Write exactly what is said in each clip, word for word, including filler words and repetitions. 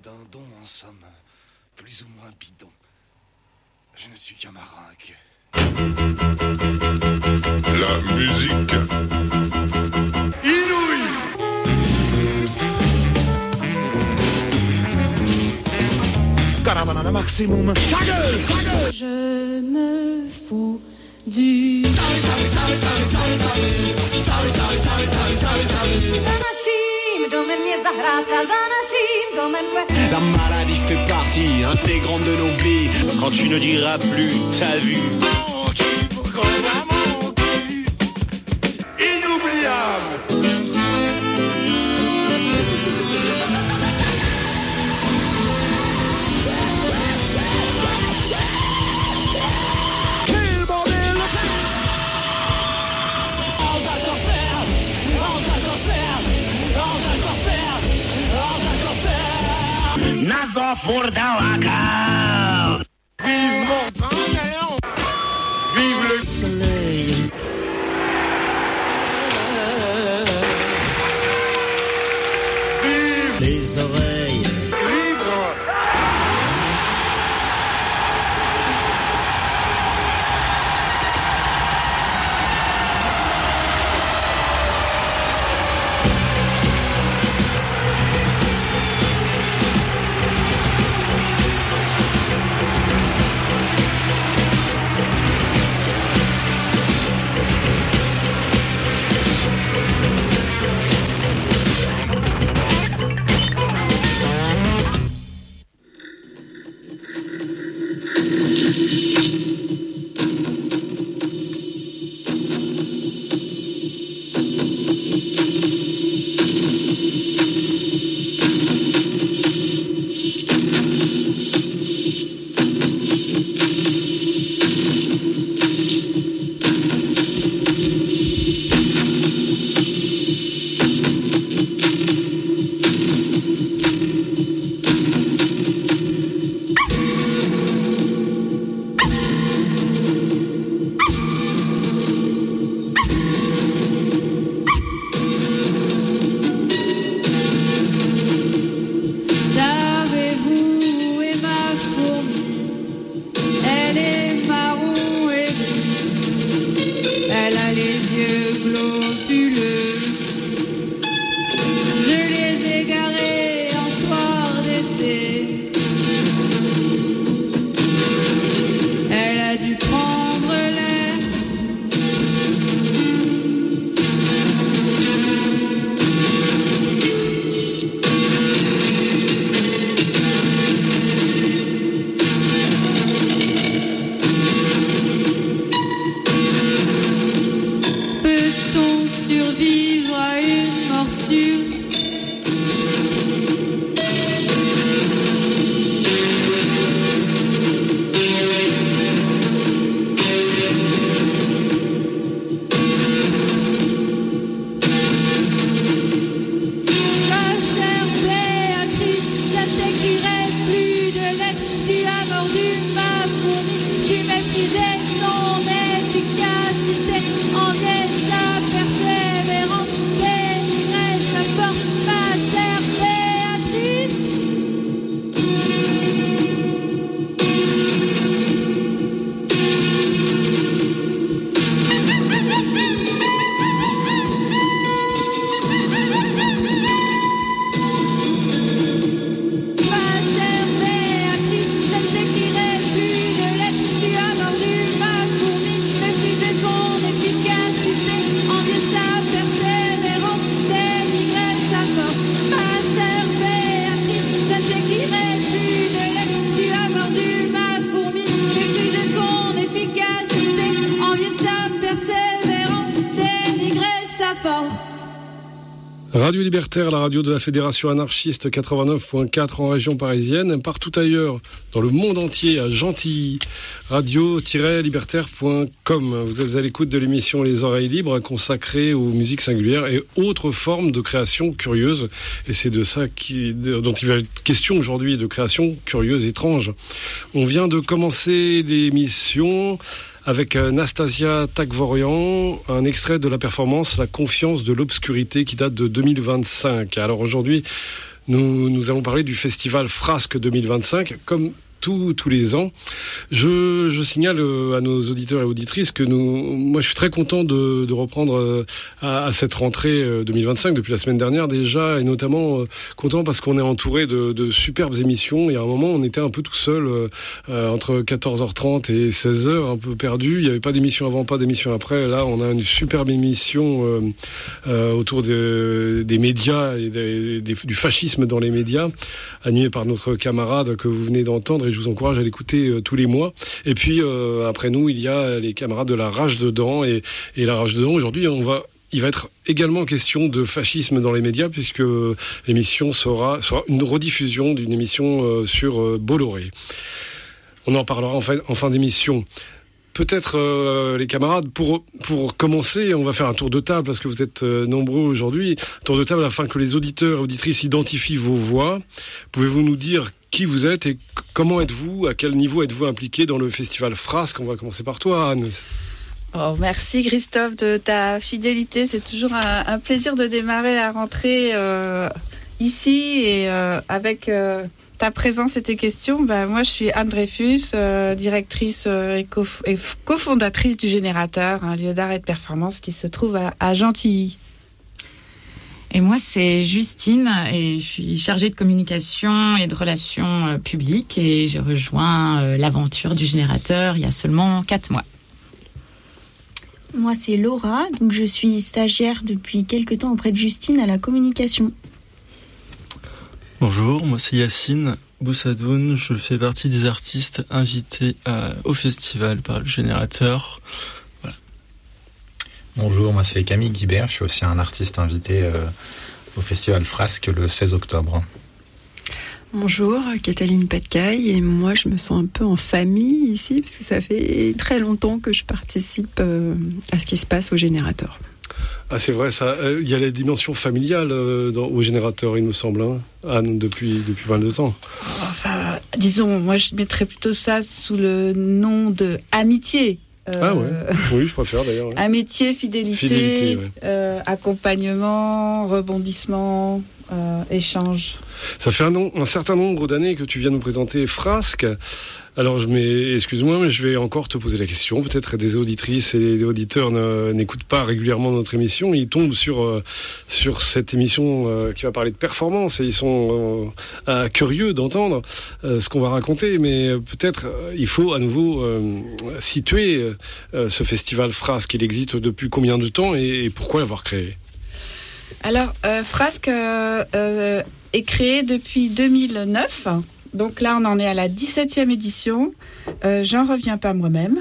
d'un don en somme, plus ou moins bidon. Je ne suis qu'un marin inquiet. La musique inouïe. Caravana maximum. Ta gueule, ta gueule. Je me fous du La maladie fait partie intégrante de nos vies. Quand tu ne diras plus ta vie. Inoubliable. Nassau voor de wakker. Vive Morvan, vive le Soleil. vive Les oreilles. libre. Radio Libertaire, la radio de la Fédération anarchiste quatre-vingt-neuf point quatre en région parisienne, partout ailleurs, dans le monde entier, à Gentilly, radio tiret libertaire point com. Vous êtes à l'écoute de l'émission Les Oreilles Libres, consacrée aux musiques singulières et autres formes de création curieuse. Et c'est de ça qui, dont il va être question aujourd'hui, de création curieuse, étrange. On vient de commencer l'émission avec Nastasia Takvorian, un extrait de la performance La confiance de l'obscurité qui date de deux mille vingt-cinq. Alors aujourd'hui, Nous, nous allons parler du festival Frasque deux mille vingt-cinq, comme Tous, tous les ans. Je, je signale à nos auditeurs et auditrices que nous, moi je suis très content de, de reprendre à, à cette rentrée deux mille vingt-cinq depuis la semaine dernière déjà, et notamment euh, content parce qu'on est entouré de, de superbes émissions. Il y a un moment on était un peu tout seul euh, entre quatorze heures trente et seize heures, un peu perdu. Il n'y avait pas d'émission avant, pas d'émission après. Là on a une superbe émission euh, euh, autour de, des médias et des, des, du fascisme dans les médias, animée par notre camarade que vous venez d'entendre, et je vous encourage à l'écouter euh, tous les mois. Et puis euh, après nous, il y a les camarades de la Rage dedans, et, et la Rage dedans. Aujourd'hui, on va, il va être également question de fascisme dans les médias, puisque l'émission sera, sera une rediffusion d'une émission euh, sur euh, Bolloré. On en parlera en fin, en fin d'émission. Peut-être euh, les camarades, pour pour commencer, on va faire un tour de table parce que vous êtes euh, nombreux aujourd'hui. Tour de table afin que les auditeurs et auditrices identifient vos voix. Pouvez-vous nous dire qui vous êtes et comment êtes-vous, à quel niveau êtes-vous impliqué dans le festival Frasque? On va commencer par toi, Anne. Oh, merci Christophe de ta fidélité. C'est toujours un, un plaisir de démarrer la rentrée euh, ici et euh, avec euh, ta présence et tes questions. Ben, moi, je suis Anne Dreyfus, euh, directrice euh, et, co- et cofondatrice du Générateur, un lieu d'art et de performance qui se trouve à, à Gentilly. Et moi, c'est Justine et je suis chargée de communication et de relations euh, publiques et j'ai rejoint euh, l'aventure du Générateur il y a seulement quatre mois. Moi, c'est Laura, donc je suis stagiaire depuis quelques temps auprès de Justine à la communication. Bonjour, moi c'est Yacine Boussadoun, je fais partie des artistes invités à, au festival par le Générateur. Voilà. Bonjour, moi c'est Camille Guibert, je suis aussi un artiste invité euh, au festival Frasque le seize octobre. Bonjour, Cataline Patcaille, et moi je me sens un peu en famille ici parce que ça fait très longtemps que je participe euh, à ce qui se passe au Générateur. Ah c'est vrai, ça. Il euh, y a la dimension familiale euh, dans, au Générateur, il me semble, hein, Anne, depuis depuis pas mal de temps. Enfin, disons, moi je mettrais plutôt ça sous le nom de amitié. Euh, ah ouais, oui, je préfère d'ailleurs. Ouais. Amitié, fidélité, fidélité ouais. euh, accompagnement, rebondissement, euh, échange. Ça fait un, nom, un certain nombre d'années que tu viens nous présenter Frasque. Alors, je m'ai, excuse-moi, mais je vais encore te poser la question. Peut-être des auditrices et des auditeurs ne, n'écoutent pas régulièrement notre émission. Ils tombent sur euh, sur cette émission euh, qui va parler de performance et ils sont euh, curieux d'entendre euh, ce qu'on va raconter. Mais peut-être euh, il faut à nouveau euh, situer euh, ce festival Frasque. Il existe depuis combien de temps et, et pourquoi l'avoir créé? Alors, euh, Frasque euh, euh, est créé depuis deux mille neuf. Donc là, on en est à la dix-septième édition. Euh, j'en reviens pas moi-même.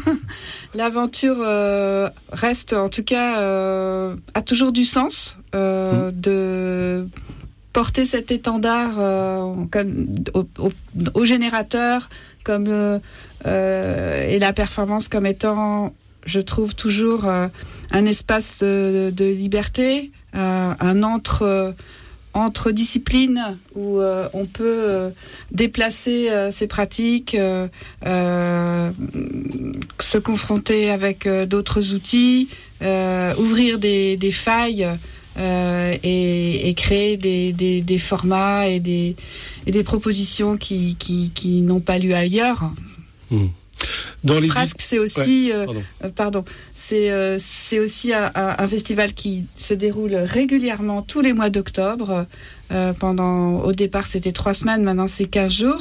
L'aventure euh, reste, en tout cas, euh, a toujours du sens euh, mmh. de porter cet étendard euh, comme au, au, au Générateur, comme euh, euh, et la performance comme étant, je trouve toujours euh, un espace de, de liberté, euh, un entre. Euh, entre disciplines où euh, on peut euh, déplacer euh, ses pratiques, euh, euh, se confronter avec euh, d'autres outils, euh, ouvrir des, des failles euh, et, et créer des, des, des formats et des, et des propositions qui, qui, qui n'ont pas lieu ailleurs. Mmh. Dans les Frasque, c'est aussi, ouais, pardon. Euh, pardon, c'est euh, c'est aussi un, un festival qui se déroule régulièrement tous les mois d'octobre. Euh, pendant, au départ, c'était trois semaines, maintenant c'est quinze jours,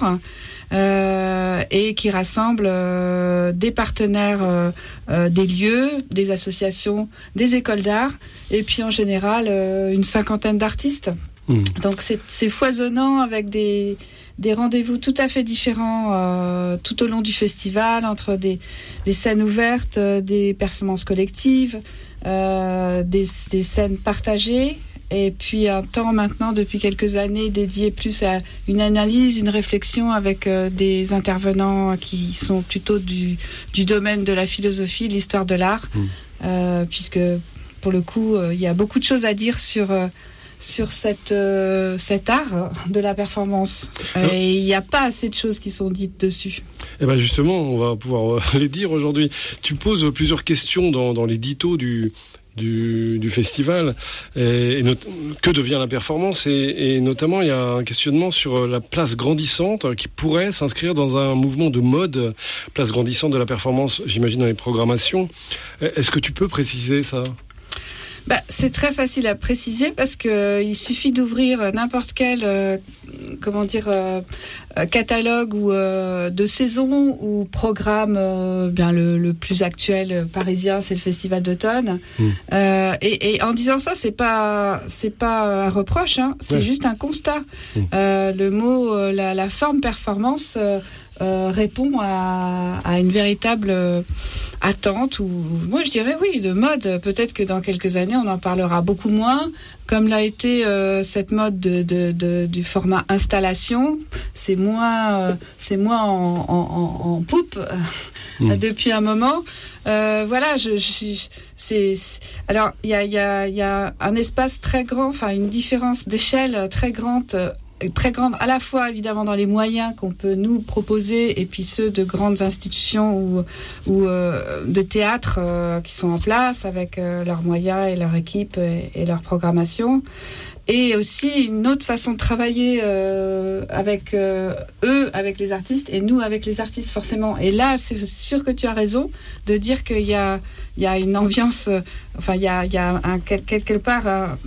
euh, et qui rassemble euh, des partenaires, euh, euh, des lieux, des associations, des écoles d'art, et puis en général euh, une cinquantaine d'artistes. Mmh. Donc c'est, c'est foisonnant avec des des rendez-vous tout à fait différents euh, tout au long du festival, entre des, des scènes ouvertes, euh, des performances collectives, euh, des, des scènes partagées, et puis un temps maintenant, depuis quelques années, dédié plus à une analyse, une réflexion avec euh, des intervenants qui sont plutôt du, du domaine de la philosophie, de l'histoire de l'art, mmh. euh, puisque pour le coup, il euh, y a beaucoup de choses à dire sur... Euh, sur cette, euh, cet art de la performance. Alors, et il n'y a pas assez de choses qui sont dites dessus. Et ben justement, on va pouvoir les dire aujourd'hui. Tu poses plusieurs questions dans, dans l'édito du, du, du festival. Et, et not- que devient la performance, et, et notamment, il y a un questionnement sur la place grandissante qui pourrait s'inscrire dans un mouvement de mode, place grandissante de la performance, j'imagine, dans les programmations. Est-ce que tu peux préciser ça ? Bah, c'est très facile à préciser parce que euh, il suffit d'ouvrir n'importe quel euh, comment dire euh, catalogue ou euh, de saison ou programme euh, bien le, le plus actuel euh, parisien, c'est le Festival d'automne. Mmh. Euh, et, et en disant ça, c'est pas c'est pas un reproche, hein, c'est ouais. juste un constat. Mmh. Euh, le mot euh, la, la forme performance euh, Euh, répond à, à une véritable euh, attente, ou moi je dirais oui, de mode. Peut-être que dans quelques années on en parlera beaucoup moins, comme l'a été euh, cette mode de, de, de, du format installation. C'est moins, euh, c'est moins en, en, en poupe mmh. depuis un moment. Euh, voilà, je, je, c'est, c'est alors il y a, y, a, y a un espace très grand, enfin une différence d'échelle très grande. Euh, très grande à la fois évidemment dans les moyens qu'on peut nous proposer et puis ceux de grandes institutions ou, ou euh, de théâtres euh, qui sont en place avec euh, leurs moyens et leur équipe et, et leur programmation, et aussi une autre façon de travailler euh, avec euh, eux, avec les artistes, et nous avec les artistes forcément. Et là c'est sûr que tu as raison de dire qu'il y a il y a une ambiance, euh, enfin il y a il y a un, quelque part un,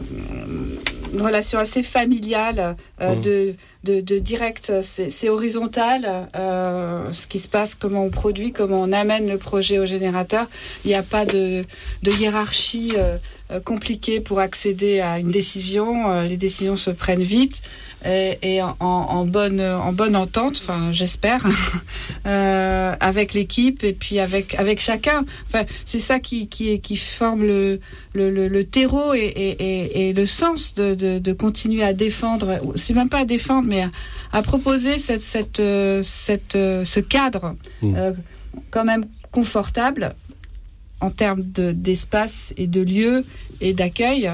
une relation assez familiale, euh, mmh. de, de, de direct, c'est, c'est horizontal, euh, ce qui se passe, comment on produit, comment on amène le projet au générateur. Il n'y a pas de, de hiérarchie euh, compliquée pour accéder à une décision. Euh, les décisions se prennent vite et, et en, en, bonne, en bonne entente, enfin j'espère, euh, avec l'équipe et puis avec, avec chacun. Enfin, c'est ça qui, qui, qui forme le, le, le, le terreau et, et, et, et le sens de, de, de continuer à défendre, c'est même pas à défendre, mais à, à proposer cette, cette, cette, ce cadre mmh. euh, quand même confortable en termes de, d'espace et de lieu et d'accueil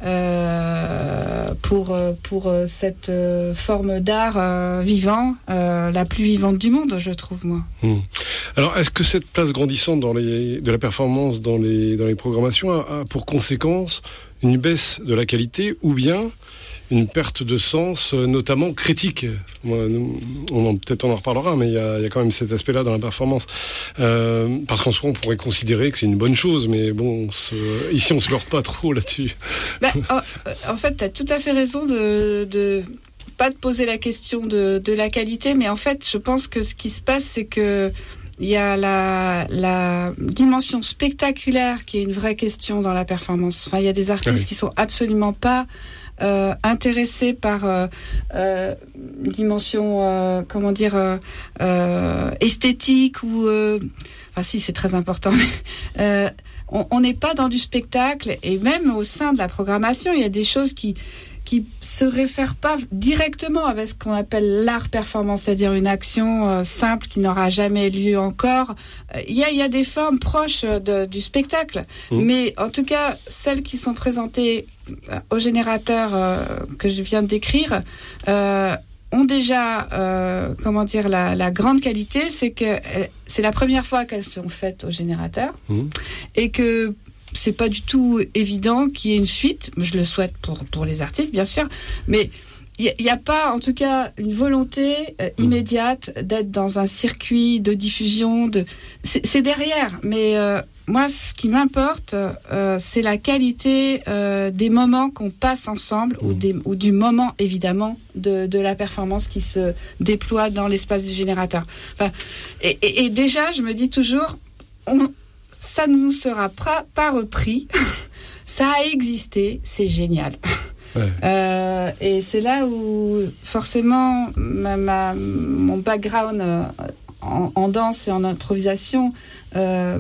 euh, pour, pour cette forme d'art euh, vivant, euh, la plus vivante du monde, je trouve, moi. Mmh. Alors, est-ce que cette place grandissante dans les, de la performance dans les, dans les programmations a, a pour conséquence une baisse de la qualité ou bien une perte de sens, notamment critique? Moi, nous, on en, peut-être on en reparlera, mais il y a, y a quand même cet aspect-là dans la performance. Euh, parce qu'en soi, on pourrait considérer que c'est une bonne chose, mais bon, on se, ici, on se leurre pas trop là-dessus. Bah, en, en fait, tu as tout à fait raison de, de pas de poser la question de, de la qualité, mais en fait, je pense que ce qui se passe, c'est que il y a la, la dimension spectaculaire qui est une vraie question dans la performance. Enfin, il y a des artistes oui. qui sont absolument pas Euh, intéressés par euh, euh, une dimension, euh, comment dire, euh, euh, esthétique ou, euh, enfin si c'est très important, mais euh, on n'est pas dans du spectacle, et même au sein de la programmation, il y a des choses qui qui se réfèrent pas directement avec ce qu'on appelle l'art performance, c'est-à-dire une action euh, simple qui n'aura jamais lieu encore. Il y a, il y a des formes proches de, du spectacle, mmh. mais en tout cas, celles qui sont présentées au générateur euh, que je viens de décrire euh, ont déjà, euh, comment dire, la, la grande qualité, c'est que euh, c'est la première fois qu'elles sont faites au générateur, mmh. et que c'est pas du tout évident qu'il y ait une suite. Je le souhaite pour, pour les artistes, bien sûr, mais il n'y a, a pas, en tout cas, une volonté euh, immédiate d'être dans un circuit de diffusion. De... C'est, c'est derrière, mais euh, moi, ce qui m'importe, euh, c'est la qualité euh, des moments qu'on passe ensemble, mmh. ou, des, ou du moment, évidemment, de, de la performance qui se déploie dans l'espace du générateur. Enfin, et, et, et déjà, je me dis toujours... On, ça ne nous sera pas, pas repris. Ça a existé, c'est génial. Ouais. Euh, et c'est là où, forcément, ma, ma, mon background en, en danse et en improvisation euh,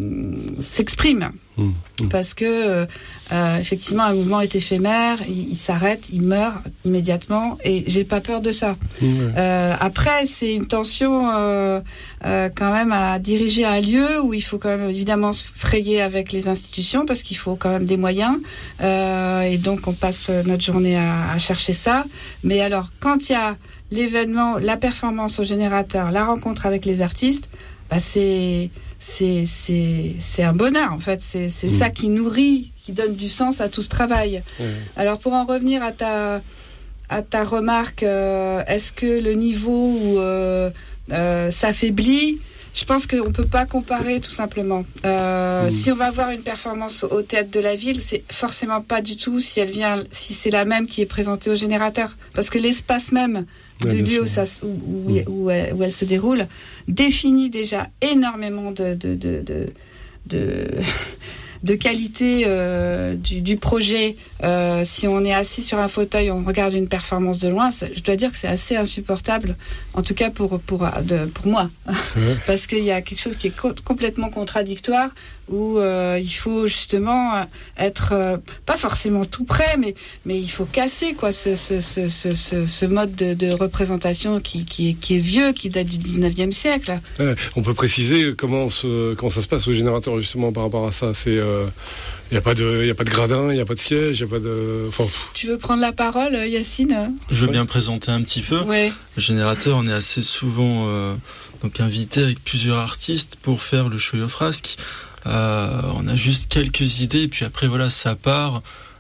s'exprime. Mmh, mmh. Parce que, euh, effectivement, un mouvement est éphémère, il, il s'arrête, il meurt immédiatement, et j'ai pas peur de ça. Mmh. Euh, après, c'est une tension euh, euh, quand même à diriger un lieu où il faut quand même évidemment se frayer avec les institutions, parce qu'il faut quand même des moyens, euh, et donc on passe notre journée à, à chercher ça. Mais alors, quand il y a l'événement, la performance au générateur, la rencontre avec les artistes, bah c'est c'est c'est c'est un bonheur en fait. C'est c'est mmh. ça qui nourrit, qui donne du sens à tout ce travail. Mmh. Alors pour en revenir à ta à ta remarque, euh, est-ce que le niveau où euh, euh, s'affaiblit? Je pense qu'on ne peut pas comparer tout simplement. Euh, mmh. Si on va avoir une performance au Théâtre de la Ville, c'est forcément pas du tout si elle vient, si c'est la même qui est présentée au Générateur, parce que l'espace même du ouais, lieu où, ça, où, où, mmh. où, elle, où elle se déroule définit déjà énormément de de de de, de de qualité euh, du, du projet. Euh, si on est assis sur un fauteuil, on regarde une performance de loin, ça, je dois dire que c'est assez insupportable, en tout cas pour, pour, de, pour moi. Parce qu'il y a quelque chose qui est co- complètement contradictoire, où euh, il faut justement être, euh, pas forcément tout près, mais, mais il faut casser quoi, ce, ce, ce, ce, ce mode de, de représentation qui, qui, est, qui est vieux, qui date du dix-neuvième siècle. Ouais, on peut préciser comment, se, comment ça se passe au Générateur justement par rapport à ça. C'est... Euh... Il n'y a pas de, il y a pas de gradin, il n'y a pas de siège, il n'y a pas de. Enfin... Tu veux prendre la parole, Yacine? Je veux ouais. bien présenter un petit peu. Ouais. Le Générateur, on est assez souvent euh, donc invité avec plusieurs artistes pour faire le show au frasque. Euh, on a juste quelques idées et puis après voilà, ça part.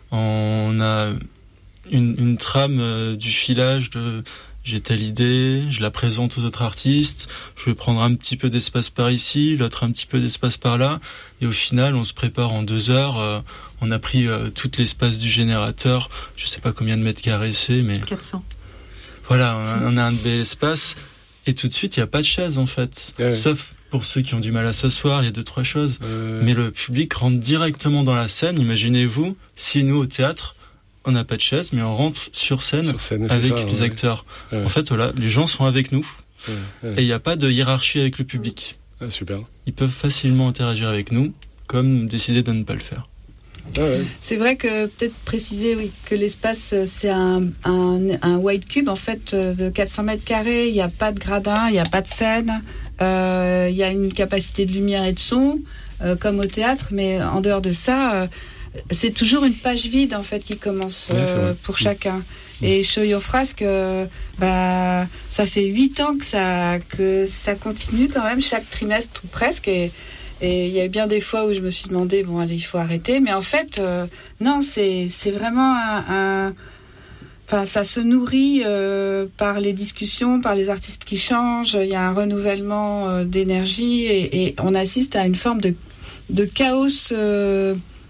On a une, une trame euh, du filage de. J'ai telle idée, je la présente aux autres artistes, je vais prendre un petit peu d'espace par ici, l'autre un petit peu d'espace par là, et au final, on se prépare en deux heures, euh, on a pris euh, tout l'espace du Générateur, je sais pas combien de mètres carrés c'est, mais... quatre cents. Voilà, on a, on a un bel espace, et tout de suite, il n'y a pas de chaise, en fait. Ouais. Sauf pour ceux qui ont du mal à s'asseoir, il y a deux, trois choses. Euh... Mais le public rentre directement dans la scène, imaginez-vous, si nous, au théâtre, on n'a pas de chaise, mais on rentre sur scène, sur scène avec ça, les ouais. acteurs. Ouais. En fait, voilà, les gens sont avec nous ouais, ouais. et il n'y a pas de hiérarchie avec le public. Ah, super. Ils peuvent facilement interagir avec nous, comme décider de ne pas le faire. Ah ouais. C'est vrai que peut-être préciser oui, que l'espace c'est un, un, un white cube en fait de quatre cents mètres carrés, il n'y a pas de gradin, il n'y a pas de scène, euh, il y a une capacité de lumière et de son euh, comme au théâtre, mais en dehors de ça... Euh, c'est toujours une page vide en fait qui commence euh, ouais, pour chacun. Et Show Your Frasque, euh, bah ça fait huit ans que ça que ça continue quand même chaque trimestre ou presque. Et et il y a bien des fois où je me suis demandé bon allez il faut arrêter. Mais en fait euh, non c'est c'est vraiment un, un enfin ça se nourrit euh, par les discussions, par les artistes qui changent. Il y a un renouvellement euh, d'énergie et, et on assiste à une forme de de chaos. Euh,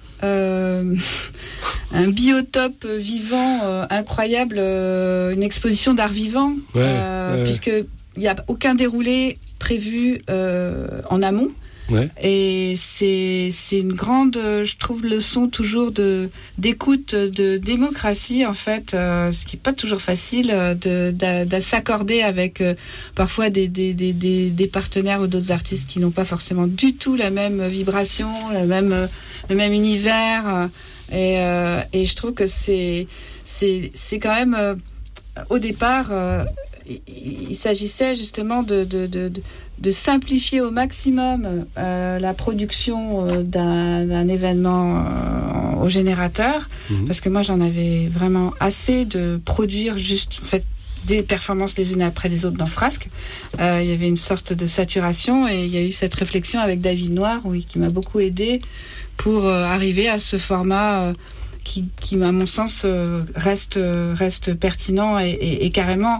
Euh, un biotope vivant euh, incroyable, euh, une exposition d'art vivant, ouais, euh, ouais. puisque il n'y a aucun déroulé prévu euh, en amont. Ouais. Et c'est c'est une grande, je trouve, leçon toujours de d'écoute, de démocratie en fait, euh, ce qui est pas toujours facile de, de, de s'accorder avec euh, parfois des des, des des des partenaires ou d'autres artistes qui n'ont pas forcément du tout la même vibration, la même le même univers. Et euh, et je trouve que c'est c'est c'est quand même euh, au départ euh, il, il s'agissait justement de de de, de de simplifier au maximum euh, la production euh, d'un, d'un événement euh, au Générateur, mmh. parce que moi j'en avais vraiment assez de produire juste en fait des performances les unes après les autres dans Frasque. Euh, il y avait une sorte de saturation et il y a eu cette réflexion avec David Noir oui, qui m'a beaucoup aidé pour euh, arriver à ce format euh, qui, qui à mon sens euh, reste, reste pertinent et, et, et carrément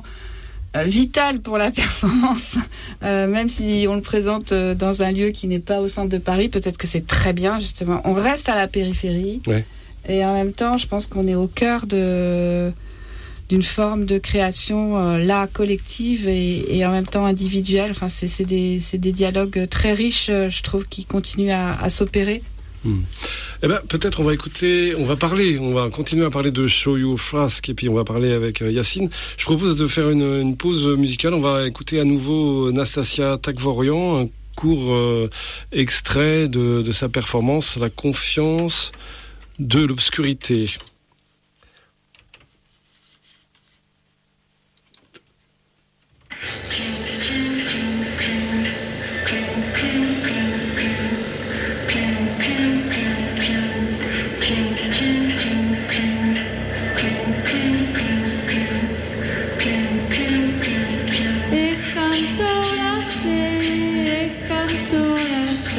vital pour la performance, euh, même si on le présente dans un lieu qui n'est pas au centre de Paris, peut-être que c'est très bien justement. On reste à la périphérie, ouais. Et en même temps, je pense qu'on est au cœur de d'une forme de création euh, là collective et, et en même temps individuelle. Enfin, c'est, c'est des c'est des dialogues très riches, je trouve, qui continuent à, à s'opérer. Hmm. Eh ben, peut-être on va écouter, on va parler, on va continuer à parler de Show Your Frasque et puis on va parler avec euh, Yacine. Je propose de faire une, une pause musicale. On va écouter à nouveau Nastasia Takvorian, un court euh, extrait de, de sa performance La confiance de l'obscurité. E canto la se, e canto la se.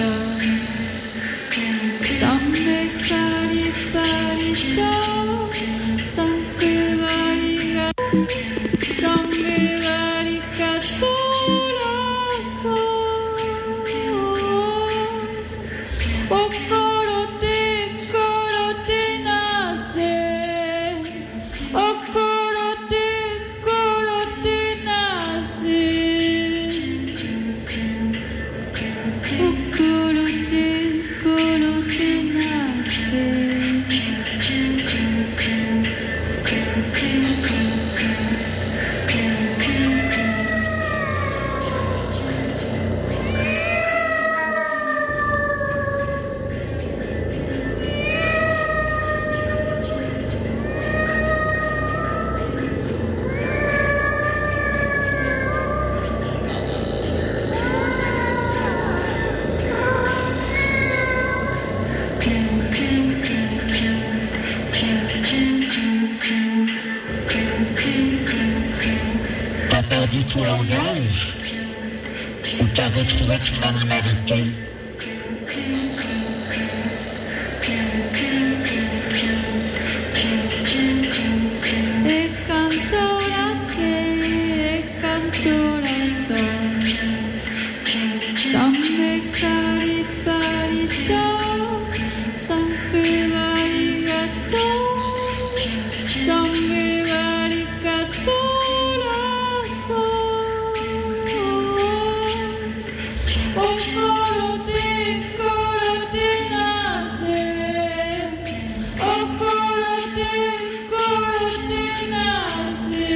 perdu tout langage? Ou t'as retrouvé ton animalité? E canto la se, e canto la so. Sambe cari palito, sangue varigato, sangue varigato la so. O colote, colote nace, o colote, colote nace,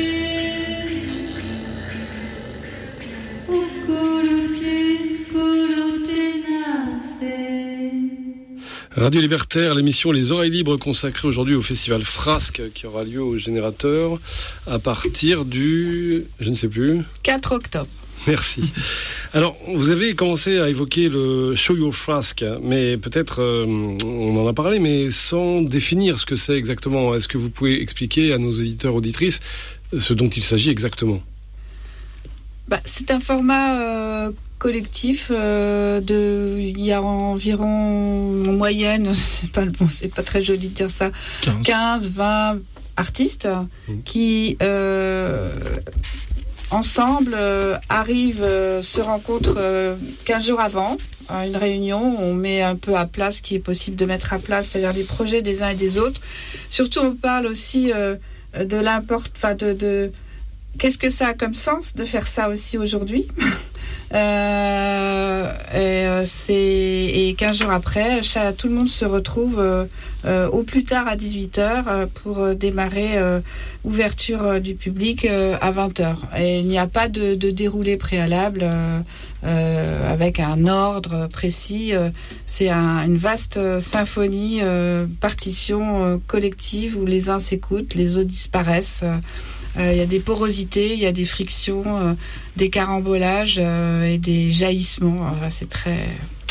o colote, colote nace. Radio Libertaire, l'émission Les Oreilles Libres consacrée aujourd'hui au festival Frasque qui aura lieu au Générateur à partir du... je ne sais plus... quatre octobre. Merci. Alors, vous avez commencé à évoquer le Show Your Flask, mais peut-être, euh, on en a parlé, mais sans définir ce que c'est exactement. Est-ce que vous pouvez expliquer à nos auditeurs, auditrices, ce dont il s'agit exactement? Bah, c'est un format euh, collectif euh, de, il y a environ en moyenne, c'est pas le bon, c'est pas très joli de dire ça, quinze, vingt artistes mmh. qui euh, ensemble euh, arrivent, euh, se rencontrent euh, quinze jours avant à une réunion. On met un peu à plat ce qui est possible de mettre à plat, c'est-à-dire les projets des uns et des autres. Surtout, on parle aussi euh, de l'import, enfin de, de qu'est-ce que ça a comme sens de faire ça aussi aujourd'hui. Euh, et, euh, c'est, et quinze jours après, chaque, tout le monde se retrouve euh, euh, au plus tard à dix-huit heures euh, pour euh, démarrer euh, ouverture euh, du public euh, à vingt heures. Et il n'y a pas de, de déroulé préalable euh, euh, avec un ordre précis. Euh, c'est un, une vaste symphonie, euh, partition euh, collective où les uns s'écoutent, les autres disparaissent. Euh, Il euh, y a des porosités, il y a des frictions, euh, des carambolages euh, et des jaillissements. Alors là, c'est très...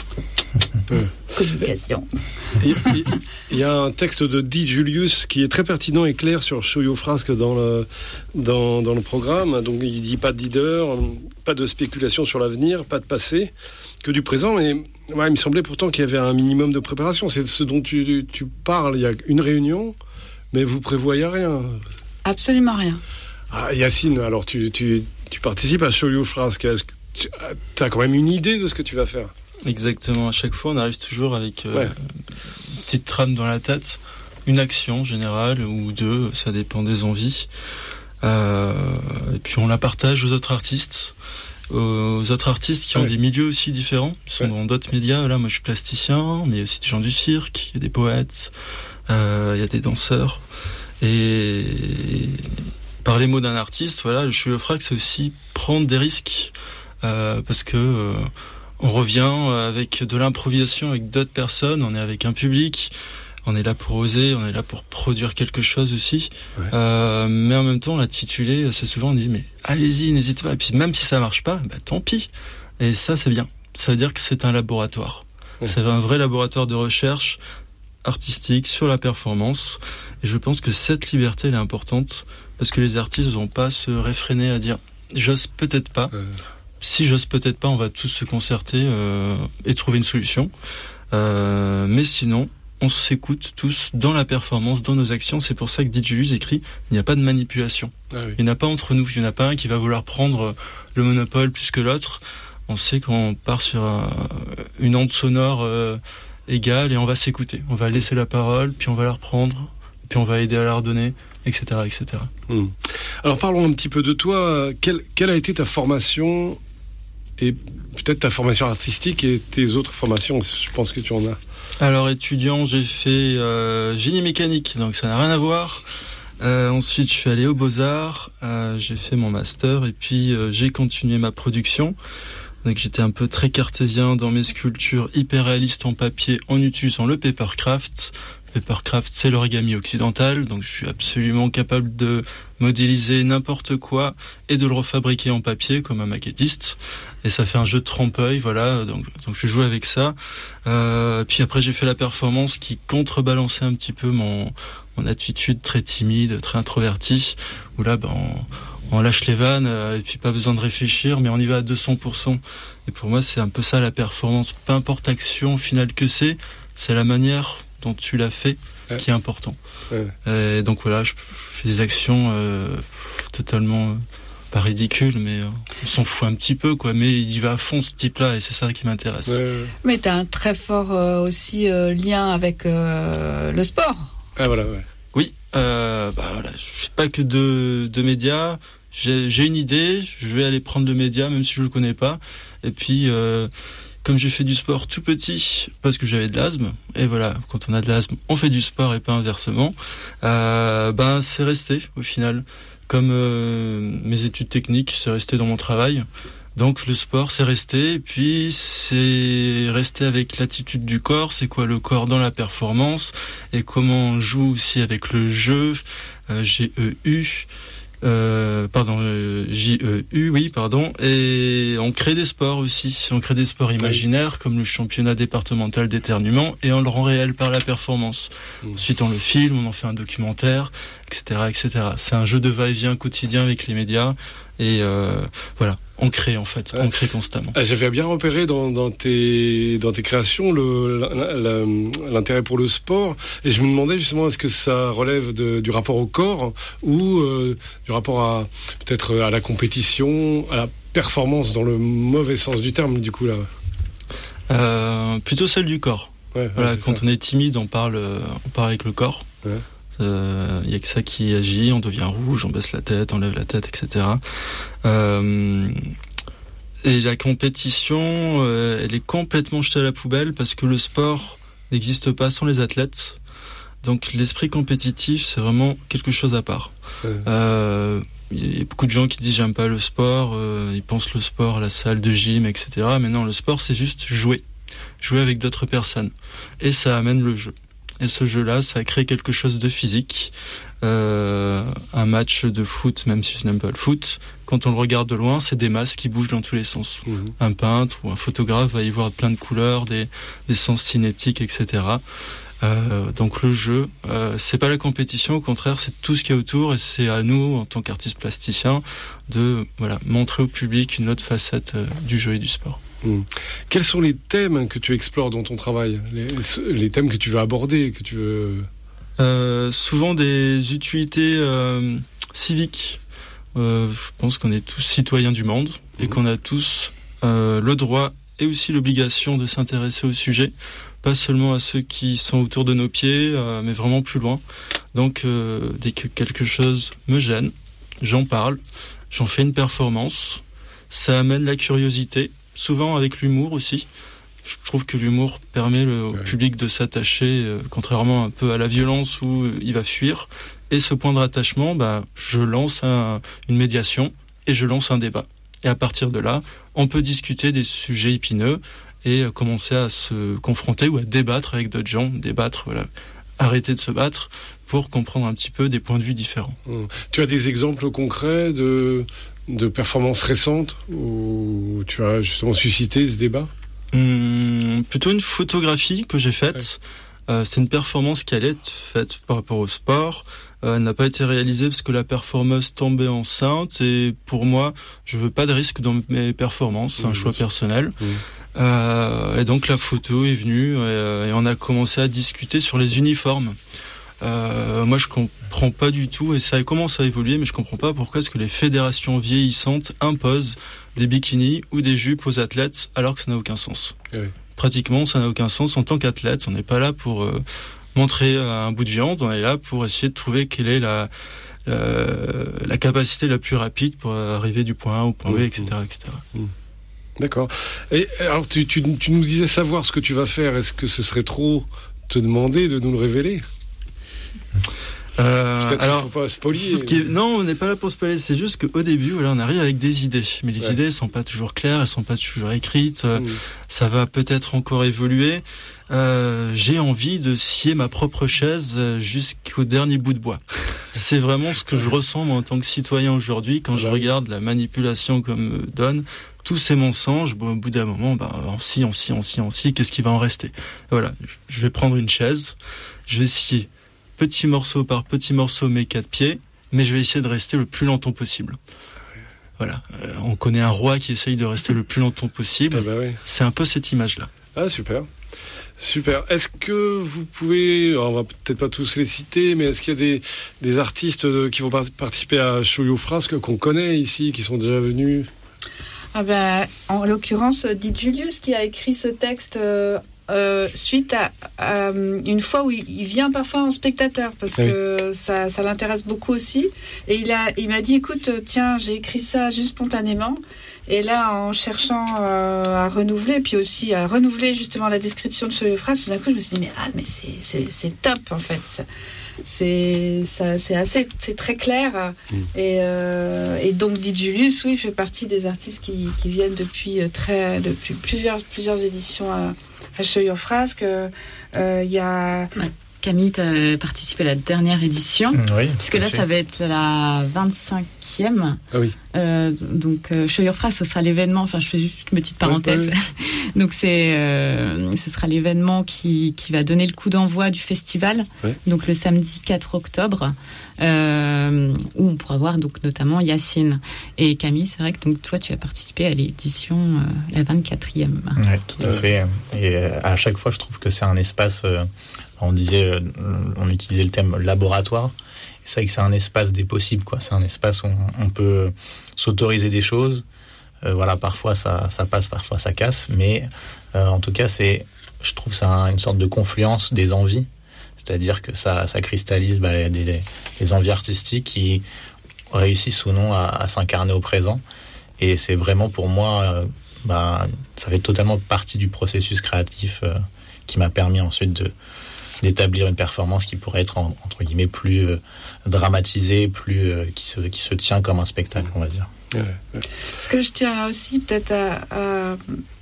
communication. Il, il, il y a un texte de Di Julius qui est très pertinent et clair sur Show Your Flask dans le, dans, dans le programme. Donc il dit pas de leader, pas de spéculation sur l'avenir, pas de passé, que du présent. Mais ouais, il me semblait pourtant qu'il y avait un minimum de préparation. C'est ce dont tu, tu parles. Il y a une réunion, mais vous prévoyez rien. Absolument rien. Ah, Yacine, alors tu, tu, tu participes à Show Your Flask. Est-ce que tu as quand même une idée de ce que tu vas faire? Exactement. À chaque fois, on arrive toujours avec euh, ouais. une petite trame dans la tête, une action générale ou deux, ça dépend des envies. Euh, et puis on la partage aux autres artistes, aux autres artistes qui ont ouais. des milieux aussi différents, qui sont ouais. dans d'autres médias. Là, moi, je suis plasticien, mais il y a aussi des gens du cirque, il y a des poètes, euh, il y a des danseurs. Et par les mots d'un artiste, voilà, le Show Your Flask, c'est aussi prendre des risques, euh, parce que euh, on revient avec de l'improvisation avec d'autres personnes, on est avec un public, on est là pour oser, on est là pour produire quelque chose aussi. Ouais. Euh, mais en même temps, l'intitulé, assez souvent on dit mais allez-y, n'hésitez pas. Et puis même si ça marche pas, bah tant pis. Et ça, c'est bien. Ça veut dire que c'est un laboratoire. Ouais. C'est un vrai laboratoire de recherche artistique sur la performance. Et je pense que cette liberté, elle est importante parce que les artistes ne vont pas se réfréner à dire j'ose peut-être pas. Euh... Si j'ose peut-être pas, on va tous se concerter euh, et trouver une solution. Euh, mais sinon, on s'écoute tous dans la performance, dans nos actions. C'est pour ça que Di Julius écrit il n'y a pas de manipulation. Ah oui. Il n'y en a pas entre nous. Il n'y en a pas un qui va vouloir prendre le monopole plus que l'autre. On sait qu'on part sur un, une onde sonore euh, égale et on va s'écouter. On va laisser la parole, puis on va la reprendre, puis on va aider à la redonner, et cetera, et cetera. Mmh. Alors parlons un petit peu de toi. Quelle, quelle a été ta formation et peut-être ta formation artistique et tes autres formations? Je pense que tu en as. Alors étudiant, j'ai fait euh, génie mécanique, donc ça n'a rien à voir. Euh, ensuite, je suis allé aux Beaux-Arts, euh, j'ai fait mon master et puis euh, j'ai continué ma production. Donc j'étais un peu très cartésien dans mes sculptures hyper réalistes en papier en utilisant le papercraft. Papercraft, c'est l'origami occidental, donc je suis absolument capable de modéliser n'importe quoi et de le refabriquer en papier comme un maquettiste. Et ça fait un jeu de trompe-l'œil, voilà. Donc, donc je joue avec ça. Euh, puis après, j'ai fait la performance qui contrebalançait un petit peu mon mon attitude très timide, très introvertie. Où là, ben, on lâche les vannes euh, et puis pas besoin de réfléchir, mais on y va à deux cents pour cent. Et pour moi, c'est un peu ça la performance. Peu importe l'action finale que c'est, c'est la manière dont tu l'as fait ouais. qui est important. Ouais. Et donc voilà, je, je fais des actions euh, totalement... Euh, pas ridicule, mais euh, on s'en fout un petit peu, quoi. Mais il y va à fond, ce type-là, et c'est ça qui m'intéresse. Ouais, ouais. Mais t'as un très fort euh, aussi euh, lien avec euh, le sport. Ah voilà, ouais. Oui, euh, bah voilà, je fais pas que de, de médias. J'ai, j'ai une idée, je vais aller prendre le média, même si je le connais pas. Et puis, euh, comme j'ai fait du sport tout petit, parce que j'avais de l'asthme, et voilà, quand on a de l'asthme, on fait du sport et pas inversement. Euh, ben, c'est resté au final. Comme euh, mes études techniques, c'est resté dans mon travail. Donc le sport, c'est resté. Et puis c'est resté avec l'attitude du corps. C'est quoi le corps dans la performance et comment on joue aussi avec le jeu. Euh, G E U. Euh, pardon, euh, J E U, oui, pardon. Et on crée des sports aussi. On crée des sports imaginaires, oui. comme le championnat départemental d'éternuement, et on le rend réel par la performance. Mmh. Ensuite, on le filme, on en fait un documentaire, et cetera, et cetera. C'est un jeu de va-et-vient quotidien avec les médias. Et euh, voilà, on crée en fait, ouais. on crée constamment. J'avais bien repéré dans, dans tes dans tes créations le, la, la, l'intérêt pour le sport, et je me demandais justement est-ce que ça relève de, du rapport au corps ou euh, du rapport à peut-être à la compétition, à la performance dans le mauvais sens du terme du coup là. Euh, plutôt celle du corps. Ouais, voilà, ouais, quand ça. On est timide, on parle, on parle avec le corps. Ouais. Il euh, y a que ça qui agit, on devient rouge, on baisse la tête, on lève la tête, et cetera. Euh, et la compétition, euh, elle est complètement jetée à la poubelle parce que le sport n'existe pas sans les athlètes. Donc l'esprit compétitif, c'est vraiment quelque chose à part. Ouais. Euh, il y a beaucoup de gens qui disent j'aime pas le sport, euh, ils pensent le sport à la salle de gym, et cetera. Mais non, le sport, c'est juste jouer. Jouer avec d'autres personnes. Et ça amène le jeu. Et ce jeu-là, ça crée quelque chose de physique. Euh, un match de foot, même si je n'aime pas le foot, quand on le regarde de loin, c'est des masses qui bougent dans tous les sens. Mmh. Un peintre ou un photographe va y voir plein de couleurs, des, des sens cinétiques, et cetera. Euh, donc le jeu, euh, c'est pas la compétition, au contraire, c'est tout ce qu'il y a autour, et c'est à nous, en tant qu'artistes plasticiens, de voilà montrer au public une autre facette euh, du jeu et du sport. Mmh. Quels sont les thèmes que tu explores dans ton travail, les, les thèmes que tu veux aborder, que tu veux... Euh, souvent des utilités euh, civiques. Euh, je pense qu'on est tous citoyens du monde mmh. et qu'on a tous euh, le droit et aussi l'obligation de s'intéresser au sujet, pas seulement à ceux qui sont autour de nos pieds, euh, mais vraiment plus loin. Donc euh, dès que quelque chose me gêne, j'en parle, j'en fais une performance, ça amène la curiosité, souvent avec l'humour aussi. Je trouve que l'humour permet le, au ouais. public de s'attacher, euh, contrairement un peu à la violence où euh, il va fuir. Et ce point de rattachement, bah, je lance un, une médiation et je lance un débat. Et à partir de là, on peut discuter des sujets épineux et euh, commencer à se confronter ou à débattre avec d'autres gens, débattre, voilà, arrêter de se battre pour comprendre un petit peu des points de vue différents. Mmh. Tu as des exemples concrets de, de performances récentes où tu as justement suscité ce débat ? Hum, plutôt une photographie que j'ai faite. Ouais. Euh, c'est une performance qui allait être faite par rapport au sport. Euh, elle n'a pas été réalisée parce que la performeuse tombait enceinte. Et pour moi, je veux pas de risque dans mes performances. C'est mmh, un choix personnel. Mmh. Euh, et donc la photo est venue et, et on a commencé à discuter sur les uniformes. Euh, moi, je comprends pas du tout, et ça commence à évoluer, mais je comprends pas pourquoi est-ce que les fédérations vieillissantes imposent des bikinis ou des jupes aux athlètes alors que ça n'a aucun sens. Oui. Pratiquement, ça n'a aucun sens. En tant qu'athlète, on n'est pas là pour euh, montrer un bout de viande, on est là pour essayer de trouver quelle est la, la, la capacité la plus rapide pour arriver du point A au point B, mmh. et cetera, et cetera. Mmh. D'accord. Et alors, tu, tu, tu nous disais savoir ce que tu vas faire. Est-ce que ce serait trop te demander de nous le révéler ? Euh, Peut-être alors, qu'il faut pas spoiler. Ce qui est, non, on n'est pas là pour spoiler. C'est juste qu'au début, voilà, on arrive avec des idées, mais les ouais. idées sont pas toujours claires, elles sont pas toujours écrites. Mmh. Ça va peut-être encore évoluer. Euh, j'ai envie de scier ma propre chaise jusqu'au dernier bout de bois. C'est vraiment ce que je ressens moi, en tant que citoyen aujourd'hui quand ouais. je regarde la manipulation qu'on me donne. Tous ces mensonges, bon, au bout d'un moment, bah, on scie, on scie, on scie, on scie, qu'est-ce qui va en rester ? Voilà, je vais prendre une chaise, je vais scier petit morceau par petit morceau mes quatre pieds, mais je vais essayer de rester le plus longtemps possible. Voilà, euh, on connaît un roi qui essaye de rester le plus longtemps possible. Ah bah oui. C'est un peu cette image-là. Ah super, super. Est-ce que vous pouvez, alors on va peut-être pas tous les citer, mais est-ce qu'il y a des, des artistes qui vont participer à Show Your Frasque qu'on connaît ici, qui sont déjà venus? Ah ben, en l'occurrence, Dit Julius qui a écrit ce texte euh, euh, suite à, à une fois où il, il vient parfois en spectateur parce oui. que ça, ça l'intéresse beaucoup aussi. Et il a, il m'a dit, écoute, tiens, j'ai écrit ça juste spontanément. Et là, en cherchant euh, à renouveler, puis aussi à renouveler justement la description de Show Your Frasque, tout d'un coup, je me suis dit, mais, ah, mais c'est, c'est, c'est top en fait. Ça, c'est, ça, c'est assez, c'est très clair. Mm. Et, euh, et donc, Dit Julius, oui, fait partie des artistes qui, qui viennent depuis très, depuis plusieurs, plusieurs éditions à, à Show Your Frasque. Il euh, y a. Ouais. Camille, tu as participé à la dernière édition, oui, puisque là, ça va être la vingt-cinquième. Ah oui. Euh, donc, euh, Show Your Frasque, ce sera l'événement, enfin, je fais juste une petite parenthèse. Oui, oui. Donc, c'est, euh, ce sera l'événement qui, qui va donner le coup d'envoi du festival, oui. Donc le samedi quatre octobre, euh, où on pourra voir donc, notamment Yacine. Et Camille, c'est vrai que donc, toi, tu as participé à l'édition, euh, la vingt-quatrième. Oui, tout à fait. Et euh, à chaque fois, je trouve que c'est un espace... Euh, On disait, on utilisait le thème laboratoire. Et c'est vrai que c'est un espace des possibles, quoi. C'est un espace où on, on peut s'autoriser des choses. Euh, voilà, parfois ça, ça passe, parfois ça casse. Mais euh, en tout cas, c'est, je trouve, ça a une sorte de confluence des envies. C'est-à-dire que ça, ça cristallise bah, des, des envies artistiques qui réussissent ou non à, à s'incarner au présent. Et c'est vraiment pour moi, euh, bah, ça fait totalement partie du processus créatif euh, qui m'a permis ensuite de d'établir une performance qui pourrait être en, entre guillemets plus euh, dramatisée, plus euh, qui se qui se tient comme un spectacle, on va dire. Ouais, ouais. Ce que je tiens aussi peut-être à, à,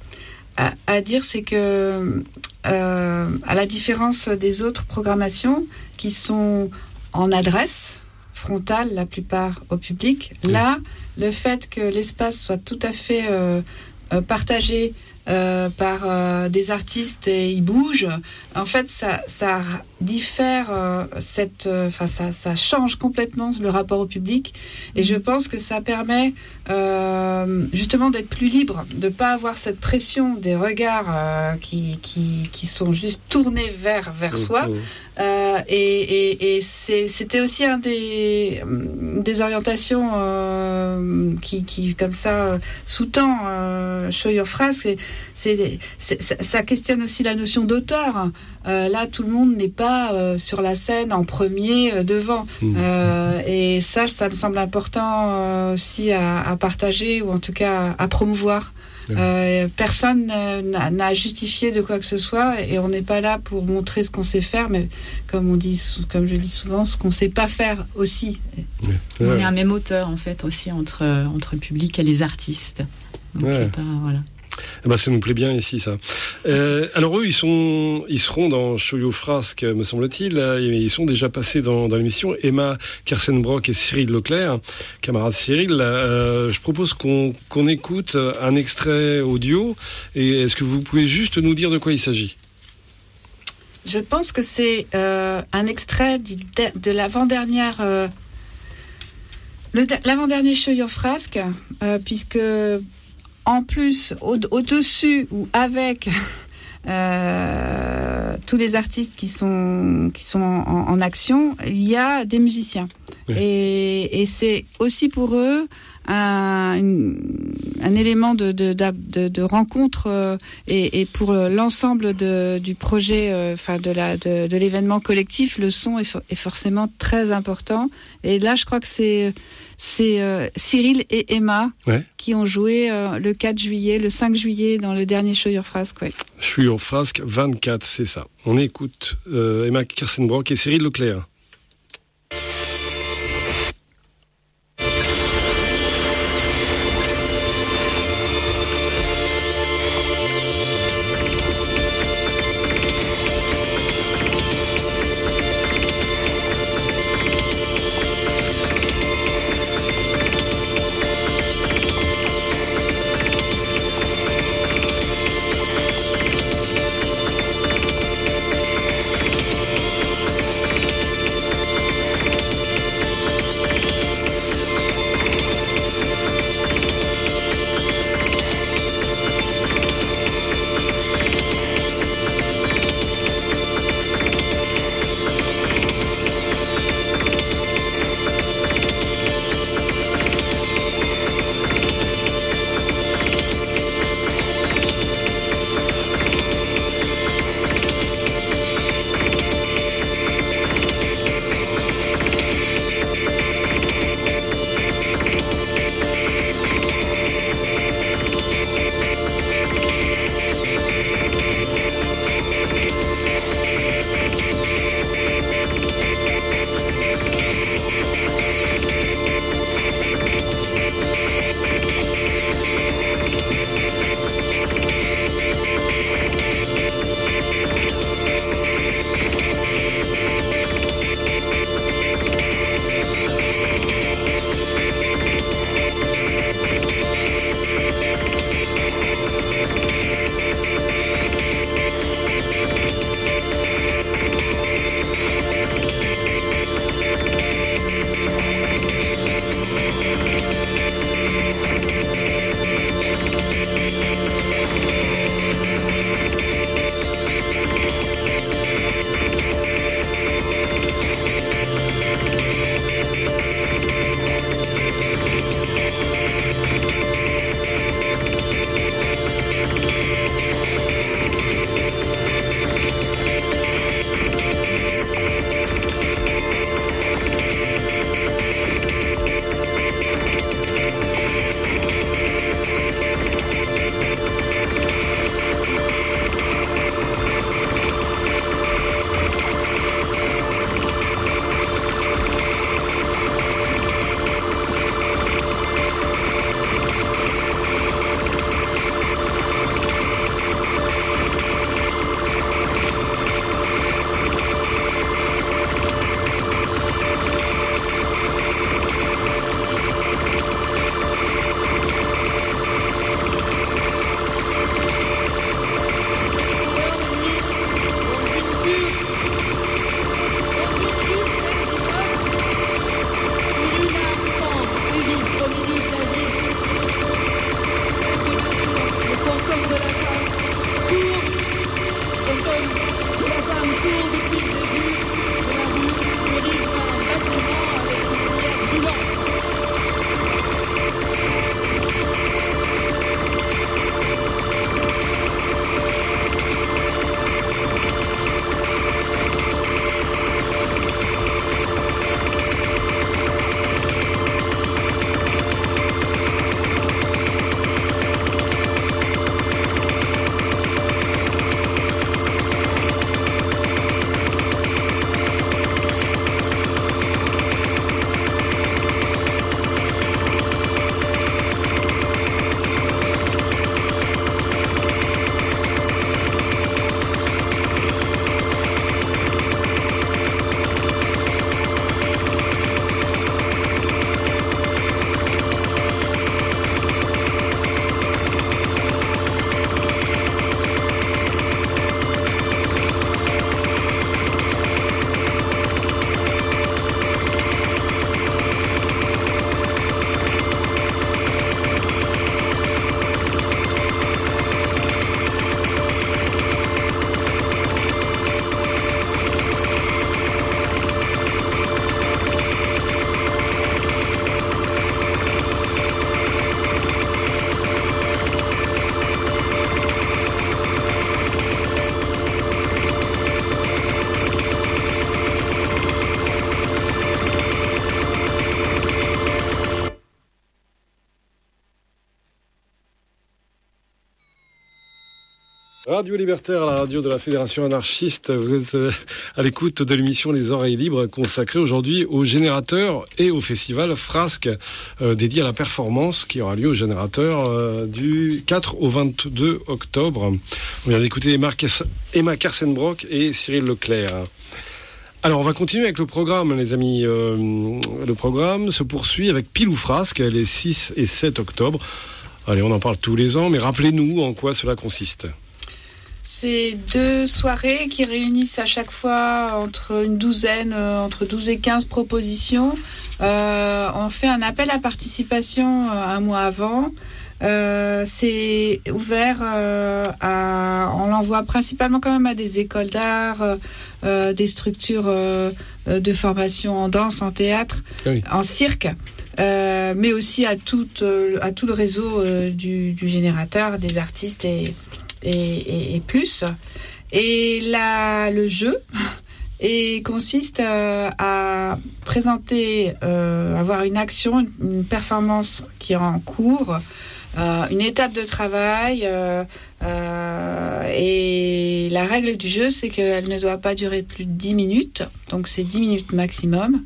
à, à dire, c'est que euh, à la différence des autres programmations qui sont en adresse frontale la plupart au public, oui. Là, le fait que l'espace soit tout à fait euh, euh, partagé Euh, par euh, des artistes et ils bougent. En fait, ça, ça diffère, euh, cette, enfin, euh, ça, ça change complètement le rapport au public. Et je pense que ça permet euh, justement d'être plus libre, de pas avoir cette pression des regards euh, qui, qui, qui sont juste tournés vers vers soi. Euh, et et, et c'est, c'était aussi un des des orientations euh, qui, qui comme ça sous-tend euh, Show Your Frasque. C'est, c'est, c'est, ça questionne aussi la notion d'auteur. Euh, là, tout le monde n'est pas euh, sur la scène en premier euh, devant. Mmh. Euh, et ça, ça me semble important euh, aussi à, à partager ou en tout cas à, à promouvoir. Mmh. Euh, personne n'a, n'a justifié de quoi que ce soit et on n'est pas là pour montrer ce qu'on sait faire, mais comme on dit, comme je dis souvent, ce qu'on sait pas faire aussi. Mmh. On ouais. est un même auteur en fait aussi entre entre le public et les artistes. Donc, ouais. pas, voilà. Eh ben, ça nous plaît bien ici, ça. Euh, alors eux, ils sont, ils seront dans Show Your Frasque, me semble-t-il. Ils sont déjà passés dans, dans l'émission. Emma Kersenbrock et Cyril Leclerc, camarade Cyril. Euh, je propose qu'on, qu'on écoute un extrait audio. Et est-ce que vous pouvez juste nous dire de quoi il s'agit ? Je pense que c'est euh, un extrait du, de, de l'avant-dernière, euh, le, l'avant-dernier Show Your Frasque, euh, puisque en plus, au, au-dessus ou avec euh, tous les artistes qui sont qui sont en, en action, il y a des musiciens. Oui. Et, et c'est aussi pour eux un, une, un élément de, de, de, de rencontre euh, et, et pour l'ensemble de, du projet, euh, enfin de, la, de, de l'événement collectif, le son est, for- est forcément très important. Et là, je crois que c'est C'est euh, Cyril et Emma ouais. qui ont joué euh, le quatre juillet, le cinq juillet dans le dernier Show Your Frasque. Ouais. Show Your Frasque vingt-quatre, c'est ça. On écoute euh, Emma Kersenbrock et Cyril Leclerc. Radio Libertaire, la radio de la Fédération anarchiste. Vous êtes à l'écoute de l'émission Les Oreilles Libres, consacrée aujourd'hui au générateur et au festival Frasque, euh, dédié à la performance qui aura lieu au générateur euh, du quatre au vingt-deux octobre. On vient d'écouter Emma, Emma Kersenbrock et Cyril Leclerc. Alors, on va continuer avec le programme, les amis. Euh, le programme se poursuit avec Pile ou Frasque, les six et sept octobre. Allez, on en parle tous les ans, mais rappelez-nous en quoi cela consiste. C'est deux soirées qui réunissent à chaque fois entre une douzaine, euh, entre douze et quinze propositions. Euh, on fait un appel à participation euh, un mois avant. Euh, c'est ouvert euh, à, on l'envoie principalement quand même à des écoles d'art, euh, des structures euh, de formation en danse, en théâtre, oui. en cirque. Euh, mais aussi à tout, euh, à tout le réseau euh, du, du générateur, des artistes et, et, et, et plus. Et là, le jeu et consiste euh, à présenter, euh, avoir une action, une, une performance qui est en cours, euh, une étape de travail. Euh, euh, et la règle du jeu, c'est qu'elle ne doit pas durer plus de dix minutes. Donc, c'est dix minutes maximum.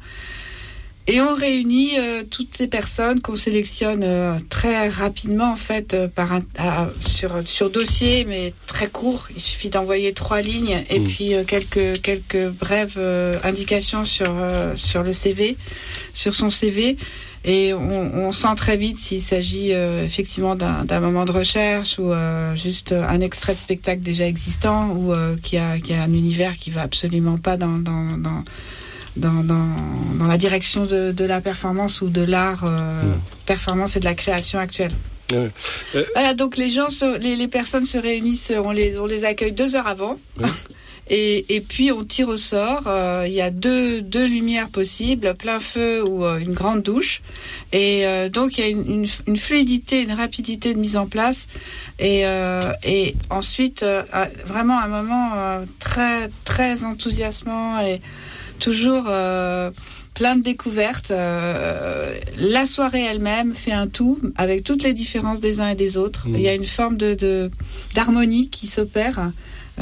Et on réunit euh, toutes ces personnes qu'on sélectionne euh, très rapidement en fait euh, par un, à, sur sur dossier, mais très court. Il suffit d'envoyer trois lignes et mmh. puis euh, quelques quelques brèves euh, indications sur euh, sur le C V, sur son C V. Et on, on sent très vite s'il s'agit euh, effectivement d'un, d'un moment de recherche ou euh, juste un extrait de spectacle déjà existant ou euh, qui a qui a un univers qui va absolument pas dans dans dans Dans, dans, dans la direction de, de la performance ou de l'art euh, mmh. performance et de la création actuelle. Ouais. Euh... Voilà, donc les gens, se, les, les personnes se réunissent, on les, on les accueille deux heures avant. Ouais. Et, et puis on tire au sort. Euh, il y a deux, deux lumières possibles, plein feu ou euh, une grande douche. Et euh, donc il y a une, une, une fluidité, une rapidité de mise en place. Et, euh, et ensuite, euh, vraiment un moment euh, très, très enthousiasmant et toujours euh, plein de découvertes. Euh, la soirée elle-même fait un tout avec toutes les différences des uns et des autres. Mmh. Il y a une forme de, de, d'harmonie qui s'opère.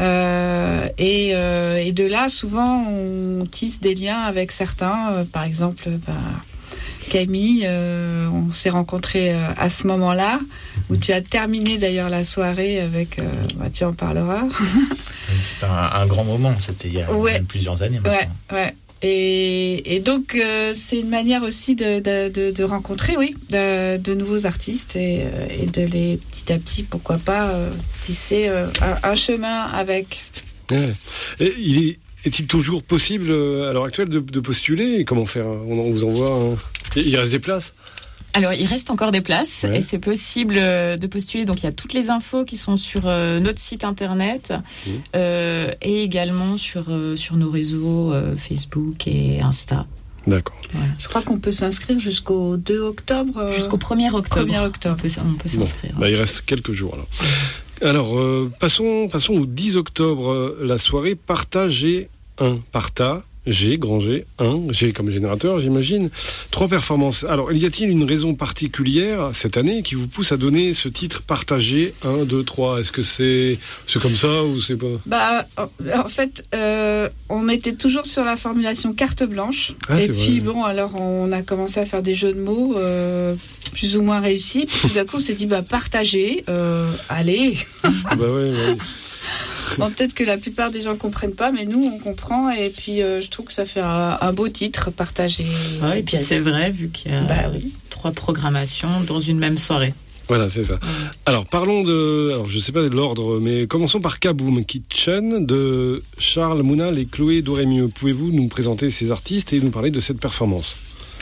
Euh, et, euh, et de là, souvent, on tisse des liens avec certains. Euh, par exemple, bah, Camille, euh, on s'est rencontrés euh, à ce moment-là, où tu as terminé d'ailleurs la soirée avec... Euh, bah, tu en parleras. C'était un, un grand moment, c'était il y a ouais. plusieurs années maintenant. Ouais, ouais. Et, et donc, euh, c'est une manière aussi de, de, de, de rencontrer, oui, de, de nouveaux artistes et, et de les, petit à petit, pourquoi pas, euh, tisser euh, un, un chemin avec. Ouais. Et il est, est-il toujours possible, à l'heure actuelle, de, de postuler ? Comment faire ? On, on vous envoie un... Il reste des places ? Alors, il reste encore des places ouais. et c'est possible de postuler. Donc, il y a toutes les infos qui sont sur euh, notre site internet mmh. euh, et également sur, euh, sur nos réseaux euh, Facebook et Insta. D'accord. Ouais. Je crois qu'on peut s'inscrire jusqu'au deux octobre. Euh... Jusqu'au premier octobre. premier octobre. On peut, on peut s'inscrire. Bon. Bah, il reste quelques jours alors. Alors, euh, passons, passons au dix octobre, euh, la soirée Partagez un. Parta. G, grand G, un, G comme générateur, j'imagine. Trois performances. Alors, y a-t-il une raison particulière cette année qui vous pousse à donner ce titre partagé un, deux, trois ? Est-ce que c'est, c'est comme ça ou c'est pas ? Bah, en fait, euh, on mettait toujours sur la formulation carte blanche. Ah, et puis, vrai. bon, alors on a commencé à faire des jeux de mots euh, plus ou moins réussis. Puis tout d'un coup, on s'est dit, bah, partager, euh, allez. Bah ouais, ouais. Bon, peut-être que la plupart des gens ne comprennent pas, mais nous, on comprend. Et puis, euh, je trouve que ça fait un, un beau titre, partagé. Ah, et puis, c'est vrai, vu qu'il y a bah, oui. trois programmations dans une même soirée. Voilà, c'est ça. Ouais. Alors, parlons de... Alors, je ne sais pas de l'ordre, mais commençons par Kaboom Kitchen de Charles Mounal et Chloé Dorémieux. Pouvez-vous nous présenter ces artistes et nous parler de cette performance ?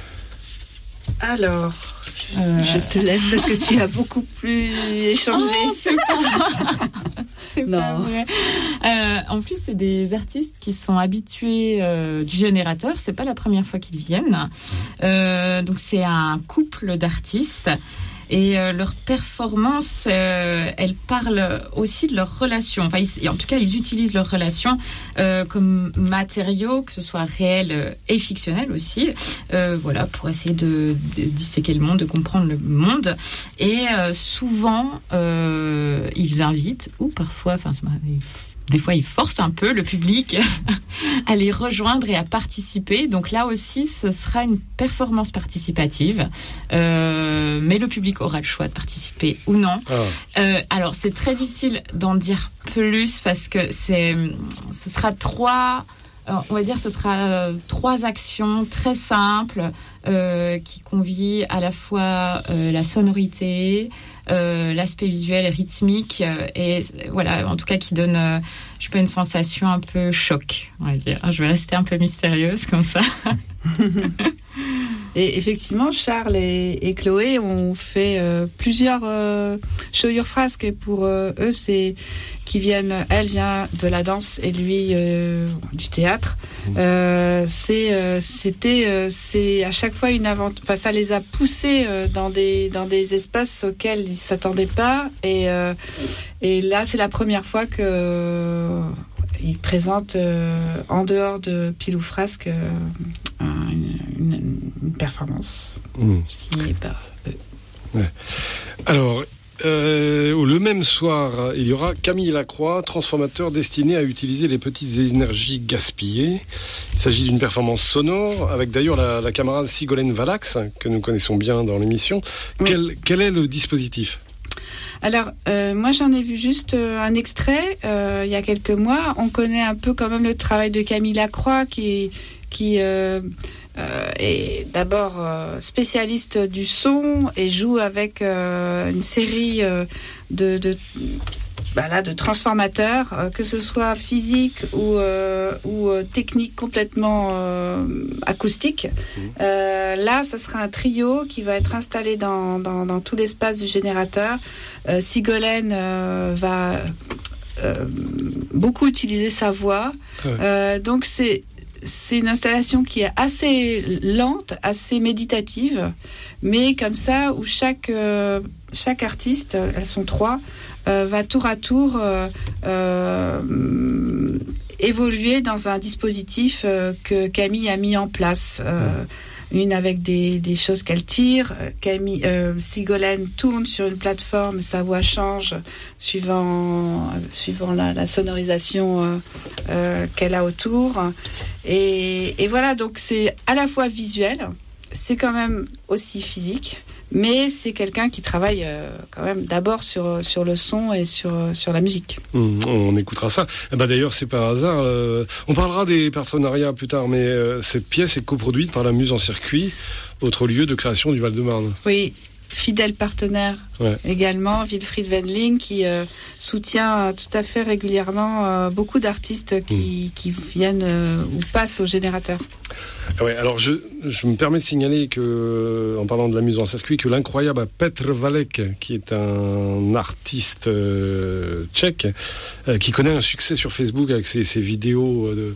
Alors, euh... je te laisse parce que tu as beaucoup plus échangé. Oh, c'est pas... c'est non. Pas vrai. Euh, en plus, c'est des artistes qui sont habitués euh, du générateur. C'est pas la première fois qu'ils viennent. Euh, donc, c'est un couple d'artistes. Et euh, leur performance, euh, elle parle aussi de leur relation. Enfin, ils, en tout cas, ils utilisent leur relation euh, comme matériaux, que ce soit réel euh, et fictionnel aussi. Euh, voilà, pour essayer de, de disséquer le monde, de comprendre le monde. Et euh, souvent, euh, ils invitent, ou parfois, enfin, des fois, ils forcent un peu le public à les rejoindre et à participer. Donc là aussi, ce sera une performance participative. Euh, mais le public aura le choix de participer ou non. Oh. Euh, alors, c'est très difficile d'en dire plus parce que c'est, ce sera trois... on va dire ce sera euh, trois actions très simples euh, qui convient à la fois euh, la sonorité, euh, l'aspect visuel et rythmique euh, et voilà, en tout cas qui donne euh, je sais pas, une sensation un peu choc, on va dire. Je vais rester un peu mystérieuse comme ça. Et effectivement, Charles et, et Chloé ont fait euh, plusieurs euh, show your frasques et pour euh, eux, c'est qui viennent. Elle vient de la danse et lui euh, du théâtre. Euh, c'est, euh, c'était, euh, c'est à chaque fois une aventure. Enfin, ça les a poussés euh, dans des dans des espaces auxquels ils s'attendaient pas. Et euh, et là, c'est la première fois que euh, ils présentent euh, en dehors de Pile ou Frasque euh, une, une, une performance mmh. signée par eux. Ouais. Alors, euh, le même soir, il y aura Camille Lacroix, transformateur destiné à utiliser les petites énergies gaspillées. Il s'agit d'une performance sonore avec d'ailleurs la, la camarade Sigolène Valax, que nous connaissons bien dans l'émission. Oui. Quel, quel est le dispositif ? Alors, euh, moi j'en ai vu juste euh, un extrait euh, il y a quelques mois. On connaît un peu quand même le travail de Camille Lacroix qui, qui euh, euh, est d'abord euh, spécialiste du son et joue avec euh, une série euh, de, de bah là, de transformateurs, euh, que ce soit physique ou, euh, ou euh, technique complètement euh, acoustique. Mmh. Euh, là, ça sera un trio qui va être installé dans, dans, dans tout l'espace du générateur. Euh, Sigolène euh, va euh, beaucoup utiliser sa voix. Ouais. Euh, donc, c'est, c'est une installation qui est assez lente, assez méditative, mais comme ça, où chaque, euh, chaque artiste, elles sont trois, Euh, va tour à tour euh, euh, évoluer dans un dispositif euh, que Camille a mis en place. Euh, une avec des, des choses qu'elle tire. Camille, euh, Sigolène tourne sur une plateforme, sa voix change suivant, suivant la, la sonorisation euh, euh, qu'elle a autour. Et, et voilà, donc c'est à la fois visuel, c'est quand même aussi physique. Mais c'est quelqu'un qui travaille euh, quand même d'abord sur, sur le son et sur, sur la musique. Mmh, on écoutera ça. Eh ben d'ailleurs, c'est par hasard. Euh, on parlera des partenariats plus tard, mais euh, cette pièce est coproduite par la Muse en Circuit, autre lieu de création du Val-de-Marne. Oui, fidèle partenaire ouais. également, Wilfried Wendling, qui euh, soutient tout à fait régulièrement euh, beaucoup d'artistes qui, mmh. qui viennent euh, ou passent au générateur. Ouais, alors je, je me permets de signaler que, en parlant de la Muse en Circuit, que l'incroyable Petr Valek, qui est un artiste euh, tchèque, euh, qui connaît un succès sur Facebook avec ses, ses vidéos de,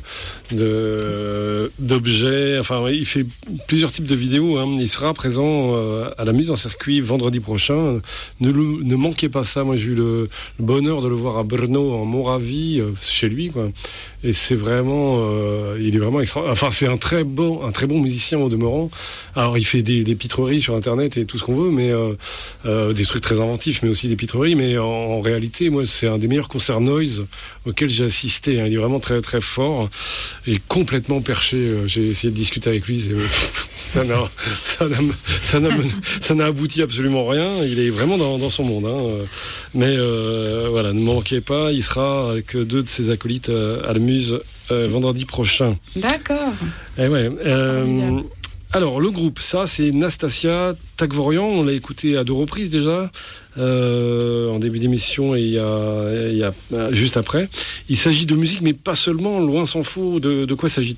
de, d'objets, enfin il fait plusieurs types de vidéos, hein. Il sera présent euh, à la Muse en Circuit vendredi prochain. Ne, le, ne manquez pas ça, moi j'ai eu le, le bonheur de le voir à Brno en Moravie, euh, chez lui, quoi. Et c'est vraiment, euh, il est vraiment extra. Enfin, c'est un très bon, un très bon musicien au demeurant. Alors, il fait des, des pitreries sur Internet et tout ce qu'on veut, mais euh, euh, des trucs très inventifs, mais aussi des pitreries. Mais en, en réalité, moi, c'est un des meilleurs concerts noise auxquels j'ai assisté. Hein. Il est vraiment très très fort et complètement perché. J'ai essayé de discuter avec lui. C'est... Ça n'a, ça, n'a, ça, n'a, ça n'a abouti absolument rien. Il est vraiment dans, dans son monde. Hein. Mais euh, voilà, ne manquez pas. Il sera avec deux de ses acolytes à la Muse euh, vendredi prochain. D'accord. Et ouais. Euh, alors, le groupe, ça, c'est Nastasia Takvorian. On l'a écouté à deux reprises déjà, euh, en début d'émission et il y a, il y a juste après. Il s'agit de musique, mais pas seulement. Loin s'en faut. De, de quoi s'agit-il ?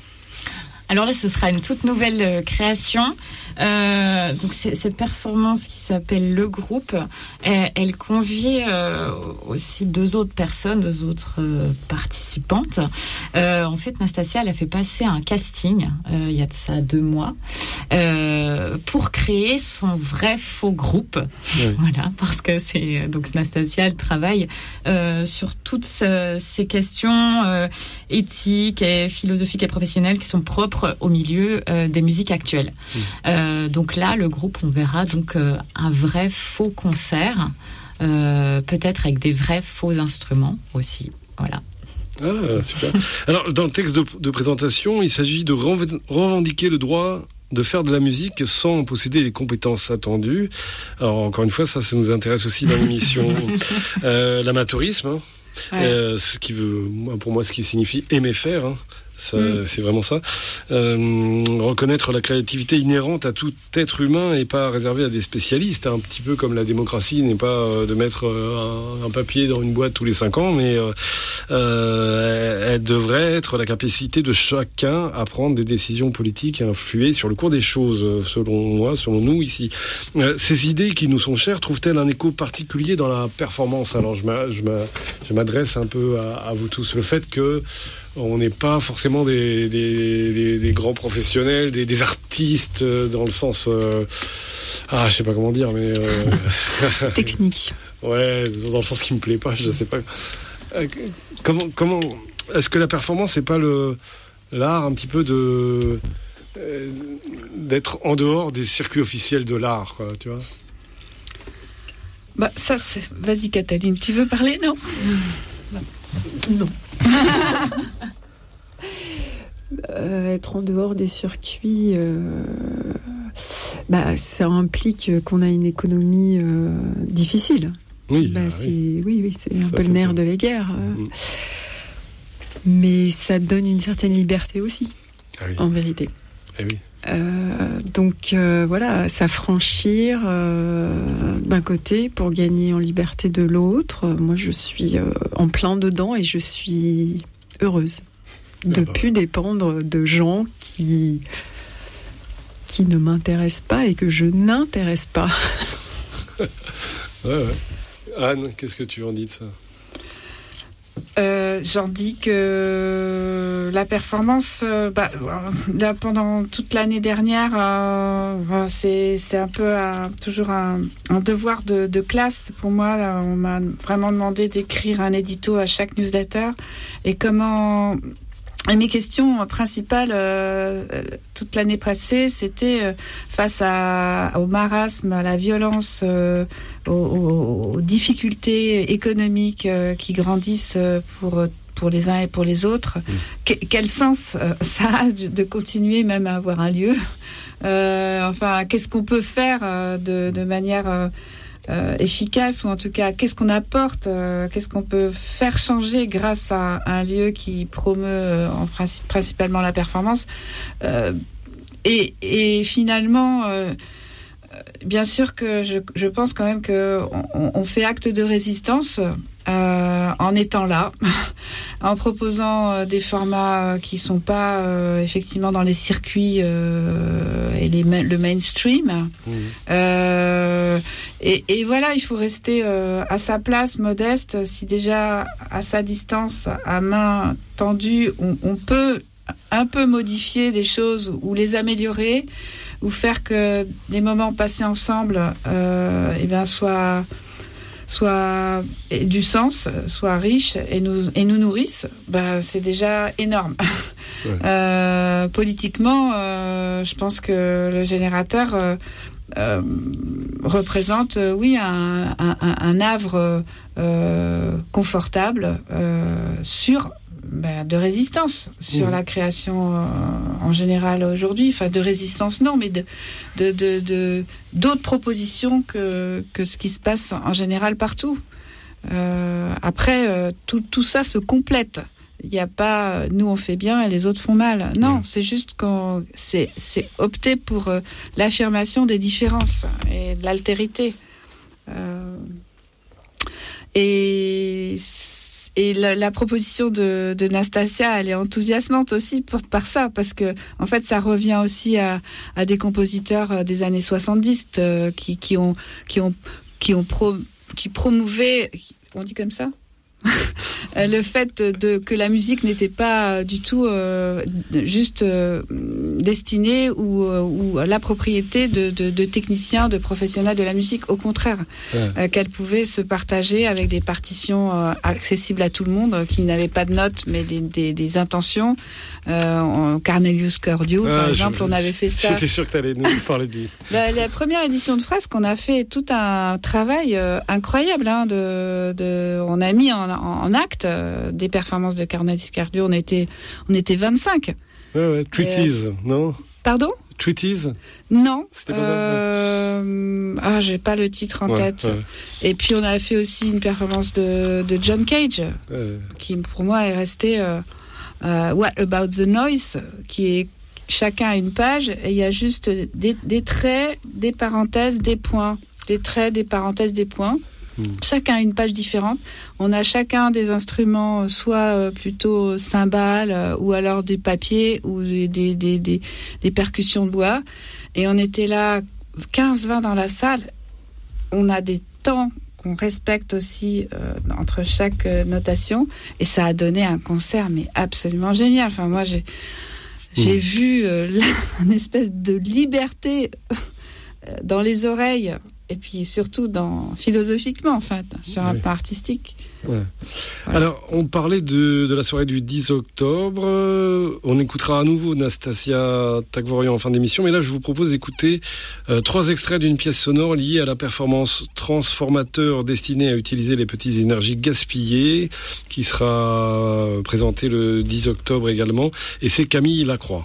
Alors là, ce sera une toute nouvelle euh, création. Euh, donc c'est, cette performance qui s'appelle Le Groupe, elle, elle convie euh, aussi deux autres personnes, deux autres euh, participantes. Euh, en fait, Nastasia, elle a fait passer un casting euh, il y a de ça deux mois euh, pour créer son vrai faux groupe. Oui. Voilà, parce que c'est donc Nastasia, elle travaille euh, sur toutes ce, ces questions euh, éthiques et philosophiques et professionnelles qui sont propres au milieu euh, des musiques actuelles. Mmh. Euh, donc là, le groupe, on verra donc euh, un vrai faux concert, euh, peut-être avec des vrais faux instruments aussi. Voilà. Ah, super. Alors, dans le texte de, de présentation, il s'agit de revendiquer le droit de faire de la musique sans posséder les compétences attendues. Alors, encore une fois, ça, ça nous intéresse aussi dans l'émission. euh, l'amateurisme, hein. Ouais. Euh, ce qui veut, pour moi, ce qui signifie aimer faire, hein. Ça, mmh. C'est vraiment ça. Euh, reconnaître la créativité inhérente à tout être humain et pas réservée à des spécialistes. Un petit peu comme la démocratie n'est pas euh, de mettre euh, un, un papier dans une boîte tous les cinq ans, mais euh, euh, elle devrait être la capacité de chacun à prendre des décisions politiques et influer sur le cours des choses, selon moi, selon nous ici. Euh, ces idées qui nous sont chères trouvent-elles un écho particulier dans la performance ? Alors je, m'a, je, m'a, je m'adresse un peu à, à vous tous. Le fait que on n'est pas forcément des, des, des, des grands professionnels, des, des artistes dans le sens... Euh, ah, je sais pas comment dire, mais... Euh, technique. Ouais, dans le sens qui me plaît pas, je sais pas. Euh, comment, comment... Est-ce que la performance, c'est pas le, l'art un petit peu de... Euh, d'être en dehors des circuits officiels de l'art, quoi, tu vois ? Bah, ça, c'est... Vas-y, Cataline, tu veux parler, non ? Non. euh, être en dehors des circuits, euh, bah, ça implique qu'on a une économie euh, difficile. Oui, bah, ah, c'est, oui. oui, oui, c'est un ça, peu c'est le nerf ça. de la guerre. Euh. Mmh. Mais ça donne une certaine liberté aussi, ah, oui. en vérité. Eh oui. Euh, donc euh, voilà, s'affranchir euh, d'un côté pour gagner en liberté de l'autre. Moi, je suis euh, en plein dedans et je suis heureuse de ne plus dépendre de gens qui, qui ne m'intéressent pas et que je n'intéresse pas. Ouais, ouais. Anne, qu'est-ce que tu en dis de ça ? Euh, j'en dis que la performance, euh, bah, là, pendant toute l'année dernière, euh, c'est, c'est un peu un, toujours un, un devoir de, de classe. Pour moi, là, on m'a vraiment demandé d'écrire un édito à chaque newsletter. Et comment... Et mes questions principales euh, toute l'année passée, c'était euh, face à, au marasme, à la violence, euh, aux, aux, aux difficultés économiques euh, qui grandissent pour pour les uns et pour les autres. Mmh. Que, quel sens euh, ça a de, de continuer même à avoir un lieu euh, Enfin, qu'est-ce qu'on peut faire euh, de, de manière euh, Euh, efficace, ou en tout cas qu'est-ce qu'on apporte, euh, qu'est-ce qu'on peut faire changer grâce à un lieu qui promeut euh, en principe, principalement la performance, euh, et, et finalement euh, bien sûr que je, je pense quand même que on, on fait acte de résistance euh, en étant là, en proposant euh, des formats qui sont pas euh, effectivement dans les circuits euh, et les, le mainstream. Mmh. Euh, et, et voilà, il faut rester euh, à sa place, modeste. Si déjà à sa distance, à main tendue, on, on peut un peu modifier des choses ou les améliorer, ou faire que les moments passés ensemble euh, eh bien, soient, soient aient du sens, soient riches et nous, et nous nourrissent, bah, c'est déjà énorme. Ouais. Euh, politiquement, euh, je pense que le générateur euh, euh, représente, euh, oui, un, un, un havre euh, confortable, euh, sûr, Ben, de résistance sur mmh. la création euh, en général aujourd'hui, enfin de résistance non, mais de, de, de, de d'autres propositions que, que ce qui se passe en général partout. Euh, après, euh, tout, tout ça se complète. Il n'y a pas nous on fait bien et les autres font mal. Non, mmh. c'est juste qu'on c'est, c'est opter pour euh, l'affirmation des différences et de l'altérité. Euh, et Et la, la proposition de, de Nastasia, elle est enthousiasmante aussi pour, par ça, parce que en fait, ça revient aussi à, à des compositeurs des années soixante-dix euh, qui, qui ont qui ont qui ont pro, qui promouvaient, on dit comme ça, le fait de que la musique n'était pas du tout euh, juste euh, destinée ou, euh, ou la propriété de, de, de techniciens, de professionnels de la musique. Au contraire, ouais. euh, qu'elle pouvait se partager avec des partitions euh, accessibles à tout le monde, qui n'avaient pas de notes mais des, des, des intentions. Euh, en Cornelius Cordiou, ah, par exemple, je, on avait fait ça. J'étais sûr que tu allais nous parler de lui. La, la première édition de Frasque, on a fait tout un travail euh, incroyable. Hein, de, de, on a mis en, en, en acte euh, des performances de Cornelius Cordiou. On était, on était vingt-cinq. Ouais, ouais. Treaties, euh, non? Pardon? Treaties? Non. C'était pas euh, ça, ah, j'ai pas le titre en ouais, tête. Ouais. Et puis on avait fait aussi une performance de, de John Cage, ouais. qui pour moi est resté. Euh, Uh, What About the Noise, qui est chacun a une page et il y a juste des, des traits, des parenthèses, des points, des traits, des parenthèses, des points. Mmh. Chacun a une page différente. On a chacun des instruments, soit plutôt cymbales ou alors du papier ou des, des, des, des, des percussions de bois. Et on était là quinze vingt dans la salle. On a des temps qu'on respecte aussi euh, entre chaque euh, notation, et ça a donné un concert mais absolument génial. Enfin moi j'ai j'ai mmh. vu euh, là, une espèce de liberté euh, dans les oreilles, et puis surtout dans philosophiquement en fait, sur un oui. plan artistique. Ouais. Voilà. Alors, on parlait de, de la soirée du dix octobre. Euh, on écoutera à nouveau Nastasia Takvorian en fin d'émission. Mais là, je vous propose d'écouter euh, trois extraits d'une pièce sonore liée à la performance Transformateur destinée à utiliser les petites énergies gaspillées, qui sera présentée le dix octobre également. Et c'est Camille Lacroix.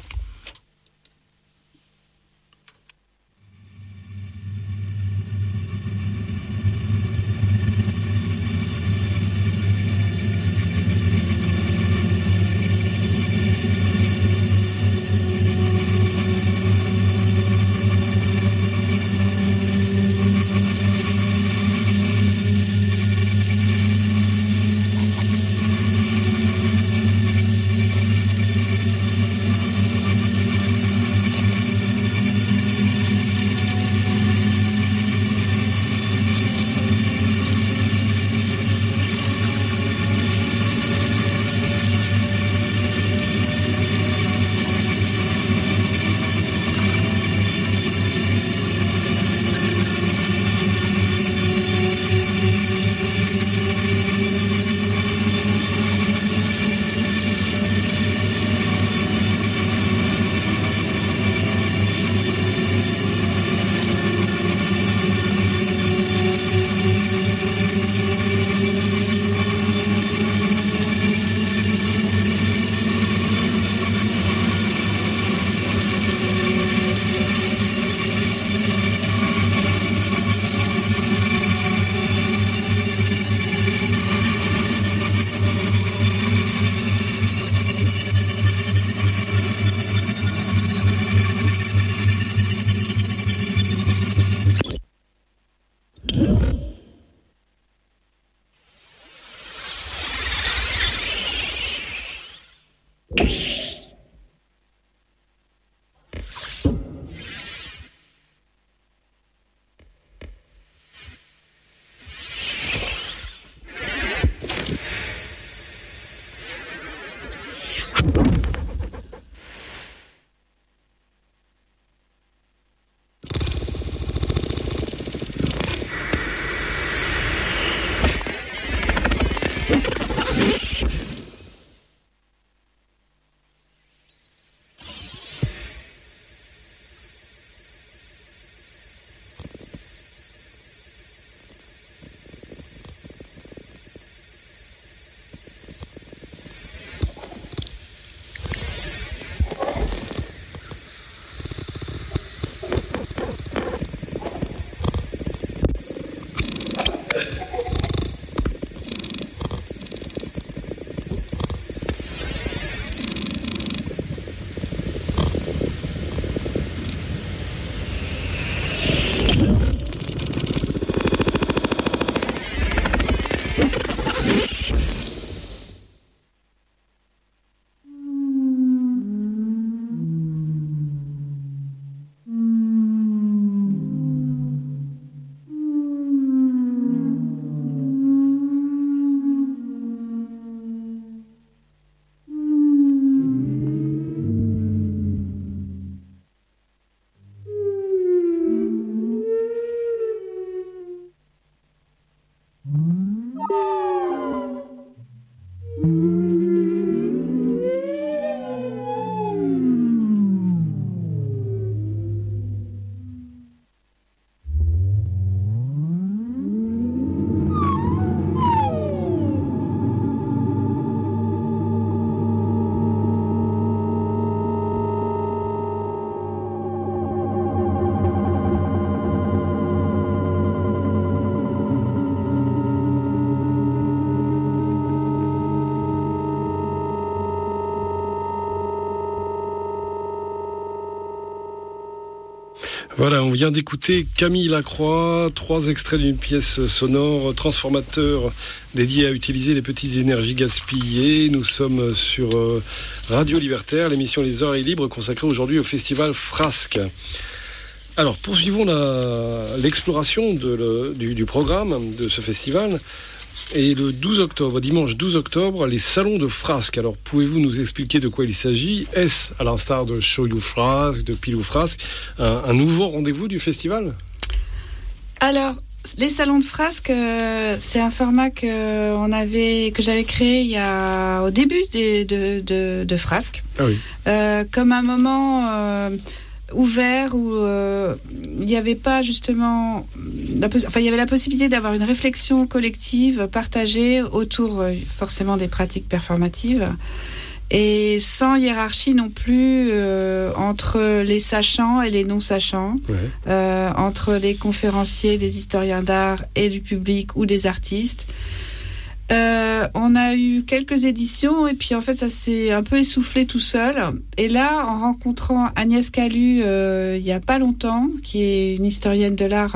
Voilà, on vient d'écouter Camille Lacroix, trois extraits d'une pièce sonore, transformateur dédié à utiliser les petites énergies gaspillées. Nous sommes sur Radio Libertaire, l'émission Les Oreilles Libres consacrée aujourd'hui au festival Frasque. Alors, poursuivons la, l'exploration de le, du, du programme de ce festival. Et le douze octobre, dimanche douze octobre, les salons de Frasque. Alors, pouvez-vous nous expliquer de quoi il s'agit ? Est-ce, à l'instar de Show You Frasque, de Pilou Frasque, un, un nouveau rendez-vous du festival ? Alors, les salons de Frasque, euh, c'est un format que, euh, on avait, que j'avais créé il y a, au début de, de, de, de Frasque. Ah oui. Euh, comme un moment... Euh, ouvert où euh, il n'y avait pas justement la poss- enfin il y avait la possibilité d'avoir une réflexion collective partagée autour euh, forcément des pratiques performatives et sans hiérarchie non plus euh, entre les sachants et les non sachants, ouais. euh, entre les conférenciers, des historiens d'art et du public ou des artistes. Euh, on a eu quelques éditions et puis en fait ça s'est un peu essoufflé tout seul. Et là, en rencontrant Agnès Calu euh, il y a pas longtemps, qui est une historienne de l'art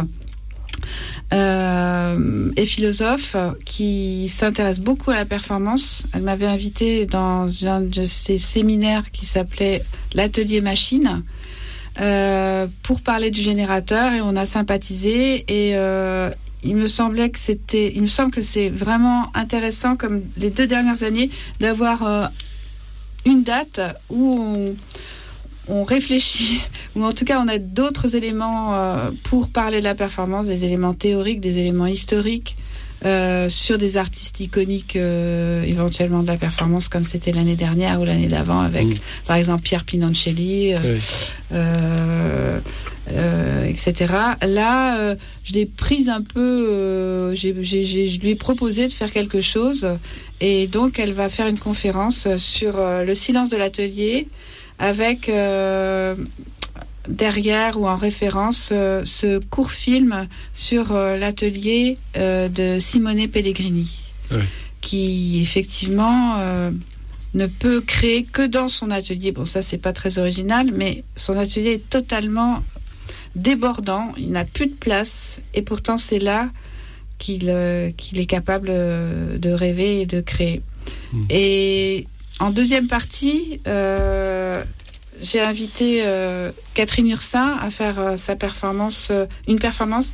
euh, et philosophe, qui s'intéresse beaucoup à la performance. Elle m'avait invitée dans un de ses séminaires qui s'appelait l'Atelier Machine euh, pour parler du générateur et on a sympathisé et euh, il me semblait que c'était, il me semble que c'est vraiment intéressant, comme les deux dernières années, d'avoir euh, une date où on, on réfléchit, ou en tout cas on a d'autres éléments euh, pour parler de la performance, des éléments théoriques, des éléments historiques, euh, sur des artistes iconiques, euh, éventuellement de la performance, comme c'était l'année dernière ou l'année d'avant, avec, mmh. par exemple, Pierre Pinoncelli, euh, oui. euh, Euh, et cetera. Là, euh, je l'ai prise un peu. Euh, j'ai, j'ai, j'ai, je lui ai proposé de faire quelque chose, et donc elle va faire une conférence sur euh, le silence de l'atelier, avec euh, derrière ou en référence euh, ce court film sur euh, l'atelier euh, de Simone Pellegrini, oui. qui effectivement euh, ne peut créer que dans son atelier. Bon, ça c'est pas très original, mais son atelier est totalement débordant, il n'a plus de place et pourtant c'est là qu'il, euh, qu'il est capable euh, de rêver et de créer. Mmh. Et en deuxième partie, euh, j'ai invité euh, Catherine Ursin à faire euh, sa performance, euh, une performance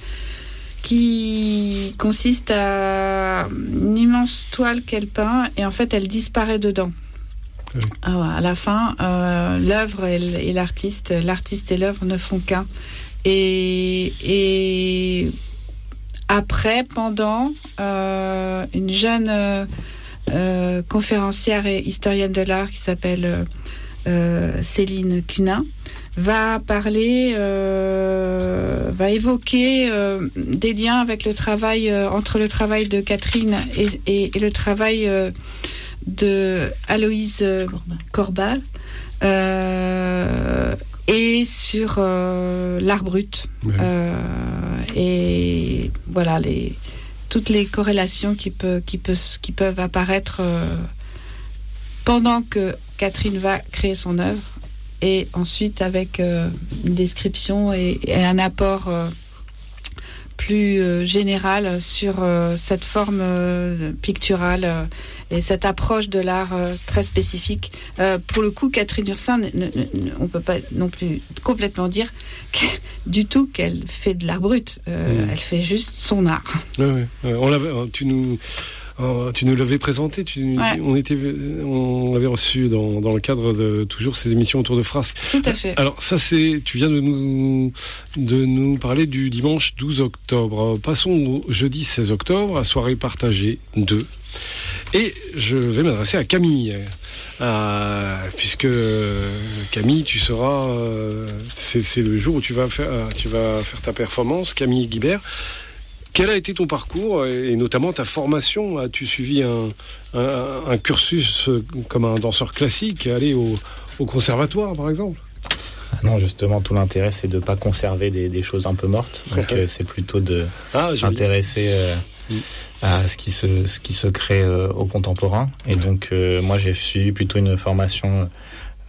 qui consiste à une immense toile qu'elle peint et en fait elle disparaît dedans. Mmh. Ah, à la fin, euh, l'œuvre et, et l'artiste, l'artiste et l'œuvre ne font qu'un. Et, et après, pendant, euh, une jeune euh, euh, conférencière et historienne de l'art qui s'appelle euh, Céline Cunin va parler, euh, va évoquer euh, des liens avec le travail, euh, entre le travail de Catherine et, et, et le travail euh, de Aloïse Corbal. Corbal euh, et sur euh, l'art brut. Ouais. Euh, et voilà, les, toutes les corrélations qui, peut, qui, peut, qui peuvent apparaître euh, pendant que Catherine va créer son œuvre, et ensuite avec euh, une description et, et un apport euh, plus euh, général sur euh, cette forme euh, picturale euh, et cette approche de l'art euh, très spécifique. Euh, pour le coup, Catherine Ursin, ne, ne, ne, on ne peut pas non plus complètement dire du tout qu'elle fait de l'art brut. Euh, mmh. Elle fait juste son art. Ouais, ouais, ouais. On l'avait, tu nous... Oh, tu nous l'avais présenté, tu, ouais. on, était, on l'avait reçu dans, dans le cadre de toujours ces émissions autour de Frasque. Tout à fait. Alors ça c'est, tu viens de nous, de nous parler du dimanche douze octobre. Passons au jeudi seize octobre, à soirée partagée deux. Et je vais m'adresser à Camille, euh, puisque Camille, tu seras, euh, c'est, c'est le jour où tu vas faire, tu vas faire ta performance, Camille Guibert. Quel a été ton parcours et notamment ta formation ? As-tu suivi un, un, un cursus comme un danseur classique, aller au, au conservatoire par exemple ? Non, justement, tout l'intérêt c'est de ne pas conserver des, des choses un peu mortes. Donc euh, c'est plutôt de ah, s'intéresser euh, à ce qui se, ce qui se crée euh, au contemporain. Et ouais. donc euh, moi j'ai suivi plutôt une formation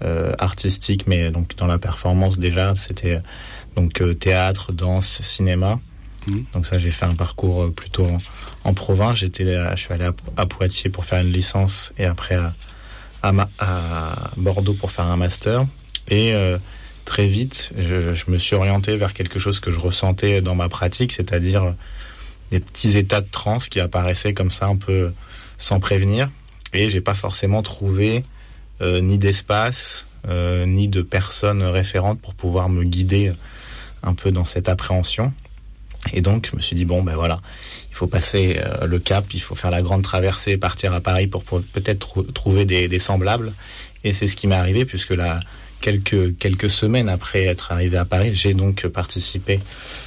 euh, artistique, mais donc dans la performance déjà, c'était donc euh, théâtre, danse, cinéma. Mmh. Donc ça, j'ai fait un parcours plutôt en, en province. J'étais, je suis allé à, à Poitiers pour faire une licence et après à, à, ma, à Bordeaux pour faire un master. Et euh, très vite, je, je me suis orienté vers quelque chose que je ressentais dans ma pratique, c'est-à-dire des petits états de transe qui apparaissaient comme ça un peu sans prévenir. Et j'ai pas forcément trouvé euh, ni d'espace, euh, ni de personnes référentes pour pouvoir me guider un peu dans cette appréhension. Et donc, je me suis dit, bon, ben voilà, il faut passer euh, le cap, il faut faire la grande traversée, partir à Paris pour, pour peut-être trou- trouver des, des semblables. Et c'est ce qui m'est arrivé, puisque là, quelques, quelques semaines après être arrivé à Paris, j'ai donc participé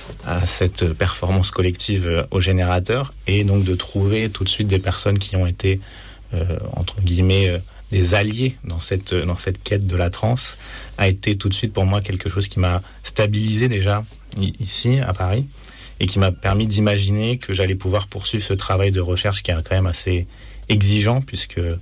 à cette performance collective euh, au Générateur. Et donc, de trouver tout de suite des personnes qui ont été, euh, entre guillemets, euh, des alliés dans cette, dans cette quête de la transe, a été tout de suite pour moi quelque chose qui m'a stabilisé déjà ici, à Paris, et qui m'a permis d'imaginer que j'allais pouvoir poursuivre ce travail de recherche qui est quand même assez exigeant, puisque euh,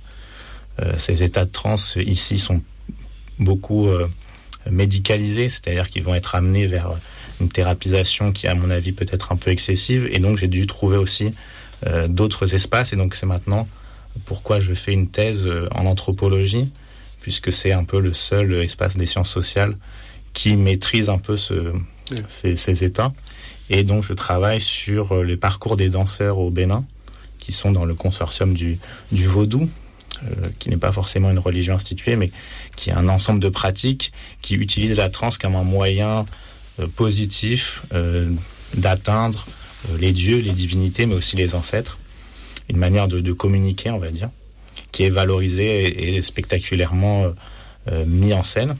ces états de transe ici sont beaucoup euh, médicalisés, c'est-à-dire qu'ils vont être amenés vers une thérapisation qui, à mon avis, peut être un peu excessive, et donc j'ai dû trouver aussi euh, d'autres espaces, et donc c'est maintenant pourquoi je fais une thèse en anthropologie, puisque c'est un peu le seul espace des sciences sociales qui maîtrise un peu ce, ces, ces états. Et donc, je travaille sur les parcours des danseurs au Bénin, qui sont dans le consortium du, du vaudou, euh, qui n'est pas forcément une religion instituée, mais qui est un ensemble de pratiques qui utilisent la transe comme un moyen euh, positif euh, d'atteindre euh, les dieux, les divinités, mais aussi les ancêtres. Une manière de, de communiquer, on va dire, qui est valorisée et, et spectaculairement euh, mis en scène.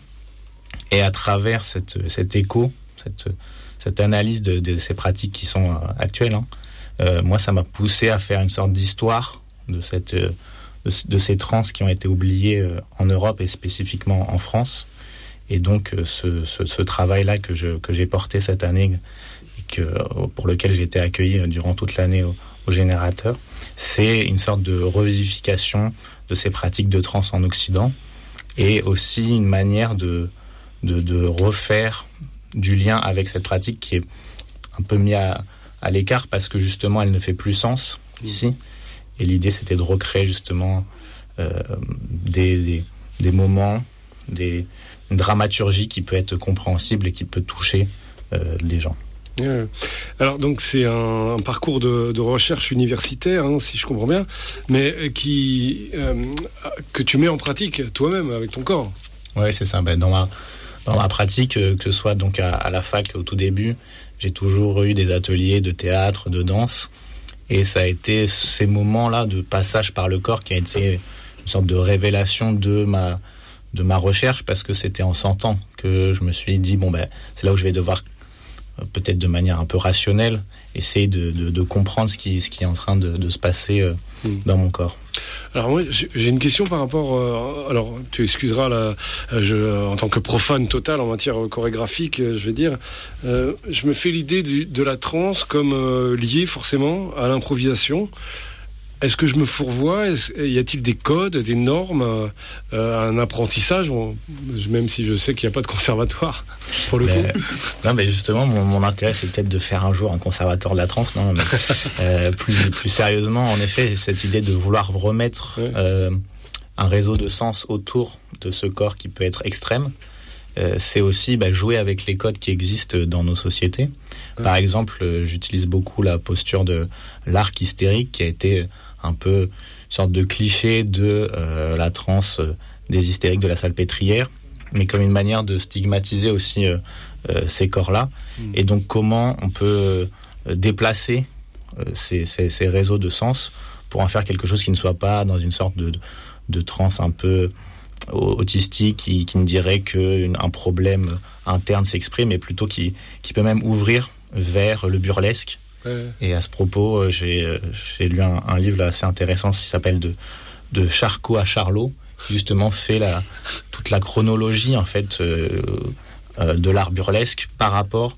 Et à travers cette, cet écho, cette... cette analyse de, de ces pratiques qui sont euh, actuelles, hein. euh, moi, ça m'a poussé à faire une sorte d'histoire de, cette, euh, de, de ces trans qui ont été oubliées euh, en Europe et spécifiquement en France. Et donc, euh, ce, ce, ce travail-là que, je, que j'ai porté cette année, et que, euh, pour lequel j'ai été accueilli euh, durant toute l'année au, au Générateur, c'est une sorte de revivification de ces pratiques de trans en Occident, et aussi une manière de, de, de refaire du lien avec cette pratique qui est un peu mis à, à l'écart parce que justement elle ne fait plus sens ici. Et l'idée c'était de recréer justement euh, des, des, des moments, des, une dramaturgie qui peut être compréhensible et qui peut toucher euh, les gens. Ouais. Alors donc c'est un, un parcours de, de recherche universitaire, hein, si je comprends bien, mais qui euh, que tu mets en pratique toi-même avec ton corps. Ouais, c'est ça. Ben, dans ma Dans ma pratique, que ce soit donc à, à la fac au tout début, j'ai toujours eu des ateliers de théâtre, de danse, et ça a été ces moments-là de passage par le corps qui a été une sorte de révélation de ma de ma recherche, parce que c'était en sentant que je me suis dit bon ben c'est là où je vais devoir peut-être de manière un peu rationnelle essayer de, de, de comprendre ce qui ce qui est en train de, de se passer euh, mmh. dans mon corps. Alors moi j'ai une question par rapport euh, alors tu excuseras là je, en tant que profane total en matière chorégraphique je vais dire euh, je me fais l'idée du, de la transe comme euh, liée forcément à l'improvisation. Est-ce que je me fourvoie? Y a-t-il des codes, des normes, euh, un apprentissage, même si je sais qu'il n'y a pas de conservatoire pour le mais, coup? Non, mais justement, mon, mon intérêt, c'est peut-être de faire un jour un conservatoire de la trance. Non, mais euh, plus, plus sérieusement, en effet, cette idée de vouloir remettre ouais. euh, un réseau de sens autour de ce corps qui peut être extrême, euh, c'est aussi bah, jouer avec les codes qui existent dans nos sociétés. Ouais. Par exemple, euh, j'utilise beaucoup la posture de l'arc hystérique qui a été un peu une sorte de cliché de euh, la transe euh, des hystériques de la Salpêtrière, mais comme une manière de stigmatiser aussi euh, euh, ces corps-là. Mmh. Et donc comment on peut euh, déplacer euh, ces, ces, ces réseaux de sens pour en faire quelque chose qui ne soit pas dans une sorte de, de, de transe un peu autistique qui, qui ne dirait qu'un problème interne s'exprime, mais plutôt qui, qui peut même ouvrir vers le burlesque. Ouais. Et à ce propos, j'ai, j'ai lu un, un livre là, assez intéressant qui s'appelle de, de Charcot à Charlot, qui justement fait la, toute la chronologie en fait euh, euh, de l'art burlesque par rapport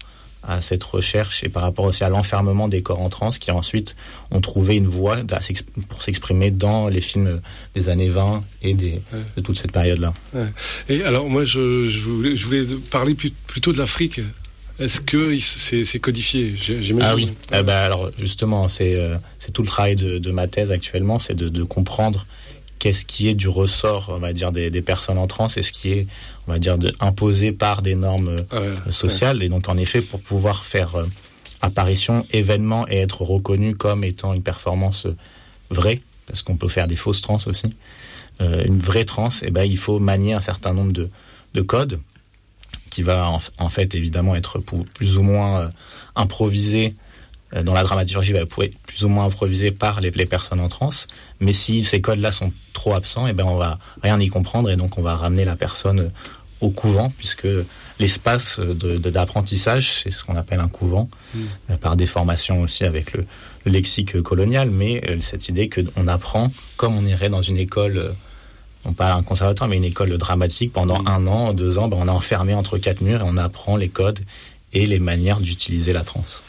à cette recherche et par rapport aussi à l'enfermement des corps en transe qui ensuite ont trouvé une voie pour s'exprimer dans les films des années vingt et des, ouais. de toute cette période-là. Ouais. Et alors moi je, je, voulais, je voulais parler plutôt de l'Afrique. Est-ce que c'est, c'est codifié? J'imagine. Ah oui, ah bah alors justement c'est, euh, c'est tout le travail de, de ma thèse actuellement, c'est de, de comprendre qu'est-ce qui est du ressort, on va dire, des, des personnes en transe et ce qui est, on va dire, de, imposé par des normes ah ouais, sociales. Ouais. Et donc, en effet, pour pouvoir faire euh, apparition, événement et être reconnu comme étant une performance vraie, parce qu'on peut faire des fausses trans aussi, euh, une vraie trans, eh ben, il faut manier un certain nombre de, de codes qui va, en, en fait, évidemment, être pour, plus ou moins euh, improvisé dans la dramaturgie, va pouvoir être plus ou moins improvisé par les, les personnes en transe, mais si ces codes-là sont trop absents, eh ben on va rien y comprendre et donc on va ramener la personne au couvent, puisque l'espace de, de, d'apprentissage, c'est ce qu'on appelle un couvent, mmh. euh, par déformation aussi avec le, le lexique colonial, mais euh, cette idée qu'on apprend comme on irait dans une école, euh, non pas un conservatoire, mais une école dramatique pendant mmh. un an, deux ans, ben on est enfermé entre quatre murs et on apprend les codes et les manières d'utiliser la transe.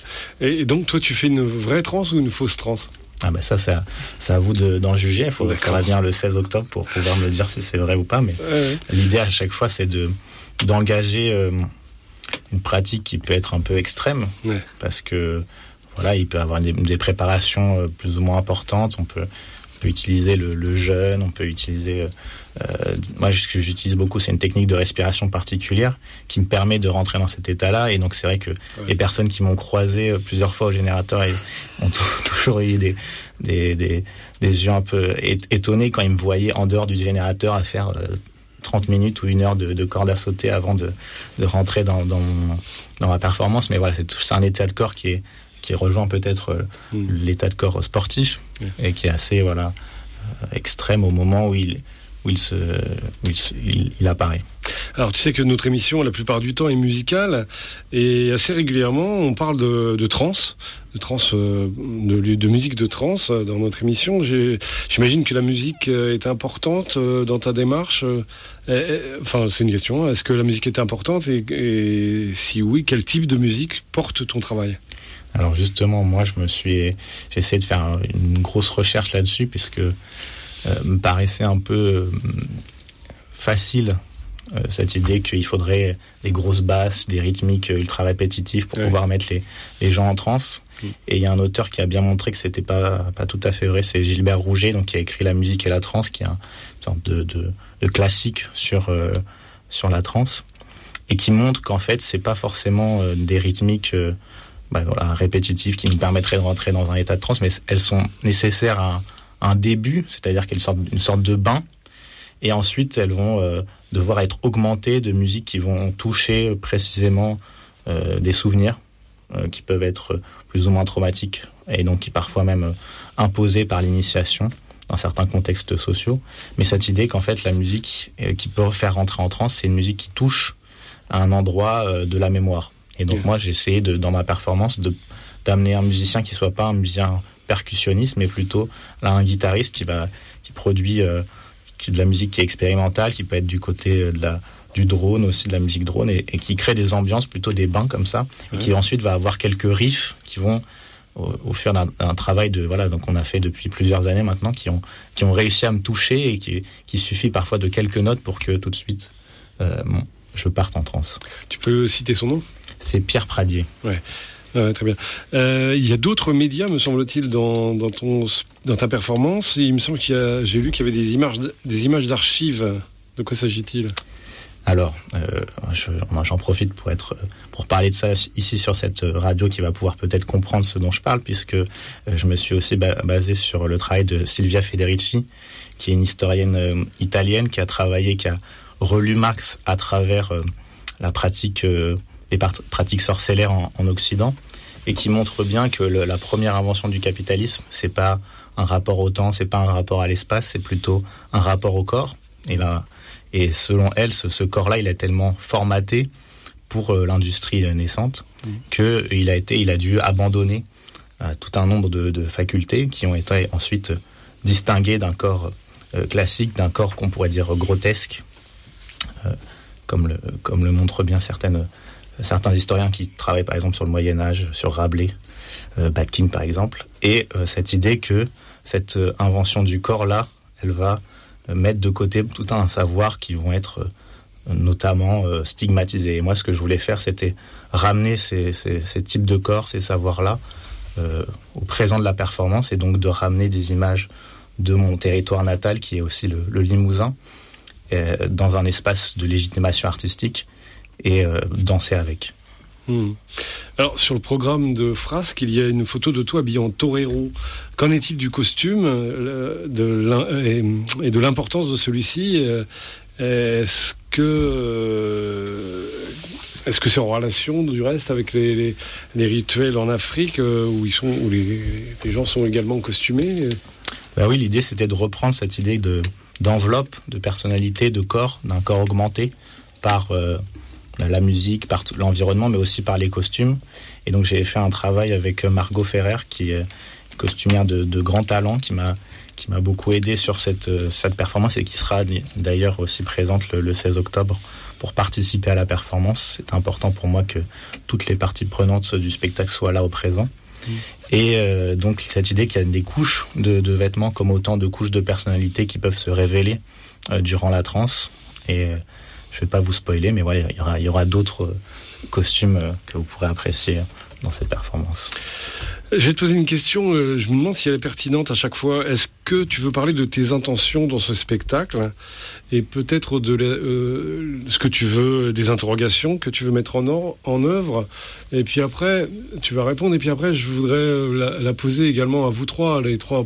Et donc, toi, tu fais une vraie transe ou une fausse transe? Ah ben ça, c'est à, c'est à vous de, d'en juger. Il faut faire venir le seize octobre pour pouvoir me dire si c'est vrai ou pas. Mais ouais. L'idée à chaque fois, c'est de, d'engager euh, une pratique qui peut être un peu extrême. Ouais. Parce que, voilà, il peut y avoir des, des préparations plus ou moins importantes. On peut, on peut utiliser le, le jeûne, on peut utiliser... Euh, moi, ce que j'utilise beaucoup, c'est une technique de respiration particulière qui me permet de rentrer dans cet état-là. Et donc, c'est vrai que ouais. les personnes qui m'ont croisé plusieurs fois au générateur ont t- toujours eu des, des, des, des yeux un peu étonnés quand ils me voyaient en dehors du générateur à faire euh, trente minutes ou une heure de, de corde à sauter avant de, de rentrer dans, dans, mon, dans ma performance. Mais voilà, c'est, c'est un état de corps qui est qui rejoint peut-être euh, mmh. l'état de corps sportif mmh. et qui est assez voilà euh, extrême au moment où il où il se où il, se, il, il apparaît. Alors tu sais que notre émission la plupart du temps est musicale et assez régulièrement on parle de, de trance, de trance, euh, de, de musique de trance dans notre émission. J'ai, j'imagine que la musique est importante dans ta démarche. Enfin, c'est une question. Est-ce que la musique est importante et, et si oui, quel type de musique porte ton travail? Alors justement, moi, je me suis, j'ai essayé de faire une grosse recherche là-dessus, puisque euh, me paraissait un peu euh, facile euh, cette idée qu'il faudrait des grosses basses, des rythmiques ultra répétitifs pour ouais. pouvoir mettre les, les gens en transe. Mmh. Et il y a un auteur qui a bien montré que c'était pas pas tout à fait vrai. C'est Gilbert Rouget, donc qui a écrit La musique et la transe, qui est un, une sorte de, de, de classique sur euh, sur la transe, et qui montre qu'en fait, c'est pas forcément euh, des rythmiques euh, Bah voilà, répétitives qui nous permettraient de rentrer dans un état de transe, mais elles sont nécessaires à un, à un début, c'est-à-dire qu'elles sortent d'une sorte de bain, et ensuite elles vont euh, devoir être augmentées de musiques qui vont toucher précisément euh, des souvenirs euh, qui peuvent être plus ou moins traumatiques, et donc qui parfois même euh, imposés par l'initiation dans certains contextes sociaux. Mais cette idée qu'en fait la musique euh, qui peut faire rentrer en transe, c'est une musique qui touche à un endroit euh, de la mémoire. Et donc, moi, j'ai essayé, de, dans ma performance, de, d'amener un musicien qui soit pas un musicien percussionniste, mais plutôt là, un guitariste qui, va, qui produit euh, qui, de la musique qui est expérimentale, qui peut être du côté de la, du drone, aussi de la musique drone, et, et qui crée des ambiances, plutôt des bains comme ça, ouais. et qui ensuite va avoir quelques riffs qui vont, au, au fur d'un, d'un travail de, voilà, donc on a fait depuis plusieurs années maintenant, qui ont, qui ont réussi à me toucher, et qui, qui suffit parfois de quelques notes pour que tout de suite, euh, bon, je parte en transe. Tu peux citer son nom ? C'est Pierre Pradier. Ouais, ouais très bien. Euh, il y a d'autres médias, me semble-t-il, dans, dans, ton, dans ta performance. Il me semble qu'il y a, j'ai lu qu'il y avait des images, des images d'archives. De quoi s'agit-il ? Alors, euh, je, moi, j'en profite pour être, pour parler de ça ici sur cette radio qui va pouvoir peut-être comprendre ce dont je parle, puisque euh, je me suis aussi ba- basé sur le travail de Silvia Federici, qui est une historienne euh, italienne qui a travaillé, qui a relu Marx à travers euh, la pratique euh, les pratiques sorcellaires en, en Occident, et qui montre bien que le, la première invention du capitalisme, c'est pas un rapport au temps, c'est pas un rapport à l'espace, c'est plutôt un rapport au corps. Et là, et selon elle, ce, ce corps-là, il est tellement formaté pour euh, l'industrie naissante mmh. que il a été, il a dû abandonner euh, tout un nombre de, de facultés qui ont été ensuite distinguées d'un corps euh, classique, d'un corps qu'on pourrait dire grotesque, euh, comme le comme le montrent bien certaines certains historiens qui travaillent par exemple sur le Moyen-Âge, sur Rabelais, euh, Batkin par exemple, et euh, cette idée que cette euh, invention du corps-là, elle va euh, mettre de côté tout un savoir qui vont être euh, notamment euh, stigmatisés. Et moi, ce que je voulais faire, c'était ramener ces, ces, ces types de corps, ces savoirs-là, euh, au présent de la performance, et donc de ramener des images de mon territoire natal, qui est aussi le, le Limousin, euh, dans un espace de légitimation artistique, et euh, danser avec. Mmh. Alors, sur le programme de Frasque, il y a une photo de toi habillé en torero. Qu'en est-il du costume de et de l'importance de celui-ci? Est-ce que... Est-ce que c'est en relation, du reste, avec les, les, les rituels en Afrique, où, ils sont, où les, les gens sont également costumés? Ben oui, l'idée, c'était de reprendre cette idée de, d'enveloppe, de personnalité, de corps, d'un corps augmenté par... Euh, la musique, par l'environnement, mais aussi par les costumes. Et donc j'ai fait un travail avec Margot Ferrer, qui est costumière de, de grand talent, qui m'a, qui m'a beaucoup aidé sur cette, cette performance, et qui sera d'ailleurs aussi présente le, le seize octobre pour participer à la performance. C'est important pour moi que toutes les parties prenantes du spectacle soient là au présent. Mmh. Et euh, donc cette idée qu'il y a des couches de, de vêtements comme autant de couches de personnalité qui peuvent se révéler euh, durant la transe. Et euh, je ne vais pas vous spoiler, mais ouais, il y aura, il y aura d'autres costumes que vous pourrez apprécier dans cette performance. Je vais te poser une question, je me demande si elle est pertinente à chaque fois. Est-ce que tu veux parler de tes intentions dans ce spectacle, et peut-être de euh, ce que tu veux, des interrogations que tu veux mettre en, or, en œuvre, et puis après, tu vas répondre, et puis après, je voudrais la, la poser également à vous trois, les trois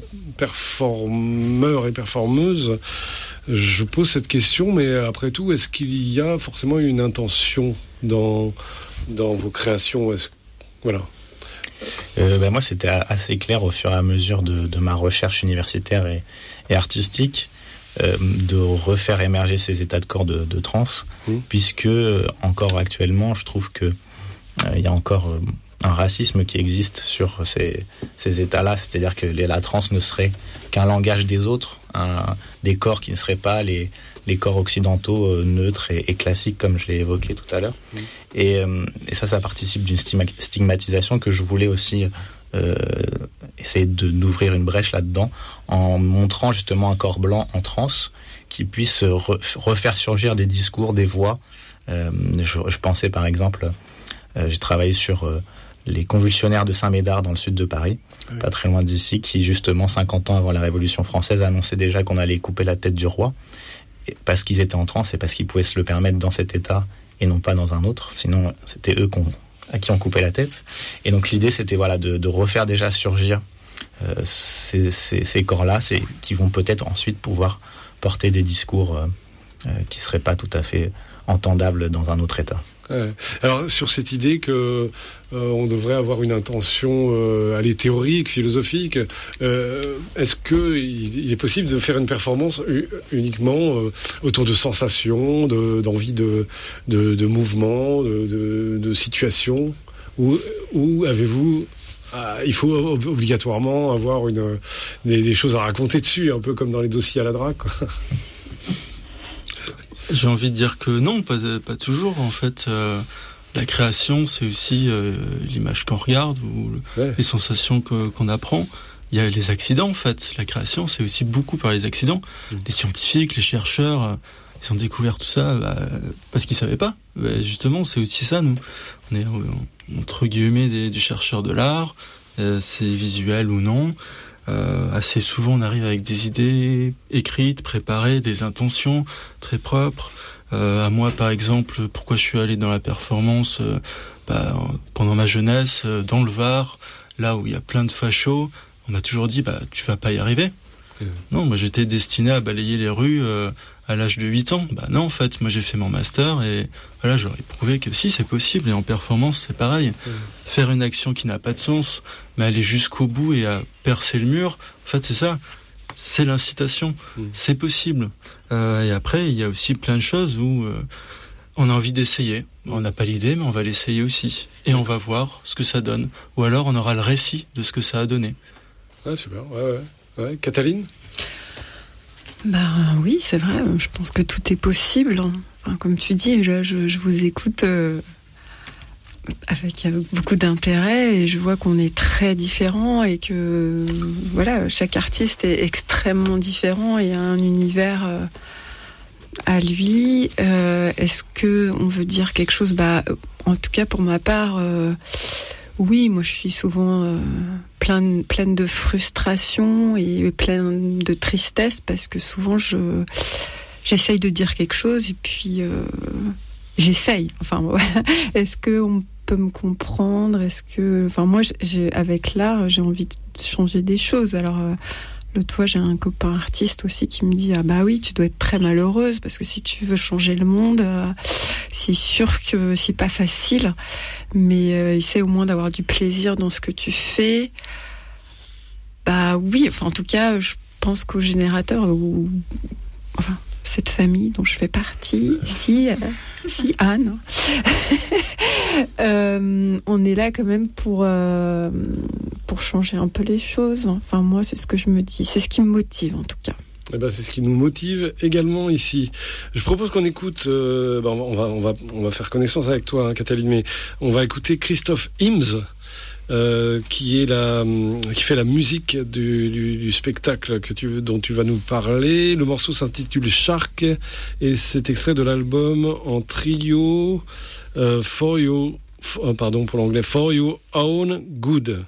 performeurs et performeuses. Je pose cette question, mais après tout, est-ce qu'il y a forcément une intention dans, dans vos créations? Est-ce, voilà. Euh, ben moi, c'était assez clair au fur et à mesure de, de ma recherche universitaire et, et artistique, euh, de refaire émerger ces états de corps de, de transe, mmh. puisque euh, encore actuellement, je trouve que il euh, y a encore euh, un racisme qui existe sur ces, ces états-là, c'est-à-dire que les, la transe ne serait qu'un langage des autres, un, des corps qui ne seraient pas les, les corps occidentaux euh, neutres et, et classiques, comme je l'ai évoqué tout à l'heure. Mmh. Et, euh, et ça, ça participe d'une stigmatisation que je voulais aussi euh, essayer de, d'ouvrir une brèche là-dedans, en montrant justement un corps blanc en transe qui puisse re, refaire surgir des discours, des voix. Euh, je, je pensais par exemple, euh, j'ai travaillé sur... Euh, les convulsionnaires de Saint-Médard dans le sud de Paris, oui. pas très loin d'ici, qui justement cinquante ans avant la Révolution française annonçaient déjà qu'on allait couper la tête du roi, parce qu'ils étaient en transe et parce qu'ils pouvaient se le permettre dans cet état et non pas dans un autre, sinon c'était eux qu'on, à qui on coupait la tête. Et donc l'idée c'était voilà, de, de refaire déjà surgir euh, ces, ces, ces corps-là, c'est, qui vont peut-être ensuite pouvoir porter des discours euh, euh, qui ne seraient pas tout à fait entendables dans un autre état. Ouais. Alors sur cette idée que euh, on devrait avoir une intention euh, allez, théorique, philosophique, euh, est-ce que il, il est possible de faire une performance u- uniquement euh, autour de sensations, de, d'envie de, de, de mouvement, de, de, de situation, ou, ou avez-vous ah, il faut obligatoirement avoir une, des, des choses à raconter dessus, un peu comme dans les dossiers à la drague, quoi. J'ai envie de dire que non, pas, pas toujours. En fait, euh, la création, c'est aussi euh, l'image qu'on regarde ou ouais. les sensations que, qu'on apprend. Il y a les accidents, en fait. La création, c'est aussi beaucoup par les accidents. Mmh. Les scientifiques, les chercheurs, euh, ils ont découvert tout ça bah, parce qu'ils savaient pas. Bah, justement, c'est aussi ça, nous. On est, entre guillemets, des, des chercheurs de l'art. Euh, c'est visuel ou non. Euh, assez souvent on arrive avec des idées écrites, préparées, des intentions très propres. Euh, à moi par exemple, pourquoi je suis allé dans la performance euh, bah, pendant ma jeunesse, euh, dans le Var, là où il y a plein de fachos, on m'a toujours dit bah tu vas pas y arriver. Mmh. Non, moi j'étais destiné à balayer les rues euh, à l'âge de huit ans. Bah non, en fait, moi j'ai fait mon master et voilà, j'aurais prouvé que si c'est possible. Et en performance, c'est pareil. Mmh. Faire une action qui n'a pas de sens, mais aller jusqu'au bout et à percer le mur, en fait, c'est ça. C'est l'incitation. Mmh. C'est possible. Euh, et après, il y a aussi plein de choses où euh, on a envie d'essayer. On n'a pas l'idée, mais on va l'essayer aussi. Et on va voir ce que ça donne. Ou alors, on aura le récit de ce que ça a donné. Ouais, super. Ouais, ouais. Ouais. Cataline ? Bah oui, c'est vrai. Je pense que tout est possible. Enfin, comme tu dis, je, je, je vous écoute euh, avec beaucoup d'intérêt et je vois qu'on est très différents et que voilà, chaque artiste est extrêmement différent et a un univers euh, à lui. Euh, est-ce que on veut dire quelque chose? Bah, en tout cas pour ma part, euh, oui, moi je suis souvent euh, pleine pleine de frustration et pleine de tristesse parce que souvent je j'essaye de dire quelque chose et puis euh, j'essaye. Enfin, voilà. Est-ce que on peut me comprendre? Est-ce que, enfin, moi, j'ai, avec l'art, j'ai envie de changer des choses. Alors, euh, l'autre fois, j'ai un copain artiste aussi qui me dit, ah bah oui, tu dois être très malheureuse parce que si tu veux changer le monde, euh, c'est sûr que c'est pas facile, mais euh, essaie au moins d'avoir du plaisir dans ce que tu fais. Bah oui, enfin, en tout cas, je pense qu'au générateur, ou, enfin, cette famille dont je fais partie, si, euh, si Anne, euh, on est là quand même pour euh, pour changer un peu les choses. Enfin, moi, c'est ce que je me dis, c'est ce qui me motive en tout cas. Eh ben, c'est ce qui nous motive également ici. Je propose qu'on écoute. Euh, ben, on va on va on va faire connaissance avec toi, hein, Cataline, mais on va écouter Christophe Ims. Euh, qui est la, qui fait la musique du, du, du spectacle que tu, dont tu vas nous parler. Le morceau s'intitule Shark et c'est extrait de l'album en trio euh, For You, for, pardon pour l'anglais, For Your Own Good.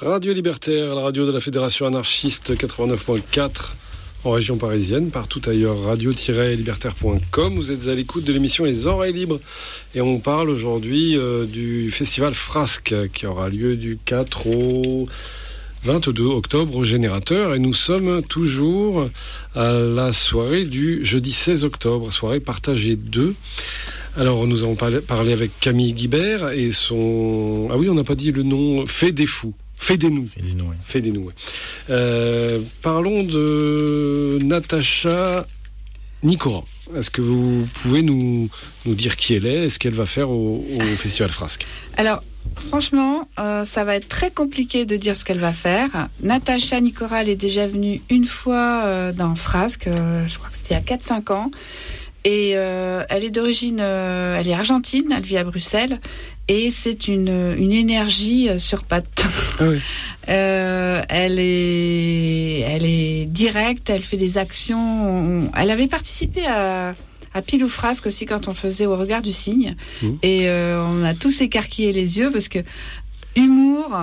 Radio Libertaire, la radio de la Fédération anarchiste quatre-vingt-neuf point quatre en région parisienne, partout ailleurs, radio tiret libertaire point com. Vous êtes à l'écoute de l'émission Les Oreilles Libres et on parle aujourd'hui euh, du festival Frasque qui aura lieu du quatre au vingt-deux octobre au Générateur, et nous sommes toujours à la soirée du jeudi seize octobre, soirée partagée deux. Alors nous avons parlé avec Camille Guibert et son... Ah oui, on n'a pas dit le nom, Fait des Fous. Fait des nous. Fait des nous, oui. Fait des nous, oui. Euh, parlons de Natacha Nicoran. Est-ce que vous pouvez nous, nous dire qui elle est et ce qu'elle va faire au, au Festival Frasque? Alors, franchement, euh, ça va être très compliqué de dire ce qu'elle va faire. Natacha Nicoran, elle est déjà venue une fois euh, dans Frasque, euh, je crois que c'était il y a quatre cinq ans. Et euh, elle est d'origine, euh, elle est argentine, elle vit à Bruxelles, et c'est une, une énergie euh, sur pattes. Ah oui. euh, elle est, elle est directe, elle fait des actions. Elle avait participé à, à Pile ou Frasque aussi quand on faisait Au regard du cygne, mmh. et euh, on a tous écarquillé les yeux parce que humour,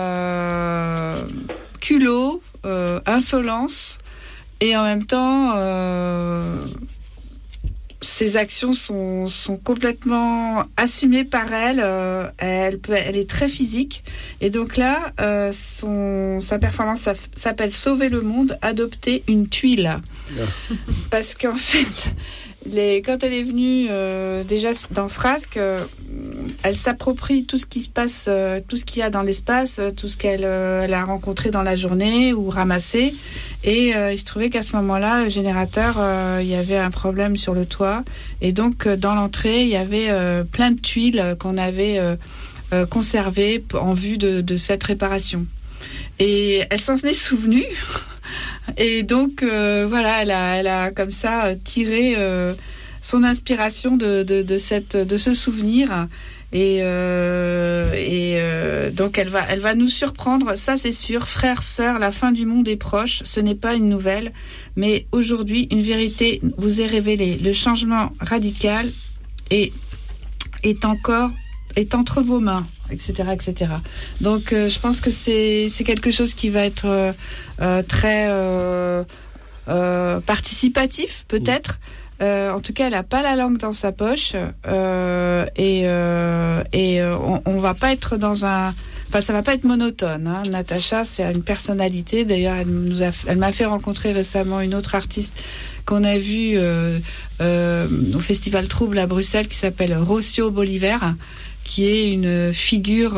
euh, culot, euh, insolence, et en même temps. Euh, Ses actions sont, sont complètement assumées par elle. Euh, elle, peut, elle est très physique. Et donc là, euh, son, sa performance ça, s'appelle Sauver le monde, adopter une tuile. Yeah. Parce qu'en fait, les, quand elle est venue euh, déjà dans Frasque, euh, elle s'approprie tout ce qui se passe, euh, tout ce qu'il y a dans l'espace, euh, tout ce qu'elle euh, elle a rencontré dans la journée ou ramassé. Et euh, il se trouvait qu'à ce moment-là, le générateur, euh, il y avait un problème sur le toit. Et donc, euh, dans l'entrée, il y avait euh, plein de tuiles qu'on avait euh, euh, conservées en vue de, de cette réparation. Et elle s'en est souvenue. Et donc, euh, voilà, elle a, elle a comme ça tiré euh, son inspiration de, de, de, cette, de ce souvenir. Et, euh, et euh, donc elle va, elle va nous surprendre, ça c'est sûr. Frères, sœurs, la fin du monde est proche. Ce n'est pas une nouvelle, mais aujourd'hui une vérité vous est révélée. Le changement radical est, est encore est entre vos mains, et cetera, et cetera. Donc euh, je pense que c'est c'est quelque chose qui va être euh, euh, très euh, euh, participatif peut-être. Mmh. Euh, en tout cas, elle a pas la langue dans sa poche euh, et euh, et euh, on, on va pas être dans un, enfin ça va pas être monotone. Hein. Natacha, c'est une personnalité. D'ailleurs, elle nous a, elle m'a fait rencontrer récemment une autre artiste qu'on a vue euh, euh, au Festival Trouble à Bruxelles, qui s'appelle Rocio Boliver, qui est une figure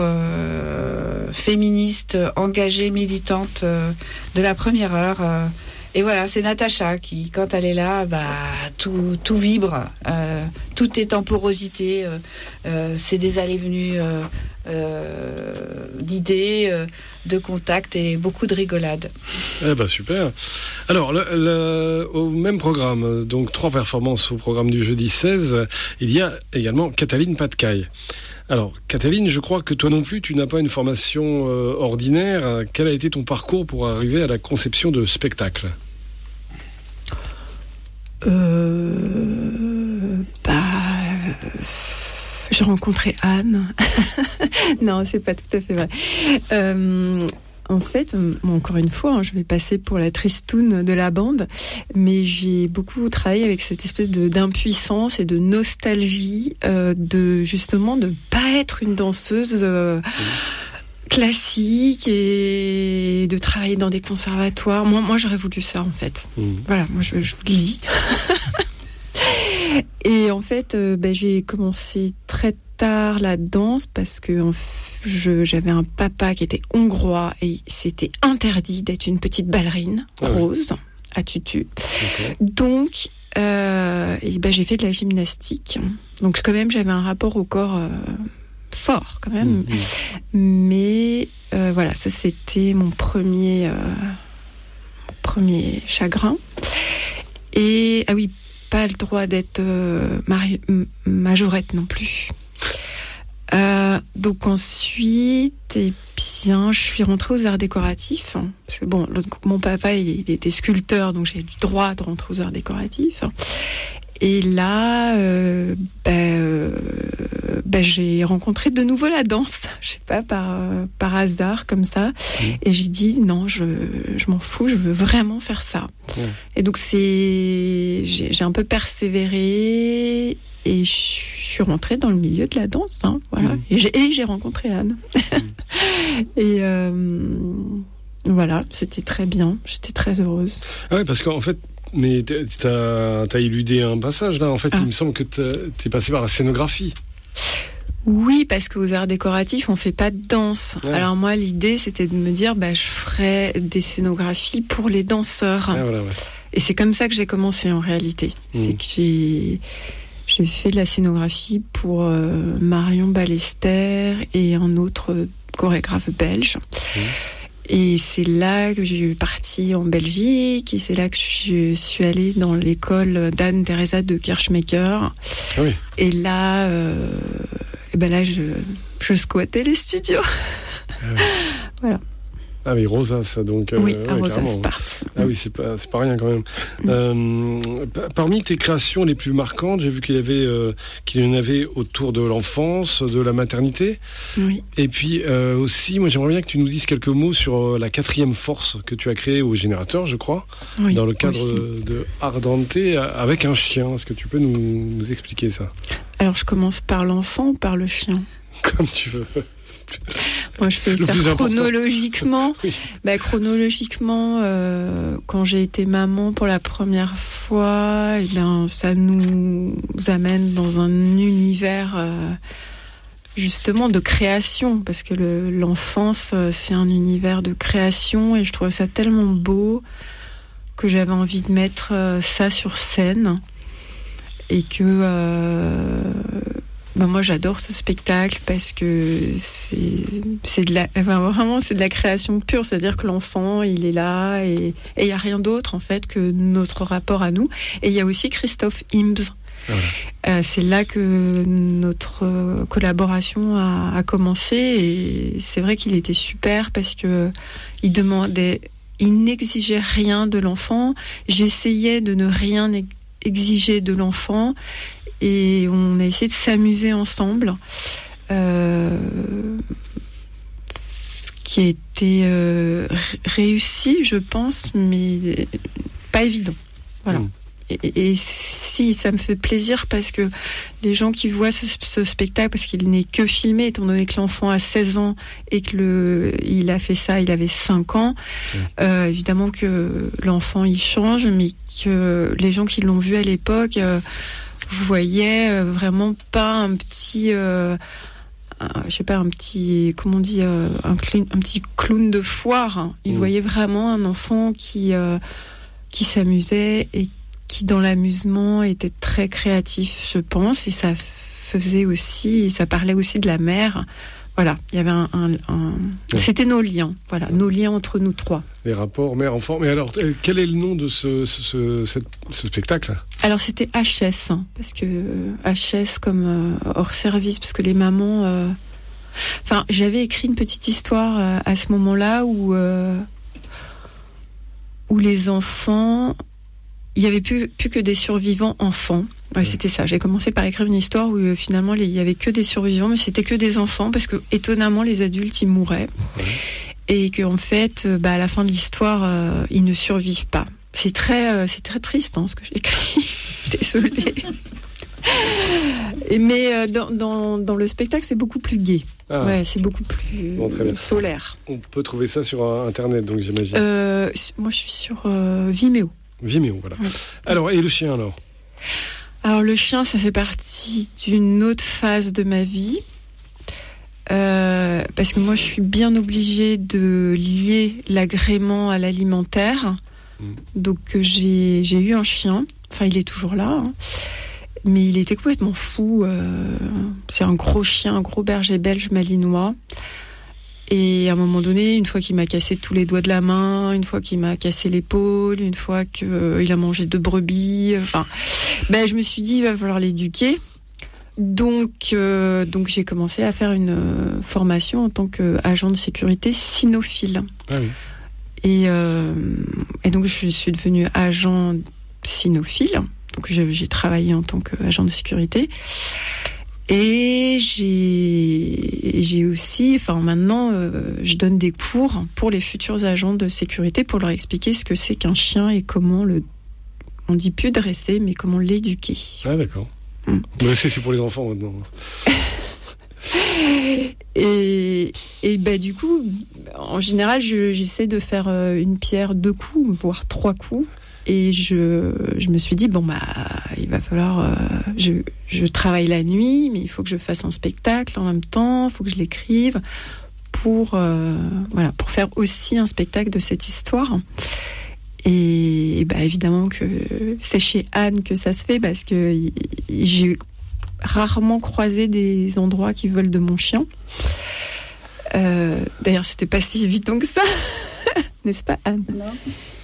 euh, féministe engagée, militante euh, de la première heure. Euh, Et voilà, c'est Natacha qui, quand elle est là, bah tout tout vibre, euh, tout est en porosité, euh, euh, c'est des allées-venues euh, euh, d'idées, euh, de contacts et beaucoup de rigolade. Eh ben super. Alors le, le, au même programme, donc trois performances au programme du jeudi seize, il y a également Cataline Patcaille. Alors, Cataline, je crois que toi non plus, tu n'as pas une formation euh, ordinaire. Quel a été ton parcours pour arriver à la conception de spectacles ? Euh... Bah... J'ai rencontré Anne. Non, c'est pas tout à fait vrai. Euh... En fait, encore une fois, hein, je vais passer pour la tristoune de la bande, mais j'ai beaucoup travaillé avec cette espèce de d'impuissance et de nostalgie, euh, de justement de pas être une danseuse euh, classique et de travailler dans des conservatoires. Moi, moi, j'aurais voulu ça en fait. Mmh. Voilà, moi, je, je vous le dis. Et en fait, euh, ben, j'ai commencé très tard la danse parce que en fait, Je, j'avais un papa qui était hongrois et c'était interdit d'être une petite ballerine ah rose oui. à tutu. Okay. Donc, euh, et ben, j'ai fait de la gymnastique. Donc, quand même, j'avais un rapport au corps euh, fort, quand même. Mmh. Mais euh, voilà, ça, c'était mon premier, euh, mon premier chagrin. Et, ah oui, pas le droit d'être euh, mari- majorette non plus. Euh, donc ensuite, eh bien, je suis rentrée aux arts décoratifs. Hein, parce que bon, mon papa, il, il était sculpteur, donc j'ai eu le droit de rentrer aux arts décoratifs. Et là, euh, bah, euh, bah, j'ai rencontré de nouveau la danse, je sais pas, par, euh, par hasard, comme ça. Mmh. Et j'ai dit, non, je, je m'en fous, je veux vraiment faire ça. Mmh. Et donc, c'est, j'ai, j'ai un peu persévéré et je suis rentrée dans le milieu de la danse. Hein, voilà. Mmh. Et, j'ai, et j'ai rencontré Anne. Mmh. et euh, voilà, c'était très bien, j'étais très heureuse. Ah oui, parce qu'en fait, mais t'as, t'as éludé un passage là. En fait, ah. il me semble que t'es passé par la scénographie. Oui, parce qu'aux arts décoratifs, on fait pas de danse. Ouais. Alors moi, l'idée, c'était de me dire, bah, je ferais des scénographies pour les danseurs. Ah, voilà, ouais. Et c'est comme ça que j'ai commencé en réalité. Mmh. C'est que j'ai, j'ai fait de la scénographie pour euh, Marion Ballester et un autre chorégraphe belge. Mmh. Et c'est là que j'ai parti en Belgique, et c'est là que je suis allée dans l'école d'Anne-Theresa de Kirchmaker. Ah oui. Et là, euh, et ben là, je, je squattais les studios. Ah oui. Voilà. Ah oui, Rosas, donc. Oui, euh, à ouais, Rosas, Sparte. Ah oui, c'est pas, c'est pas rien quand même. Mm. Euh, parmi tes créations les plus marquantes, j'ai vu qu'il y avait, euh, qu'il y en avait autour de l'enfance, de la maternité. Oui. Et puis euh, aussi, moi, j'aimerais bien que tu nous dises quelques mots sur la quatrième force que tu as créée au Générateur, je crois, oui, dans le cadre aussi. De Ardente, avec un chien. Est-ce que tu peux nous, nous expliquer ça? Alors, je commence par l'enfant ou par le chien? Comme tu veux. Moi, je fais ça chronologiquement. Oui. Bah, chronologiquement, euh, quand j'ai été maman pour la première fois, et ben, ça nous amène dans un univers euh, justement de création, parce que le, l'enfance, c'est un univers de création, et je trouve ça tellement beau que j'avais envie de mettre euh, ça sur scène, et que euh, ben moi j'adore ce spectacle parce que c'est c'est de la enfin, vraiment c'est de la création pure, c'est-à-dire que l'enfant il est là et il y a rien d'autre en fait que notre rapport à nous. Et il y a aussi Christophe Imbs. Voilà. Euh, c'est là que notre collaboration a, a commencé, et c'est vrai qu'il était super parce que il demandait, il n'exigeait rien de l'enfant. J'essayais de ne rien exiger de l'enfant. Et on a essayé de s'amuser ensemble, euh, qui a été euh, réussi, je pense, mais pas évident. Voilà. Mmh. Et, et, et si, ça me fait plaisir parce que les gens qui voient ce, ce spectacle, parce qu'il n'est que filmé, étant donné que l'enfant a seize ans et que le, il a fait ça, il avait cinq ans, mmh. euh, évidemment que l'enfant il change, mais que les gens qui l'ont vu à l'époque... Euh, vous voyez euh, vraiment pas un petit, euh, un, je sais pas, un petit, comment on dit, euh, un, clown, un petit clown de foire. Hein. Il mmh. voyait vraiment un enfant qui, euh, qui s'amusait et qui, dans l'amusement, était très créatif, je pense. Et ça faisait aussi, ça parlait aussi de la mère. Voilà, il y avait un, un, un... Ouais. C'était nos liens, voilà, nos liens entre nous trois. Les rapports mère-enfant. Mais alors, quel est le nom de ce, ce, ce, ce, ce spectacle? Alors, c'était H S, hein, parce que H S comme euh, hors service, parce que les mamans... Euh... Enfin, j'avais écrit une petite histoire euh, à ce moment-là où, euh, où les enfants... Il n'y avait plus, plus que des survivants enfants. Ouais, c'était ça. J'ai commencé par écrire une histoire où euh, finalement il y avait que des survivants, mais c'était que des enfants parce que étonnamment les adultes ils mouraient ouais. et que en fait, euh, bah à la fin de l'histoire euh, ils ne survivent pas. C'est très, euh, c'est très triste hein, ce que j'ai écrit. Désolée. et, mais euh, dans, dans dans le spectacle c'est beaucoup plus gai. Ah. Ouais, c'est beaucoup plus bon, solaire. On peut trouver ça sur internet donc j'imagine. Euh, moi je suis sur euh, Vimeo. Vimeo, voilà. Ouais. Alors, et le chien, alors? Alors, le chien, ça fait partie d'une autre phase de ma vie. Euh, parce que moi, je suis bien obligée de lier l'agrément à l'alimentaire. Mmh. Donc, j'ai, j'ai eu un chien. Enfin, il est toujours là. Hein. Mais il était complètement fou. Euh, c'est un gros chien, un gros berger belge malinois. Et à un moment donné, une fois qu'il m'a cassé tous les doigts de la main, une fois qu'il m'a cassé l'épaule, une fois qu'il euh, a mangé deux brebis, enfin, ben je me suis dit il va falloir l'éduquer. Donc, euh, donc j'ai commencé à faire une euh, formation en tant qu'agent de sécurité cynophile. Ah oui. Et, euh, et donc je suis devenue agent cynophile. donc je, j'ai travaillé en tant qu'agent de sécurité. Et j'ai, j'ai aussi, enfin maintenant, euh, je donne des cours pour les futurs agents de sécurité pour leur expliquer ce que c'est qu'un chien et comment le, on dit plus dresser, mais comment l'éduquer. Ah d'accord. Mmh. Mais c'est, c'est pour les enfants maintenant. et et bah du coup, en général, je, j'essaie de faire une pierre deux coups, voire trois coups. Et je, je me suis dit, bon, bah, il va falloir... Euh, je, je travaille la nuit, mais il faut que je fasse un spectacle en même temps, il faut que je l'écrive pour, euh, voilà, pour faire aussi un spectacle de cette histoire. Et, et bah, évidemment que c'est chez Anne que ça se fait, parce que j'ai rarement croisé des endroits qui veulent de mon chien. Euh, d'ailleurs, c'était pas si évident que ça, n'est-ce pas, Anne ? Non.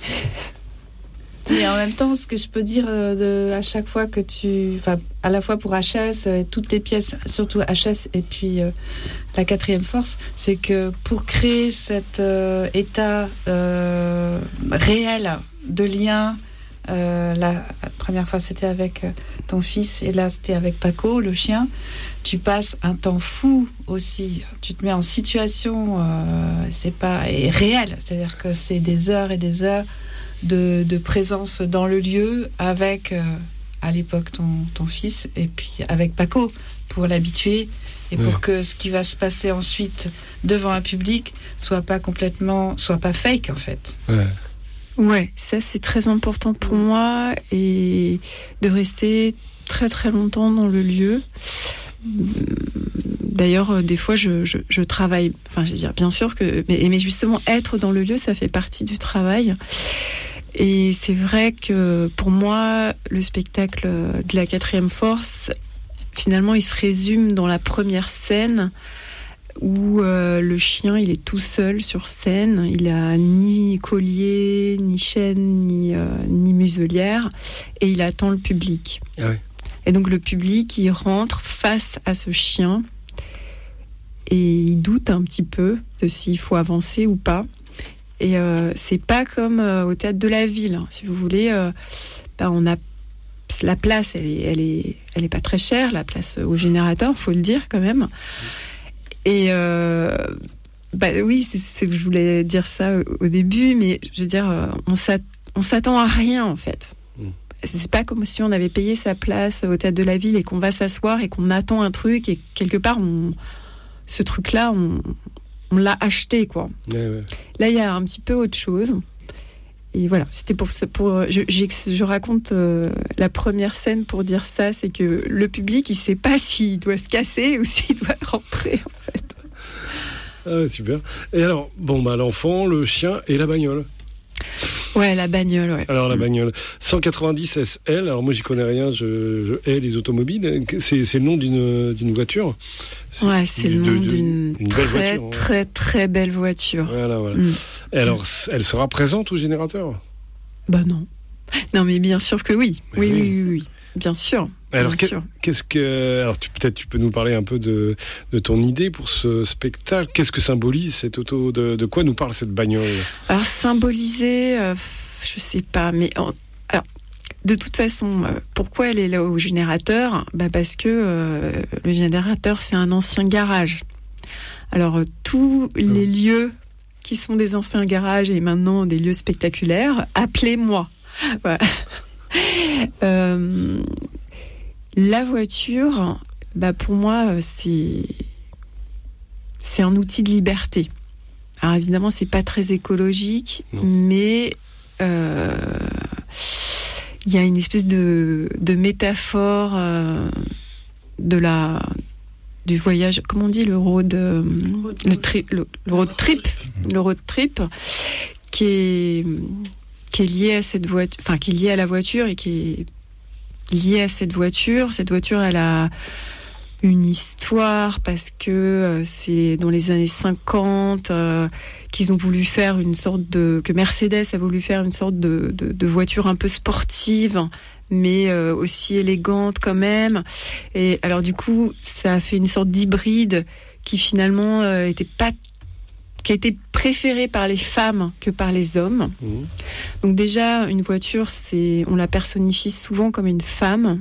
Mais en même temps, ce que je peux dire de, à chaque fois que tu... Enfin, à la fois pour H S, euh, toutes les pièces, surtout H S et puis euh, la quatrième force, c'est que pour créer cet euh, état euh, réel de lien, euh, la, la première fois c'était avec ton fils et là c'était avec Paco, le chien, tu passes un temps fou aussi. Tu te mets en situation, euh, c'est pas... Et réel, c'est-à-dire que c'est des heures et des heures De, de présence dans le lieu avec, euh, à l'époque, ton, ton fils, et puis avec Paco, pour l'habituer, et pour oui. que ce qui va se passer ensuite devant un public soit pas complètement, soit pas fake, en fait. Ouais, ouais, ça c'est très important pour moi, et de rester très très longtemps dans le lieu. D'ailleurs, euh, des fois, je, je, je travaille. Enfin, je veux dire, bien sûr que, mais, mais justement, être dans le lieu, ça fait partie du travail. Et c'est vrai que pour moi, le spectacle de la quatrième force, finalement, il se résume dans la première scène où euh, le chien, il est tout seul sur scène. Il a ni collier, ni chaîne, ni euh, ni muselière, et il attend le public. Ah oui. Et donc le public, il rentre face à ce chien et il doute un petit peu de s'il faut avancer ou pas. Et euh, c'est pas comme euh, au théâtre de la ville, hein. Si vous voulez, euh, ben on a la place, elle est, elle est, elle est pas très chère, la place au générateur, faut le dire quand même. Et euh, bah oui, c'est, c'est, je voulais dire ça au, au début, mais je veux dire, on s'attend, on s'attend à rien en fait. C'est pas comme si on avait payé sa place au théâtre de la ville et qu'on va s'asseoir et qu'on attend un truc et quelque part on, ce truc-là on, on l'a acheté quoi. Ouais, ouais. Là il y a un petit peu autre chose et voilà, c'était pour ça. Pour je, je raconte euh, la première scène pour dire ça, c'est que le public il sait pas s'il doit se casser ou s'il doit rentrer en fait. Ah, super. Et alors bon bah l'enfant, le chien et la bagnole. Ouais, la bagnole, ouais. Alors, la bagnole. cent quatre-vingt-dix S L, alors moi, j'y connais rien, je, je hais les automobiles. C'est, c'est le nom d'une, d'une voiture. C'est, ouais, c'est le nom de, d'une de, très, voiture, très, ouais. très belle voiture. Voilà, voilà. Mm. Et alors, elle sera présente au générateur ? Bah non. Non, mais bien sûr que oui. Oui, oui, oui, oui, oui. Bien sûr. Alors, bien que, sûr. qu'est-ce que, alors tu, peut-être tu peux nous parler un peu de, de ton idée pour ce spectacle. Qu'est-ce que symbolise cette auto, de, de quoi nous parle cette bagnole ? Alors symboliser, euh, je sais pas, mais en, alors de toute façon, euh, pourquoi elle est là au générateur ? Bah parce que euh, le générateur c'est un ancien garage. Alors euh, tous les oh. lieux qui sont des anciens garages et maintenant des lieux spectaculaires, appelez-moi. Voilà. euh, La voiture, bah pour moi, c'est c'est un outil de liberté. Alors évidemment, c'est pas très écologique, non. mais euh, il y a une espèce de de métaphore euh, de la du voyage. Comment on dit le road, euh, le, tri, le, le road trip, le road trip, qui est qui est lié à cette voiture, enfin qui est lié à la voiture et qui est liée à cette voiture. Cette voiture, elle a une histoire parce que euh, c'est dans les années cinquante euh, qu'ils ont voulu faire une sorte de... que Mercedes a voulu faire une sorte de, de, de voiture un peu sportive, mais euh, aussi élégante quand même. Et alors du coup, ça a fait une sorte d'hybride qui finalement euh, était pas qui a été préférée par les femmes que par les hommes. Mmh. Donc déjà, une voiture, c'est, on la personnifie souvent comme une femme.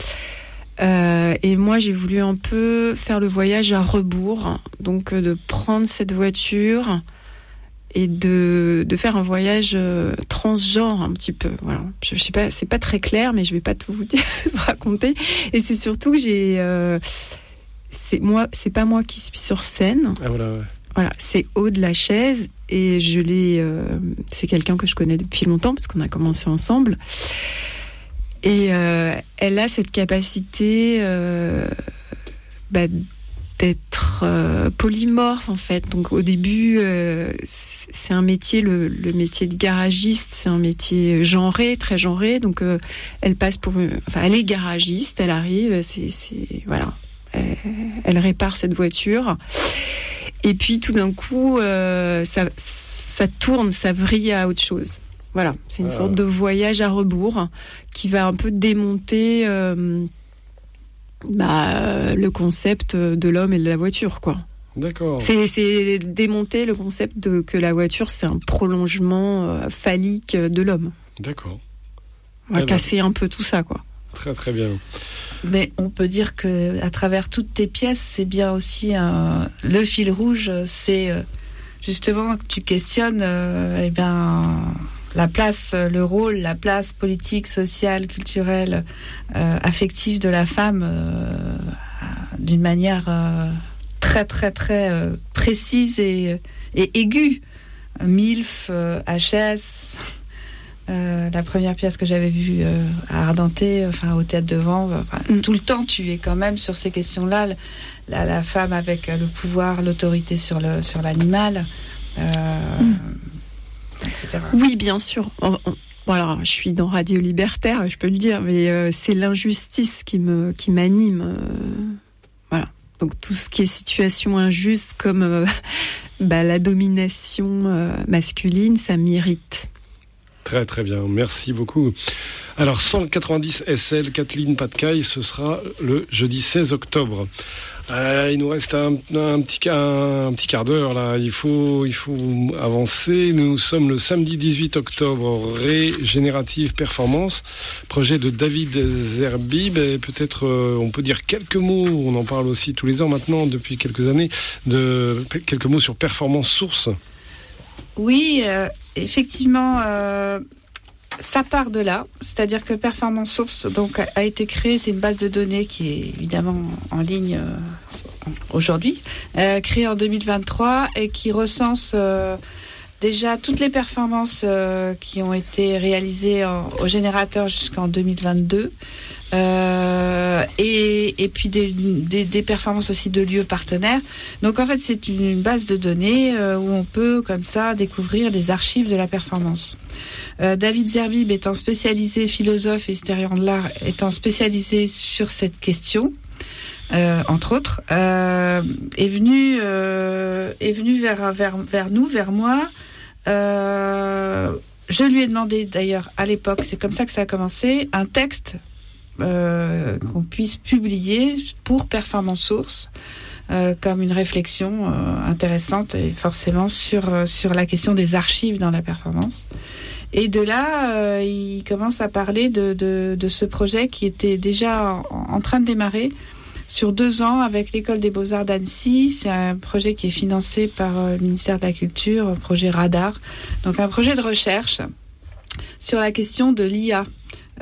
Euh, et moi, j'ai voulu un peu faire le voyage à rebours, donc euh, de prendre cette voiture et de de faire un voyage euh, transgenre un petit peu. Voilà. Je, je sais pas, c'est pas très clair, mais je vais pas tout vous, dire, vous raconter. Et c'est surtout que j'ai, euh, c'est moi, c'est pas moi qui suis sur scène. Ah voilà. Ouais. Voilà, c'est Aude Lachaise et je l'ai. Euh, c'est quelqu'un que je connais depuis longtemps parce qu'on a commencé ensemble. Et euh, elle a cette capacité euh, bah, d'être euh, polymorphe en fait. Donc au début, euh, c'est un métier, le, le métier de garagiste, c'est un métier genré, très genré. Donc euh, elle passe pour, enfin elle est garagiste, elle arrive, c'est, c'est voilà, elle, elle répare cette voiture. Et puis tout d'un coup, euh, ça, ça tourne, ça vrille à autre chose. Voilà, c'est une ah. sorte de voyage à rebours qui va un peu démonter euh, bah, le concept de l'homme et de la voiture, quoi. D'accord. C'est, c'est démonter le concept de que la voiture c'est un prolongement euh, phallique de l'homme. D'accord. On va eh casser ben. un peu tout ça, quoi. Très très bien. Mais on peut dire que à travers toutes tes pièces, c'est bien aussi un... le fil rouge, c'est justement que tu questionnes, euh, eh ben, la place, le rôle, la place politique, sociale, culturelle, euh, affective de la femme euh, d'une manière euh, très très très euh, précise et, et aiguë. MILF, euh, H S. Euh, la première pièce que j'avais vue euh, à Ardenté, enfin au Théâtre de Vent, enfin, mm. tout le temps tu es quand même sur ces questions-là, la, la femme avec le pouvoir, l'autorité sur le sur l'animal, euh, mm. et cetera. Oui, bien sûr. On, on, bon alors, je suis dans Radio Libertaire, je peux le dire, mais euh, c'est l'injustice qui me qui m'anime. Euh, voilà. Donc tout ce qui est situation injuste, comme euh, bah, la domination euh, masculine, ça m'irrite. Très très bien, merci beaucoup. Alors cent quatre-vingt-dix S L, Kathleen Patcaille, ce sera le jeudi seize octobre. Euh, il nous reste un, un, petit, un, un petit quart d'heure là, il faut, il faut avancer. Nous sommes le samedi dix-huit octobre, Régénérative Performance, projet de David Zerbib. Et peut-être euh, on peut dire quelques mots, on en parle aussi tous les ans maintenant, depuis quelques années, de quelques mots sur Performance Source. Oui, euh, effectivement, euh, ça part de là. C'est-à-dire que Performance Source donc, a été créée, c'est une base de données qui est évidemment en ligne euh, aujourd'hui, euh, créée en deux mille vingt-trois et qui recense euh, déjà toutes les performances euh, qui ont été réalisées en, au générateur jusqu'en deux mille vingt-deux. Euh, et, et puis des, des, des performances aussi de lieux partenaires. Donc en fait c'est une base de données euh, où on peut comme ça découvrir les archives de la performance. Euh, David Zerbib étant spécialisé, philosophe et historien de l'art, étant spécialisé sur cette question, euh, entre autres, euh, est venu euh, est venu vers vers vers nous, vers moi. Euh, je lui ai demandé d'ailleurs à l'époque, c'est comme ça que ça a commencé, un texte. Euh, qu'on puisse publier pour Performance Source euh, comme une réflexion euh, intéressante et forcément sur, euh, sur la question des archives dans la performance. Et de là, euh, il commence à parler de, de, de ce projet qui était déjà en, en train de démarrer sur deux ans avec l'École des Beaux-Arts d'Annecy. C'est un projet qui est financé par euh, le ministère de la Culture, un projet Radar, donc un projet de recherche sur la question de l'I A.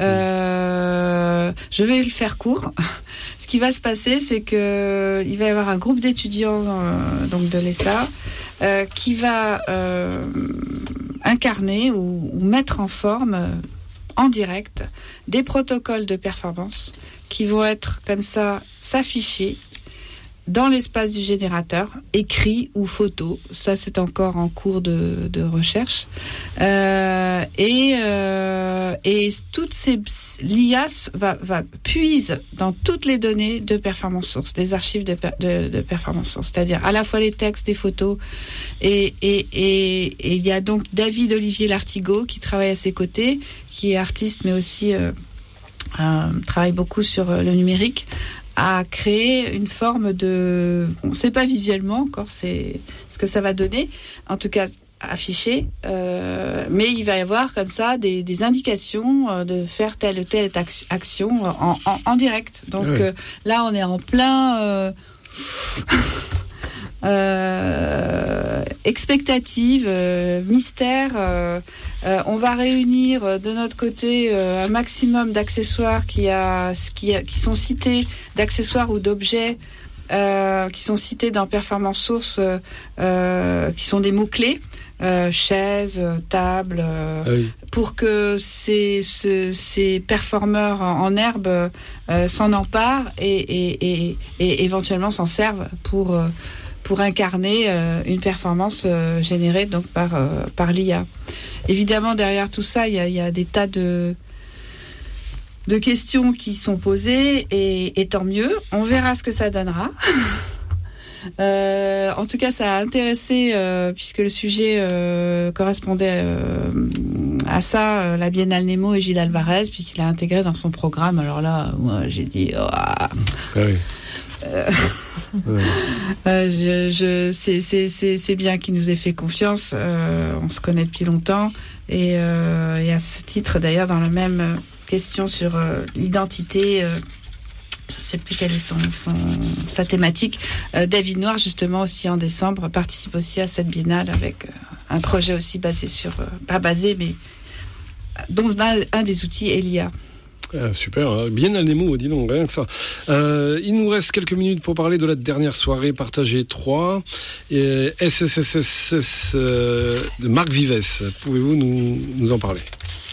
Euh, je vais le faire court. Ce qui va se passer, c'est que il va y avoir un groupe d'étudiants euh, donc de l'E S A euh, qui va euh, incarner ou, ou mettre en forme euh, en direct des protocoles de performance qui vont être comme ça s'afficher dans l'espace du générateur, écrit ou photo. Ça, c'est encore en cours de, de recherche. Euh, et, euh, et toutes ces l'I A va, va puise dans toutes les données de Performance Source, des archives de, de, de Performance Source, c'est-à-dire à la fois les textes, les photos. Et, et, et, et il y a donc David Olivier Lartigot qui travaille à ses côtés, qui est artiste, mais aussi euh, euh, travaille beaucoup sur le numérique, à créer une forme de, on ne sait pas visuellement encore c'est ce que ça va donner, en tout cas affiché, euh, mais il va y avoir comme ça des, des indications euh, de faire telle ou telle action en, en, en direct. Donc oui. euh, là, on est en plein euh, euh, expectative, euh, mystère. Euh, euh, on va réunir euh, de notre côté euh, un maximum d'accessoires qui, a, qui, a, qui sont cités, d'accessoires ou d'objets euh, qui sont cités dans Performance Source, euh, euh, qui sont des mots-clés. Euh, chaises, table, euh, ah oui. pour que ces, ces, ces performeurs en, en herbe euh, s'en emparent et, et, et, et éventuellement s'en servent pour, euh, pour incarner euh, une performance euh, générée donc par, euh, par l'I A. Évidemment, derrière tout ça, il y a, y a des tas de, de questions qui sont posées et, et tant mieux. On verra ce que ça donnera. Euh, en tout cas, ça a intéressé euh, puisque le sujet euh, correspondait euh, à ça, euh, la Biennale Nemo et Gilles Alvarez, puisqu'il a intégré dans son programme. Alors là, moi, j'ai dit, oh, ah oui. euh, oui. euh, je, je, c'est, c'est, c'est, c'est bien qu'il nous ait fait confiance. Euh, on se connaît depuis longtemps et, euh, et à ce titre, d'ailleurs, dans la même question sur euh, l'identité. Euh, je ne sais plus quelle est son, son, sa thématique. Euh, David Noir, justement, aussi en décembre, participe aussi à cette biennale avec euh, un projet aussi basé sur, euh, pas basé, mais dont un, un des outils est l'I A. Ah, super, Biennale Nemo, dis donc, rien que ça. Euh, il nous reste quelques minutes pour parler de la dernière soirée partagée trois. Et S S S S S euh, de Marc Vives. Pouvez-vous nous, nous en parler?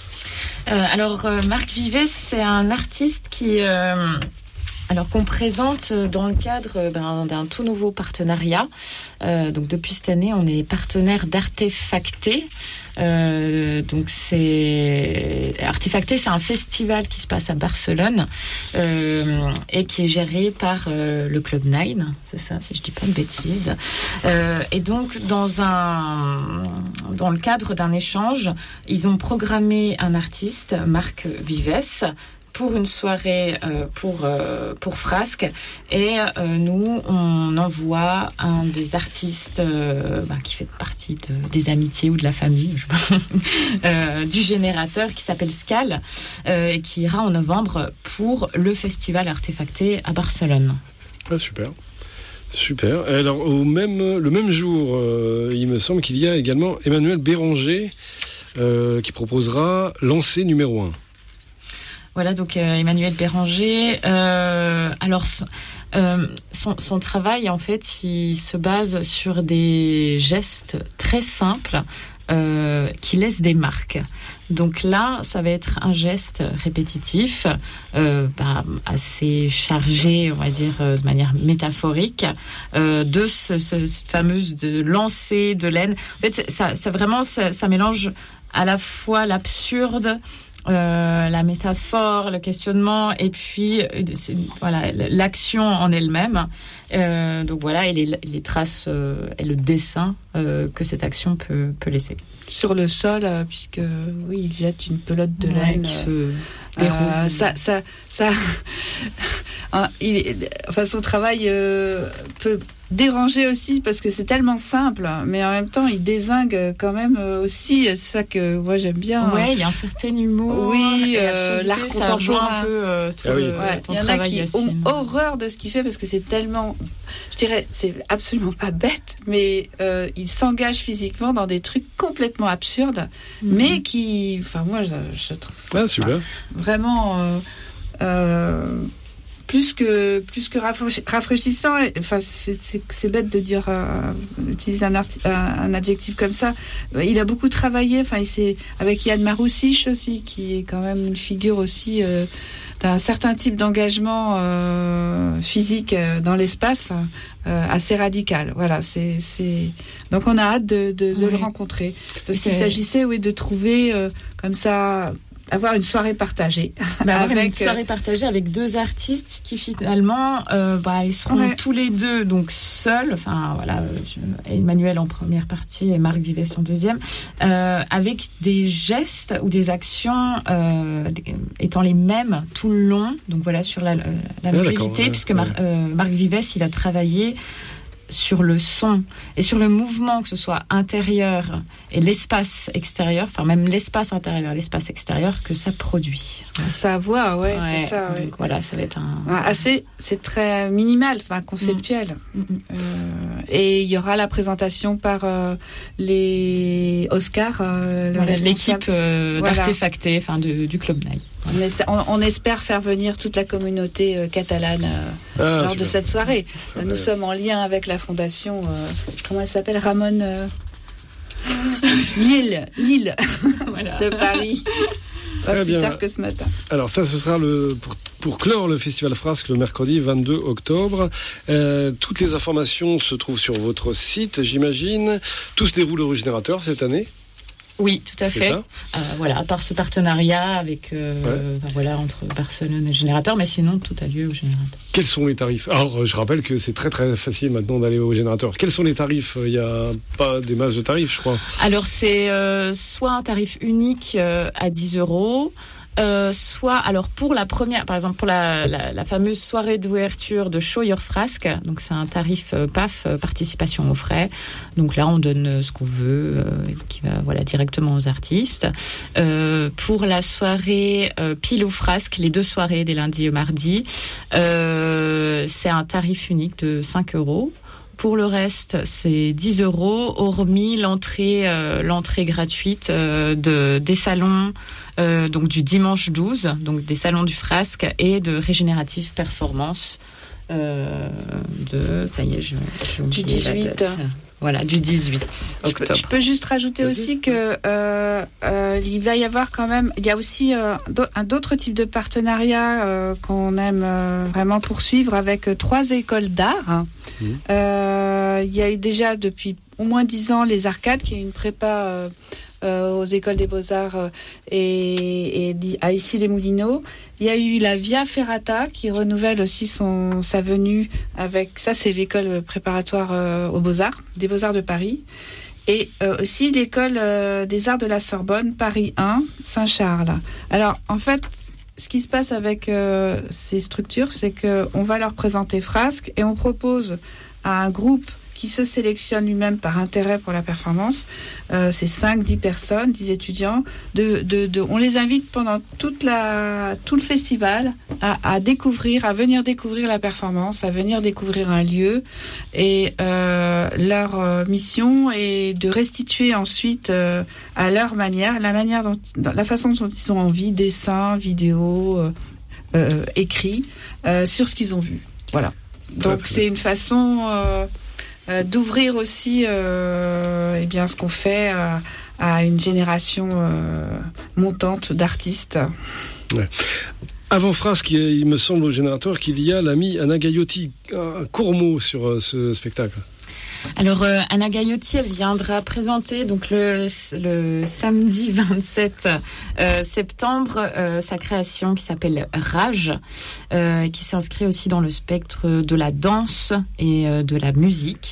euh, Alors, euh, Marc Vives, c'est un artiste qui... Euh, Alors qu'on présente dans le cadre ben, d'un tout nouveau partenariat. Euh, donc depuis cette année, on est partenaire d'Artefacté. Euh, donc c'est Artefacté, c'est un festival qui se passe à Barcelone euh, et qui est géré par euh, le Club Nine, c'est ça, si je dis pas de bêtises. Euh, et donc dans un dans le cadre d'un échange, ils ont programmé un artiste, Marc Vives, pour une soirée euh, pour euh, pour Frasque et euh, nous on envoie un des artistes euh, bah, qui fait partie de, des amitiés ou de la famille je sais pas, euh, du générateur qui s'appelle Scal euh, et qui ira en novembre pour le festival Artefacté à Barcelone. Ah, super. Super. Alors au même le même jour, euh, il me semble qu'il y a également Emmanuel Béranger euh, qui proposera Lancer numéro un. Voilà, donc euh, Emmanuel Béranger. Euh, alors, euh, son, son travail, en fait, il se base sur des gestes très simples euh, qui laissent des marques. Donc là, ça va être un geste répétitif, euh, bah, assez chargé, on va dire, euh, de manière métaphorique, euh, de ce, ce, cette fameuse de lancer de laine. En fait, ça, ça vraiment, ça, ça mélange à la fois l'absurde, Euh, la métaphore, le questionnement, et puis c'est, voilà l'action en elle-même. Euh, donc voilà, et les, les traces euh, et le dessin euh, que cette action peut, peut laisser. Sur le sol, euh, puisque oui, il jette une pelote de ouais, laine. Qui euh, se déroule. Euh, ça, ça, ça. hein, il, enfin, son travail euh, peut déranger aussi parce que c'est tellement simple, mais en même temps il dézingue quand même aussi. C'est ça que moi j'aime bien. Ouais, il y a un certain humour. Oui, euh, l'art contemporain. Un peu euh, tout ah oui. le, ouais, ton il y en travail, a qui ont horreur de ce qu'il fait parce que c'est tellement, je dirais, c'est absolument pas bête, mais euh, il s'engage physiquement dans des trucs complètement absurdes, mmh. mais qui, enfin moi je, je trouve ah, super. vraiment. Euh, euh, plus que plus que rafraîchissant. Enfin, c'est, c'est, c'est bête de dire euh, utiliser un, arti- un, un adjectif comme ça. Il a beaucoup travaillé. Enfin, il s'est avec Yann Maroussich aussi, qui est quand même une figure aussi euh, d'un certain type d'engagement euh, physique euh, dans l'espace euh, assez radical. Voilà, c'est c'est. Donc on a hâte de de, de oui. le rencontrer parce qu'il s'agissait oui de trouver euh, comme ça avoir une soirée partagée. Bah, avoir avec, une soirée partagée avec deux artistes qui finalement, euh, bah, ils seront ouais. tous les deux donc seuls. Enfin voilà, Emmanuel en première partie et Marc Vivès en deuxième, euh, avec des gestes ou des actions euh, étant les mêmes tout le long. Donc voilà sur la, la longévité, ouais, puisque ouais. Mar- euh, Marc Vivès il va travailler sur le son et sur le mouvement, que ce soit intérieur et l'espace extérieur, enfin même l'espace intérieur et l'espace extérieur que ça produit. Sa voix, ouais, ouais c'est ça. Ouais. Donc voilà, ça va être un... assez, c'est très minimal, enfin conceptuel. Mmh. Euh, et il y aura la présentation par euh, les Oscars, euh, le voilà, l'équipe euh, voilà. d'Artefacté, enfin de, du Club Naï. On, essa- on, on espère faire venir toute la communauté euh, catalane euh, ah, lors de cette soirée. Euh, nous sommes en lien avec la fondation, euh, comment elle s'appelle, Ramon euh... Lille, Lille voilà. de Paris. Pas Très plus bien. tard que ce matin. Alors ça, ce sera le pour, pour clore le Festival Frasque le mercredi vingt-deux octobre. Euh, toutes les informations se trouvent sur votre site, j'imagine. Tout se déroule au Régénérateur cette année. Oui, tout à fait. Euh, voilà, à part ce partenariat avec, euh, ouais. ben voilà, entre Barcelone et le Générateur, mais sinon tout a lieu au Générateur. Quels sont les tarifs ? Alors, je rappelle que c'est très très facile maintenant d'aller au Générateur. Quels sont les tarifs ? Il n'y a pas des masses de tarifs, je crois. Alors, c'est euh, soit un tarif unique euh, à dix euros. Euh, soit, alors pour la première, par exemple pour la, la, la fameuse soirée d'ouverture de Show Your Frasque, donc c'est un tarif euh, P A F, euh, participation aux frais. Donc là, on donne euh, ce qu'on veut, euh, qui va voilà directement aux artistes. Euh, pour la soirée euh, Pile ou Frasque, les deux soirées des lundis et mardi, euh, c'est un tarif unique de cinq euros. Pour le reste, c'est dix euros, hormis l'entrée, euh, l'entrée gratuite euh, de des salons, euh, donc du dimanche douze, donc des salons du Frasque et de Régénérative Performance euh, de, ça y est, je, j'ai oublié du dix-huit. La date. Voilà, du dix-huit octobre. Je peux, je peux juste rajouter Vas-y. aussi que euh, euh, il va y avoir quand même, il y a aussi euh, un d'autres types de partenariats euh, qu'on aime euh, vraiment poursuivre avec euh, trois écoles d'art. Mmh. Euh, il y a eu déjà depuis au moins dix ans les Arcades, qui est une prépa euh, euh, aux écoles des Beaux-Arts euh, et, et à Issy-les-Moulineaux. Il y a eu la Via Ferrata qui renouvelle aussi son sa venue avec ça, c'est l'école préparatoire euh, aux Beaux-Arts, des Beaux-Arts de Paris, et euh, aussi l'école euh, des Arts de la Sorbonne, Paris un, Saint-Charles. Alors en fait, ce qui se passe avec euh, ces structures, c'est que on va leur présenter Frasque et on propose à un groupe qui se sélectionne lui-même par intérêt pour la performance, euh, c'est cinq dix personnes, dix étudiants, de, de, de, on les invite pendant toute la, tout le festival à, à découvrir, à venir découvrir la performance, à venir découvrir un lieu, et euh, leur euh, mission est de restituer ensuite euh, à leur manière, la manière dont, la façon dont ils ont envie, dessin, vidéo, euh, euh, écrit, euh, sur ce qu'ils ont vu. Voilà. Donc c'est une façon euh, Euh, d'ouvrir aussi euh, eh bien, ce qu'on fait euh, à une génération euh, montante d'artistes. Ouais. Avant Frasque, il me semble au Générateur qu'il y a l'ami Anna Gagliotti. Un court mot sur euh, ce spectacle. Alors euh, Anna Gagliotti, elle viendra présenter donc le, le samedi vingt-sept euh, septembre euh, sa création qui s'appelle Rage, euh, qui s'inscrit aussi dans le spectre de la danse et euh, de la musique.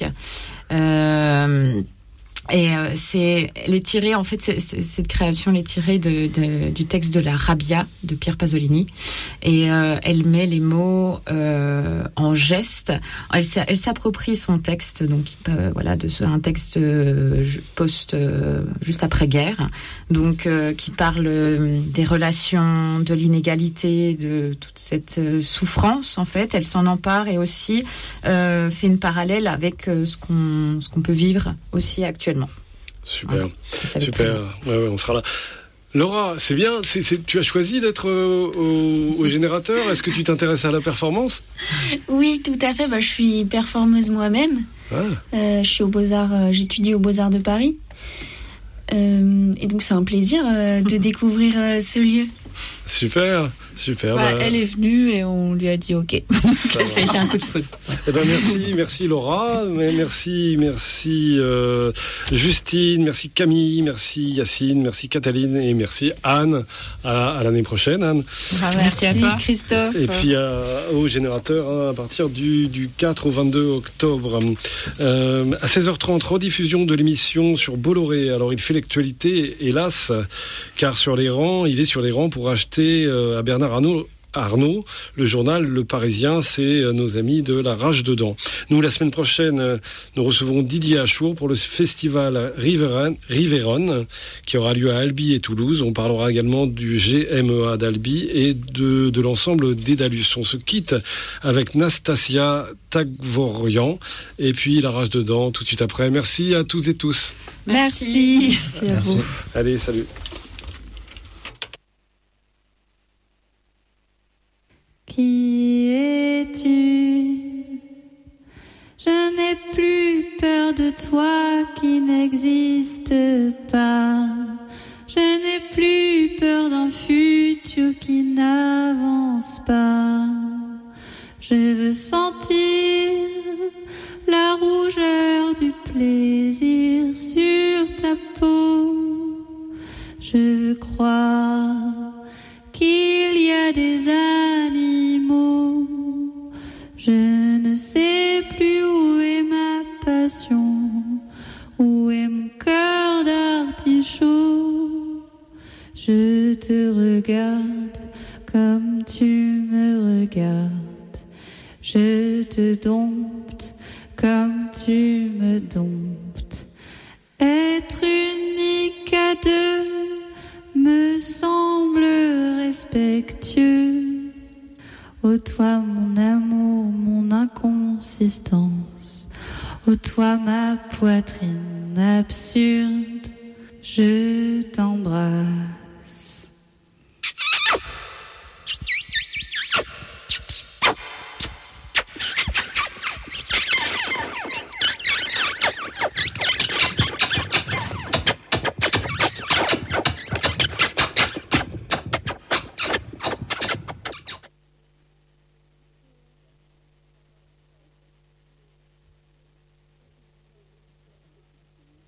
Euh, Et euh, c'est, elle est tirée, en fait, c'est, c'est, cette création, elle est tirée de, de, du texte de la Rabbia de Pier Pasolini. Et euh, elle met les mots euh, en geste. Elle, elle s'approprie son texte, donc euh, voilà, de un texte euh, post, euh, juste après guerre, donc euh, qui parle des relations, de l'inégalité, de toute cette euh, souffrance. En fait, elle s'en empare et aussi euh, fait une parallèle avec euh, ce qu'on, ce qu'on peut vivre aussi actuellement. Super, voilà, super. Ouais, ouais, on sera là. Laura, c'est bien. C'est, c'est, tu as choisi d'être euh, au, au Générateur. Est-ce que tu t'intéresses à la performance ? Oui, tout à fait. Bah, je suis performeuse moi-même. Ah. Euh, je suis aux Beaux-Arts. Euh, j'étudie aux Beaux-Arts de Paris. Euh, et donc c'est un plaisir euh, de découvrir euh, ce lieu. Super. Super. Bah, bah... Elle est venue et on lui a dit OK. Ça, ça a été un coup de foudre. Eh ben merci, merci Laura, merci, merci euh, Justine, merci Camille, merci Yacine, merci Cataline et merci Anne. À, à l'année prochaine, Anne. Ah, merci, merci à toi, Christophe. Et puis à, au générateur hein, à partir du, du quatre au vingt-deux octobre. Euh, à seize heures trente, rediffusion de l'émission sur Bolloré. Alors il fait l'actualité, hélas, car sur les rangs, il est sur les rangs pour acheter euh, à Bernard Arnault. Arnaud, le journal Le Parisien, c'est nos amis de la Rage Dedans. Nous, la semaine prochaine, nous recevons Didier Achour pour le festival Riveron, Riveron, qui aura lieu à Albi et Toulouse. On parlera également du G M E A d'Albi et de, de l'ensemble d'Edalus. On se quitte avec Nastasia Tagvorian et puis la Rage Dedans tout de suite après. Merci à toutes et tous. Merci. Merci à vous. Allez, salut. Qui es-tu? Je n'ai plus peur de toi qui n'existe pas. Je n'ai plus peur d'un futur qui n'avance pas. Je veux sentir la rougeur du plaisir sur ta peau. Je veux croire qu'il y a des animaux. Je ne sais plus où est ma passion, où est mon cœur d'artichaut. Je te regarde comme tu me regardes. Je te dompte comme tu me domptes. Être unique à deux me semble respectueux. Ô toi mon amour, mon inconsistance, ô toi ma poitrine absurde, je t'embrasse.